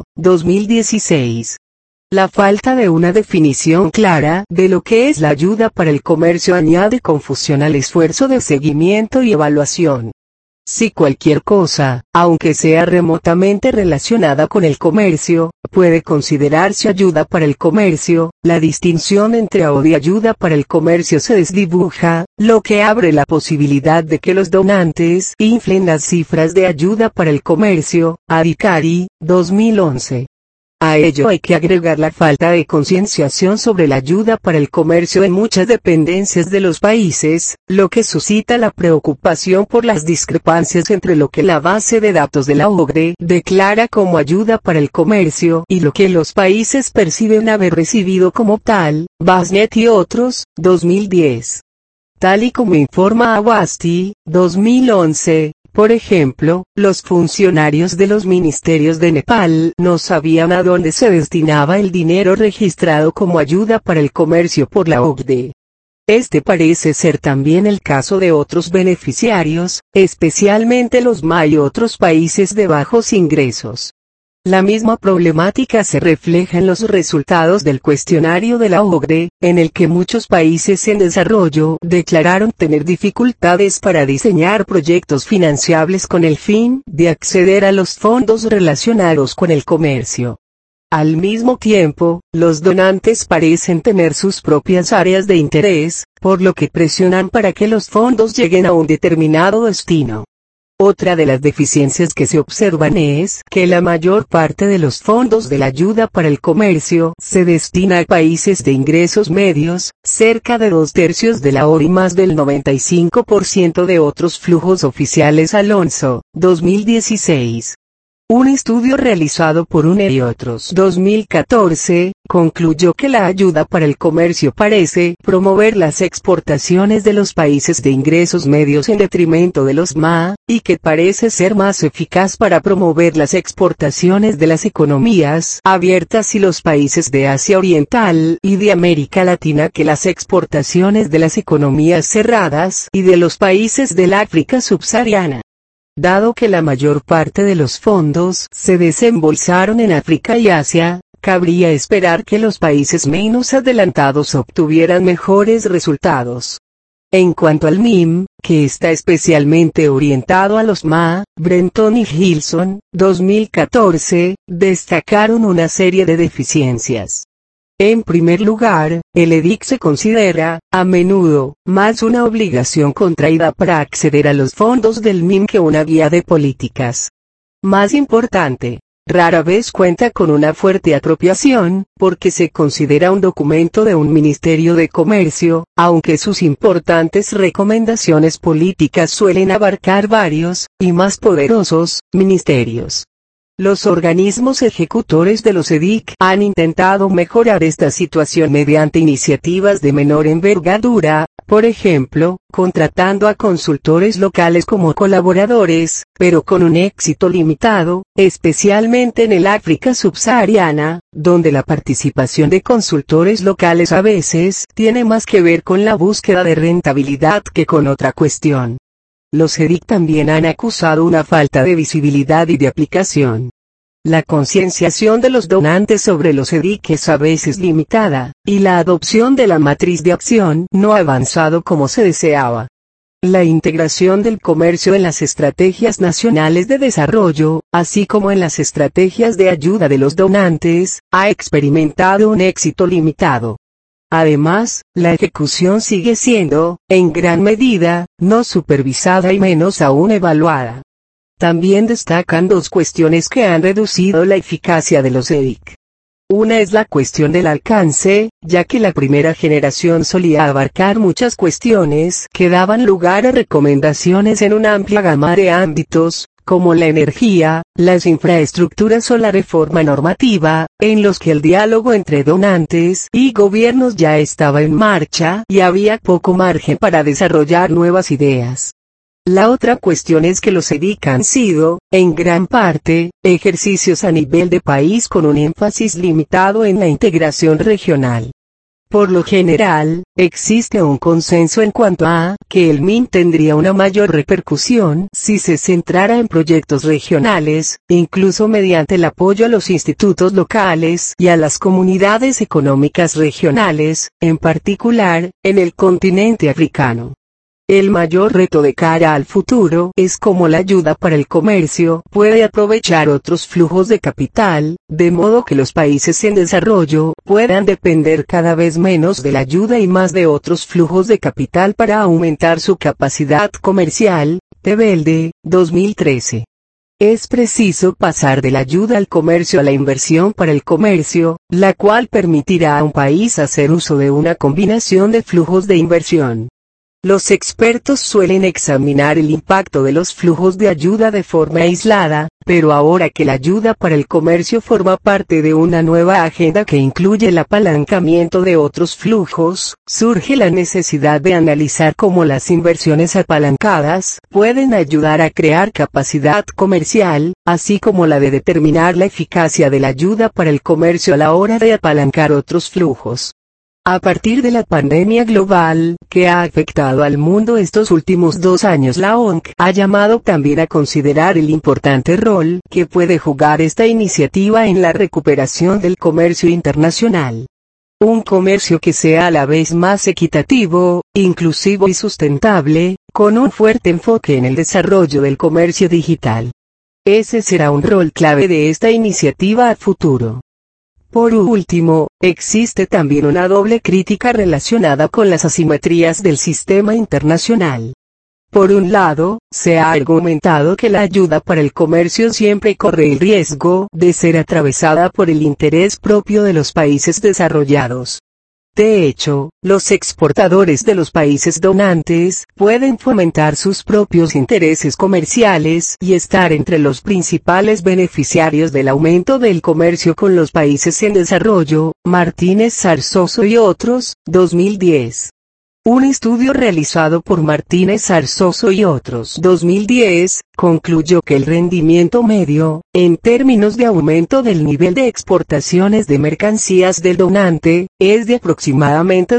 2016. La falta de una definición clara de lo que es la ayuda para el comercio añade confusión al esfuerzo de seguimiento y evaluación. Si cualquier cosa, aunque sea remotamente relacionada con el comercio, puede considerarse ayuda para el comercio, la distinción entre AOD y ayuda para el comercio se desdibuja, lo que abre la posibilidad de que los donantes inflen las cifras de ayuda para el comercio. Adhikari, 2011. A ello hay que agregar la falta de concienciación sobre la ayuda para el comercio en muchas dependencias de los países, lo que suscita la preocupación por las discrepancias entre lo que la base de datos de la OCDE declara como ayuda para el comercio y lo que los países perciben haber recibido como tal. Basnet y otros, 2010. Tal y como informa Awasthi, 2011. Por ejemplo, los funcionarios de los ministerios de Nepal no sabían a dónde se destinaba el dinero registrado como ayuda para el comercio por la OCDE. Este parece ser también el caso de otros beneficiarios, especialmente los MA y otros países de bajos ingresos. La misma problemática se refleja en los resultados del cuestionario de la OCDE, en el que muchos países en desarrollo declararon tener dificultades para diseñar proyectos financiables con el fin de acceder a los fondos relacionados con el comercio. Al mismo tiempo, los donantes parecen tener sus propias áreas de interés, por lo que presionan para que los fondos lleguen a un determinado destino. Otra de las deficiencias que se observan es que la mayor parte de los fondos de la ayuda para el comercio se destina a países de ingresos medios, cerca de 2/3 de la OCDE y más del 95% de otros flujos oficiales. Alonso, 2016. Un estudio realizado por UNE y otros 2014, concluyó que la ayuda para el comercio parece promover las exportaciones de los países de ingresos medios en detrimento de los MA, y que parece ser más eficaz para promover las exportaciones de las economías abiertas y los países de Asia Oriental y de América Latina que las exportaciones de las economías cerradas y de los países del África subsahariana. Dado que la mayor parte de los fondos se desembolsaron en África y Asia, cabría esperar que los países menos adelantados obtuvieran mejores resultados. En cuanto al MIM, que está especialmente orientado a los MA, Brenton y Gilson, 2014, destacaron una serie de deficiencias. En primer lugar, el EDIC se considera, a menudo, más una obligación contraída para acceder a los fondos del MIM que una guía de políticas. Más importante, rara vez cuenta con una fuerte apropiación, porque se considera un documento de un Ministerio de Comercio, aunque sus importantes recomendaciones políticas suelen abarcar varios, y más poderosos, ministerios. Los organismos ejecutores de los EDIC han intentado mejorar esta situación mediante iniciativas de menor envergadura, por ejemplo, contratando a consultores locales como colaboradores, pero con un éxito limitado, especialmente en el África subsahariana, donde la participación de consultores locales a veces tiene más que ver con la búsqueda de rentabilidad que con otra cuestión. Los EDIC también han acusado una falta de visibilidad y de aplicación. La concienciación de los donantes sobre los EDIC es a veces limitada, y la adopción de la matriz de acción no ha avanzado como se deseaba. La integración del comercio en las estrategias nacionales de desarrollo, así como en las estrategias de ayuda de los donantes, ha experimentado un éxito limitado. Además, la ejecución sigue siendo, en gran medida, no supervisada y menos aún evaluada. También destacan dos cuestiones que han reducido la eficacia de los EDIC. Una es la cuestión del alcance, ya que la primera generación solía abarcar muchas cuestiones que daban lugar a recomendaciones en una amplia gama de ámbitos, como la energía, las infraestructuras o la reforma normativa, en los que el diálogo entre donantes y gobiernos ya estaba en marcha y había poco margen para desarrollar nuevas ideas. La otra cuestión es que los EDIC han sido, en gran parte, ejercicios a nivel de país con un énfasis limitado en la integración regional. Por lo general, existe un consenso en cuanto a que el MIN tendría una mayor repercusión si se centrara en proyectos regionales, incluso mediante el apoyo a los institutos locales y a las comunidades económicas regionales, en particular, en el continente africano. El mayor reto de cara al futuro es cómo la ayuda para el comercio puede aprovechar otros flujos de capital, de modo que los países en desarrollo puedan depender cada vez menos de la ayuda y más de otros flujos de capital para aumentar su capacidad comercial. Tebelde, 2013. Es preciso pasar de la ayuda al comercio a la inversión para el comercio, la cual permitirá a un país hacer uso de una combinación de flujos de inversión. Los expertos suelen examinar el impacto de los flujos de ayuda de forma aislada, pero ahora que la ayuda para el comercio forma parte de una nueva agenda que incluye el apalancamiento de otros flujos, surge la necesidad de analizar cómo las inversiones apalancadas pueden ayudar a crear capacidad comercial, así como la de determinar la eficacia de la ayuda para el comercio a la hora de apalancar otros flujos. A partir de la pandemia global, que ha afectado al mundo estos últimos 2 años, la ONC ha llamado también a considerar el importante rol que puede jugar esta iniciativa en la recuperación del comercio internacional. Un comercio que sea a la vez más equitativo, inclusivo y sustentable, con un fuerte enfoque en el desarrollo del comercio digital. Ese será un rol clave de esta iniciativa a futuro. Por último, existe también una doble crítica relacionada con las asimetrías del sistema internacional. Por un lado, se ha argumentado que la ayuda para el comercio siempre corre el riesgo de ser atravesada por el interés propio de los países desarrollados. De hecho, los exportadores de los países donantes pueden fomentar sus propios intereses comerciales y estar entre los principales beneficiarios del aumento del comercio con los países en desarrollo. Martínez Zarzoso y otros, 2010. Un estudio realizado por Martínez Zarzoso y otros 2010, concluyó que el rendimiento medio, en términos de aumento del nivel de exportaciones de mercancías del donante, es de aproximadamente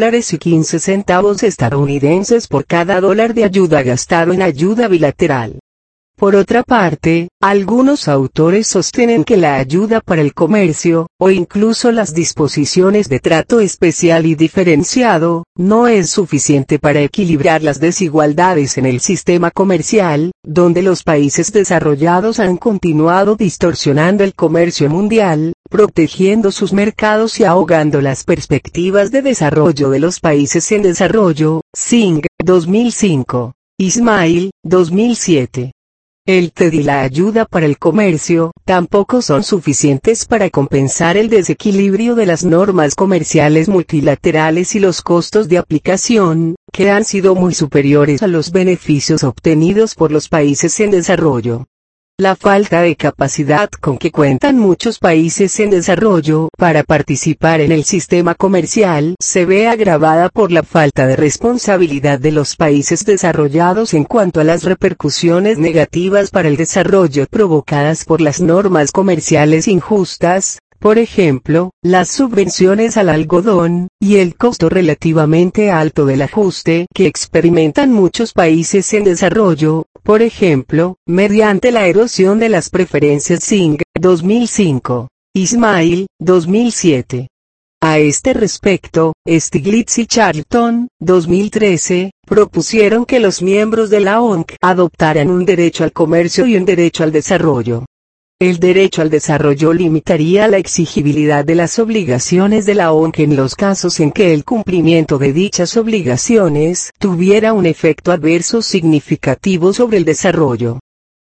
$2.15 estadounidenses por cada dólar de ayuda gastado en ayuda bilateral. Por otra parte, algunos autores sostienen que la ayuda para el comercio, o incluso las disposiciones de trato especial y diferenciado, no es suficiente para equilibrar las desigualdades en el sistema comercial, donde los países desarrollados han continuado distorsionando el comercio mundial, protegiendo sus mercados y ahogando las perspectivas de desarrollo de los países en desarrollo. Singh, 2005. Ismail, 2007. El TED y la ayuda para el comercio tampoco son suficientes para compensar el desequilibrio de las normas comerciales multilaterales y los costos de aplicación, que han sido muy superiores a los beneficios obtenidos por los países en desarrollo. La falta de capacidad con que cuentan muchos países en desarrollo para participar en el sistema comercial se ve agravada por la falta de responsabilidad de los países desarrollados en cuanto a las repercusiones negativas para el desarrollo provocadas por las normas comerciales injustas, por ejemplo, las subvenciones al algodón, y el costo relativamente alto del ajuste que experimentan muchos países en desarrollo, por ejemplo, mediante la erosión de las preferencias. Singh, 2005. Ismail, 2007. A este respecto, Stiglitz y Charlton, 2013, propusieron que los miembros de la ONC adoptaran un derecho al comercio y un derecho al desarrollo. El derecho al desarrollo limitaría la exigibilidad de las obligaciones de la ONC en los casos en que el cumplimiento de dichas obligaciones tuviera un efecto adverso significativo sobre el desarrollo.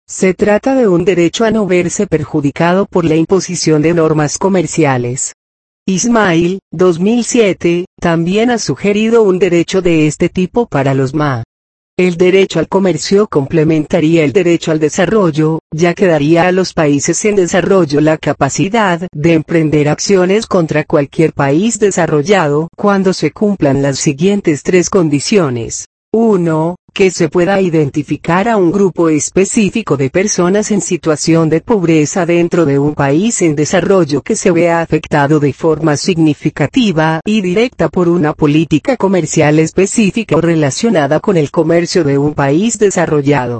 Se trata de un derecho a no verse perjudicado por la imposición de normas comerciales. Ismail, 2007, también ha sugerido un derecho de este tipo para los MA. El derecho al comercio complementaría el derecho al desarrollo, ya que daría a los países en desarrollo la capacidad de emprender acciones contra cualquier país desarrollado cuando se cumplan las siguientes tres condiciones. 1. Que se pueda identificar a un grupo específico de personas en situación de pobreza dentro de un país en desarrollo que se vea afectado de forma significativa y directa por una política comercial específica o relacionada con el comercio de un país desarrollado.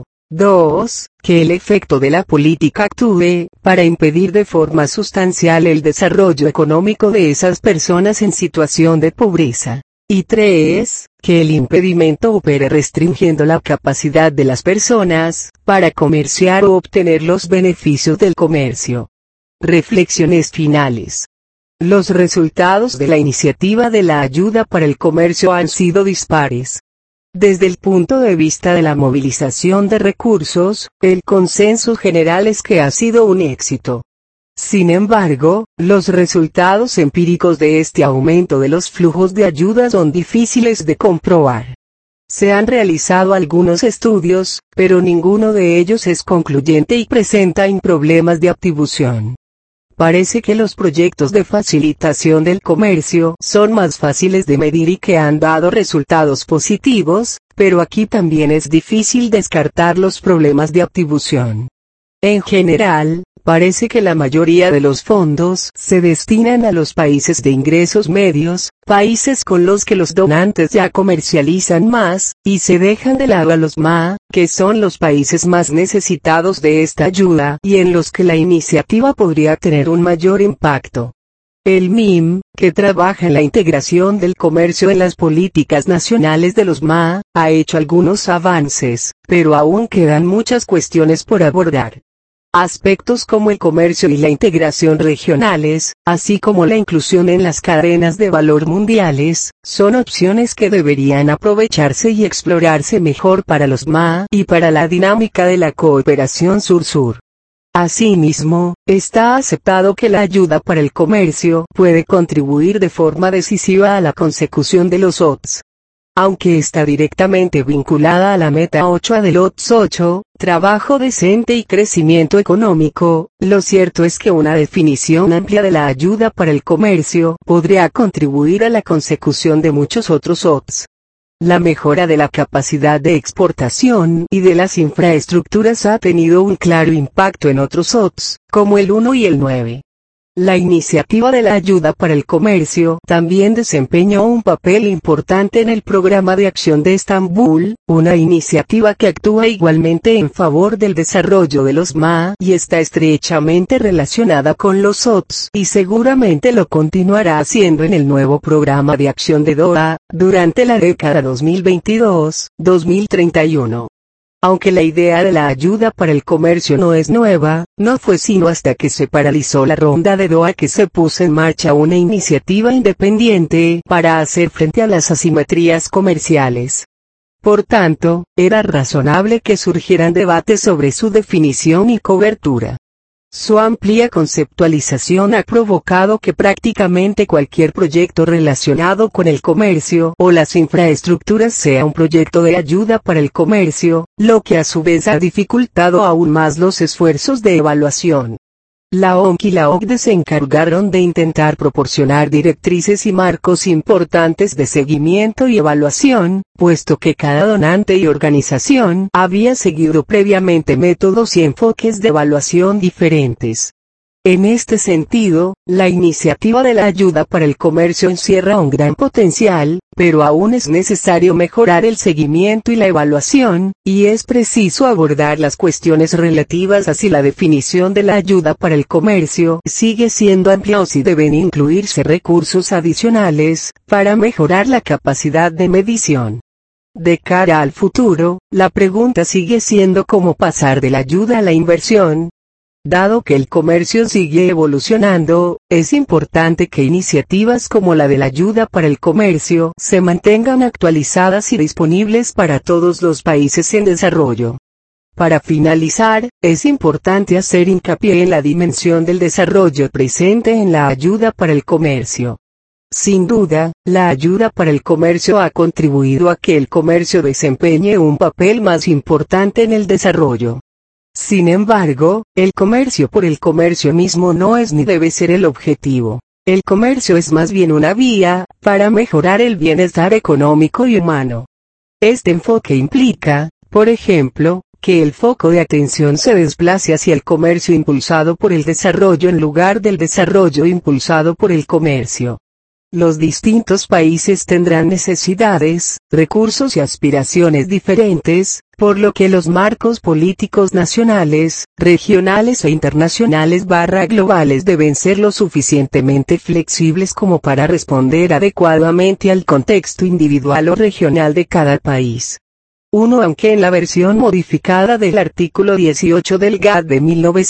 2. Que el efecto de la política actúe para impedir de forma sustancial el desarrollo económico de esas personas en situación de pobreza. Y 3. Que el impedimento opere restringiendo la capacidad de las personas para comerciar o obtener los beneficios del comercio. Reflexiones finales. Los resultados de la iniciativa de la ayuda para el comercio han sido dispares. Desde el punto de vista de la movilización de recursos, el consenso general es que ha sido un éxito. Sin embargo, los resultados empíricos de este aumento de los flujos de ayuda son difíciles de comprobar. Se han realizado algunos estudios, pero ninguno de ellos es concluyente y presenta problemas de atribución. Parece que los proyectos de facilitación del comercio son más fáciles de medir y que han dado resultados positivos, pero aquí también es difícil descartar los problemas de atribución. En general, parece que la mayoría de los fondos se destinan a los países de ingresos medios, países con los que los donantes ya comercializan más, y se dejan de lado a los MA, que son los países más necesitados de esta ayuda y en los que la iniciativa podría tener un mayor impacto. El MIM, que trabaja en la integración del comercio en las políticas nacionales de los MA, ha hecho algunos avances, pero aún quedan muchas cuestiones por abordar. Aspectos como el comercio y la integración regionales, así como la inclusión en las cadenas de valor mundiales, son opciones que deberían aprovecharse y explorarse mejor para los MA y para la dinámica de la cooperación sur-sur. Asimismo, está aceptado que la ayuda para el comercio puede contribuir de forma decisiva a la consecución de los OTS. Aunque está directamente vinculada a la meta 8 del OTS 8, trabajo decente y crecimiento económico, lo cierto es que una definición amplia de la ayuda para el comercio podría contribuir a la consecución de muchos otros OTS. La mejora de la capacidad de exportación y de las infraestructuras ha tenido un claro impacto en otros OTS, como el 1 y el 9. La iniciativa de la ayuda para el comercio también desempeñó un papel importante en el Programa de Acción de Estambul, una iniciativa que actúa igualmente en favor del desarrollo de los MA y está estrechamente relacionada con los OTS y seguramente lo continuará haciendo en el nuevo Programa de Acción de Doha, durante la década 2022-2031. Aunque la idea de la ayuda para el comercio no es nueva, no fue sino hasta que se paralizó la ronda de Doha que se puso en marcha una iniciativa independiente para hacer frente a las asimetrías comerciales. Por tanto, era razonable que surgieran debates sobre su definición y cobertura. Su amplia conceptualización ha provocado que prácticamente cualquier proyecto relacionado con el comercio o las infraestructuras sea un proyecto de ayuda para el comercio, lo que a su vez ha dificultado aún más los esfuerzos de evaluación. La OMC y la OCDE se encargaron de intentar proporcionar directrices y marcos importantes de seguimiento y evaluación, puesto que cada donante y organización había seguido previamente métodos y enfoques de evaluación diferentes. En este sentido, la iniciativa de la ayuda para el comercio encierra un gran potencial, pero aún es necesario mejorar el seguimiento y la evaluación, y es preciso abordar las cuestiones relativas a si la definición de la ayuda para el comercio sigue siendo amplia o si deben incluirse recursos adicionales, para mejorar la capacidad de medición. De cara al futuro, la pregunta sigue siendo cómo pasar de la ayuda a la inversión. Dado que el comercio sigue evolucionando, es importante que iniciativas como la de la ayuda para el comercio se mantengan actualizadas y disponibles para todos los países en desarrollo. Para finalizar, es importante hacer hincapié en la dimensión del desarrollo presente en la ayuda para el comercio. Sin duda, la ayuda para el comercio ha contribuido a que el comercio desempeñe un papel más importante en el desarrollo. Sin embargo, el comercio por el comercio mismo no es ni debe ser el objetivo. El comercio es más bien una vía para mejorar el bienestar económico y humano. Este enfoque implica, por ejemplo, que el foco de atención se desplace hacia el comercio impulsado por el desarrollo en lugar del desarrollo impulsado por el comercio. Los distintos países tendrán necesidades, recursos y aspiraciones diferentes, por lo que los marcos políticos nacionales, regionales e internacionales globales deben ser lo suficientemente flexibles como para responder adecuadamente al contexto individual o regional de cada país. Aunque en la versión modificada del artículo 18 del GATT de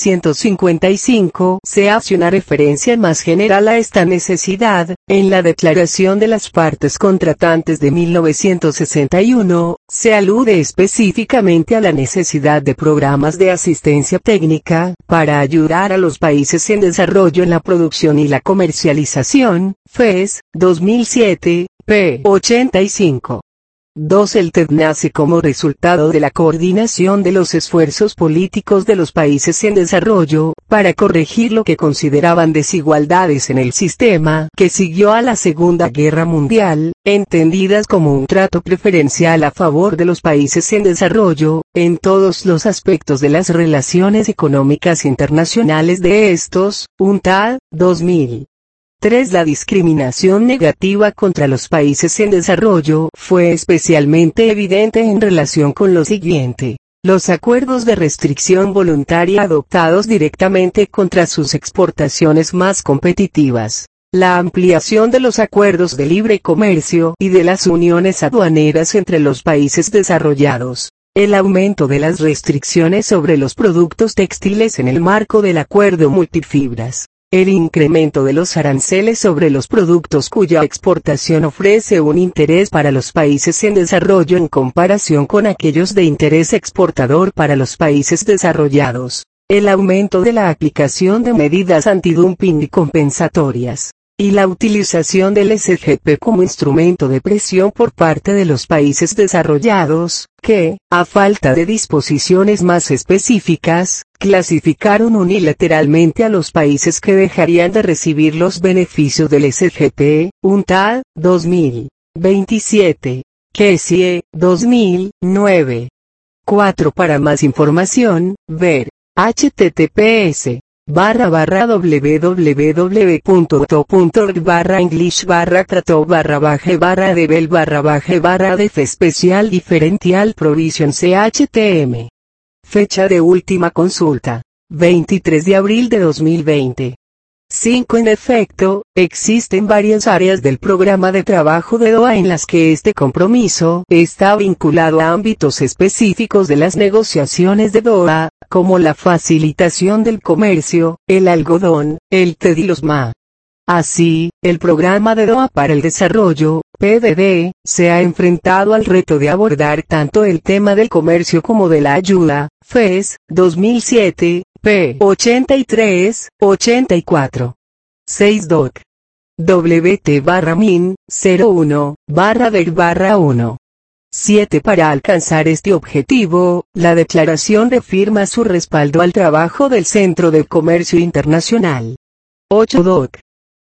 1955 se hace una referencia más general a esta necesidad, en la Declaración de las Partes Contratantes de 1961, se alude específicamente a la necesidad de programas de asistencia técnica, para ayudar a los países en desarrollo en la producción y la comercialización, FES, 2007, p. 85. 2. El TED nace como resultado de la coordinación de los esfuerzos políticos de los países en desarrollo, para corregir lo que consideraban desigualdades en el sistema que siguió a la Segunda Guerra Mundial, entendidas como un trato preferencial a favor de los países en desarrollo, en todos los aspectos de las relaciones económicas internacionales de estos, UNCTAD, 2000. 3. La discriminación negativa contra los países en desarrollo fue especialmente evidente en relación con lo siguiente: los acuerdos de restricción voluntaria adoptados directamente contra sus exportaciones más competitivas, la ampliación de los acuerdos de libre comercio y de las uniones aduaneras entre los países desarrollados, el aumento de las restricciones sobre los productos textiles en el marco del acuerdo multifibras, el incremento de los aranceles sobre los productos cuya exportación ofrece un interés para los países en desarrollo en comparación con aquellos de interés exportador para los países desarrollados, el aumento de la aplicación de medidas antidumping y compensatorias, y la utilización del SGP como instrumento de presión por parte de los países desarrollados, que, a falta de disposiciones más específicas, clasificaron unilateralmente a los países que dejarían de recibir los beneficios del SGP, UNCTAD, 2027, KESIE, 2009. 4. Para más información, ver https://www.to.org/english/trato/debel/def especial diferential provision CHTM. Fecha de última consulta: 23 de abril de 2020. 5. En efecto, existen varias áreas del programa de trabajo de Doha en las que este compromiso está vinculado a ámbitos específicos de las negociaciones de Doha, como la facilitación del comercio, el algodón, el TED y los MA. Así, el Programa de Doha para el Desarrollo, PDD, se ha enfrentado al reto de abordar tanto el tema del comercio como de la ayuda, FES, 2007, p. 83-84. 6. Doc. WT/MIN, 01/DER/1. 7. Para alcanzar este objetivo, la declaración reafirma su respaldo al trabajo del Centro de Comercio Internacional. 8. Doc.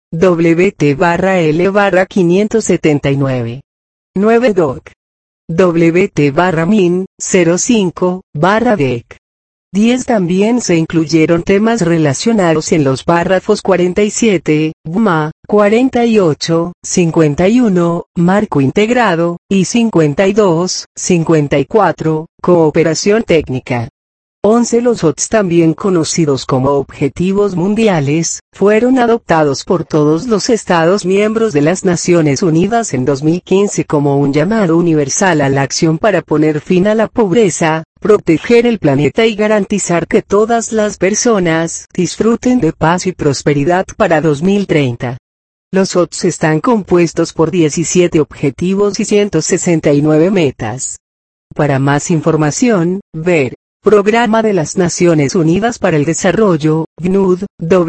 WT/L/579. 9. Doc. WT/MIN, 05/DEC. 10. También se incluyeron temas relacionados en los párrafos 47, BMA, 48, 51, Marco Integrado, y 52, 54, Cooperación Técnica. 11. Los OTS, también conocidos como Objetivos Mundiales, fueron adoptados por todos los Estados miembros de las Naciones Unidas en 2015 como un llamado universal a la acción para poner fin a la pobreza, proteger el planeta y garantizar que todas las personas disfruten de paz y prosperidad para 2030. Los OTS están compuestos por 17 objetivos y 169 metas. Para más información, ver Programa de las Naciones Unidas para el Desarrollo, PNUD,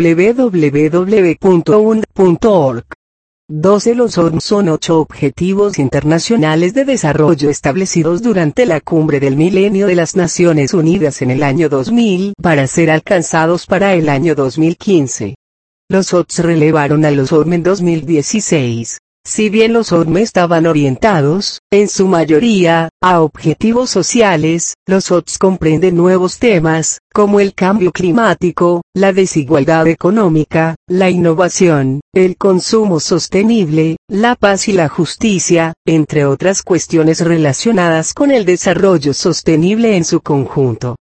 www.un.org. 12. Los ODM son 8 objetivos internacionales de desarrollo establecidos durante la Cumbre del Milenio de las Naciones Unidas en el año 2000 para ser alcanzados para el año 2015. Los ODM relevaron a los ODM en 2016. Si bien los ODM estaban orientados, en su mayoría, a objetivos sociales, los ODM comprenden nuevos temas, como el cambio climático, la desigualdad económica, la innovación, el consumo sostenible, la paz y la justicia, entre otras cuestiones relacionadas con el desarrollo sostenible en su conjunto.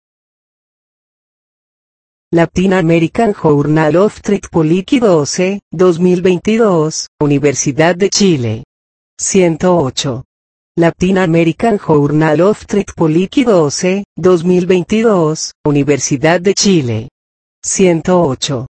Latin American Journal of Tripoliki 12, 2022, Universidad de Chile. 108. Latin American Journal of Tripoliki 12, 2022, Universidad de Chile. 108.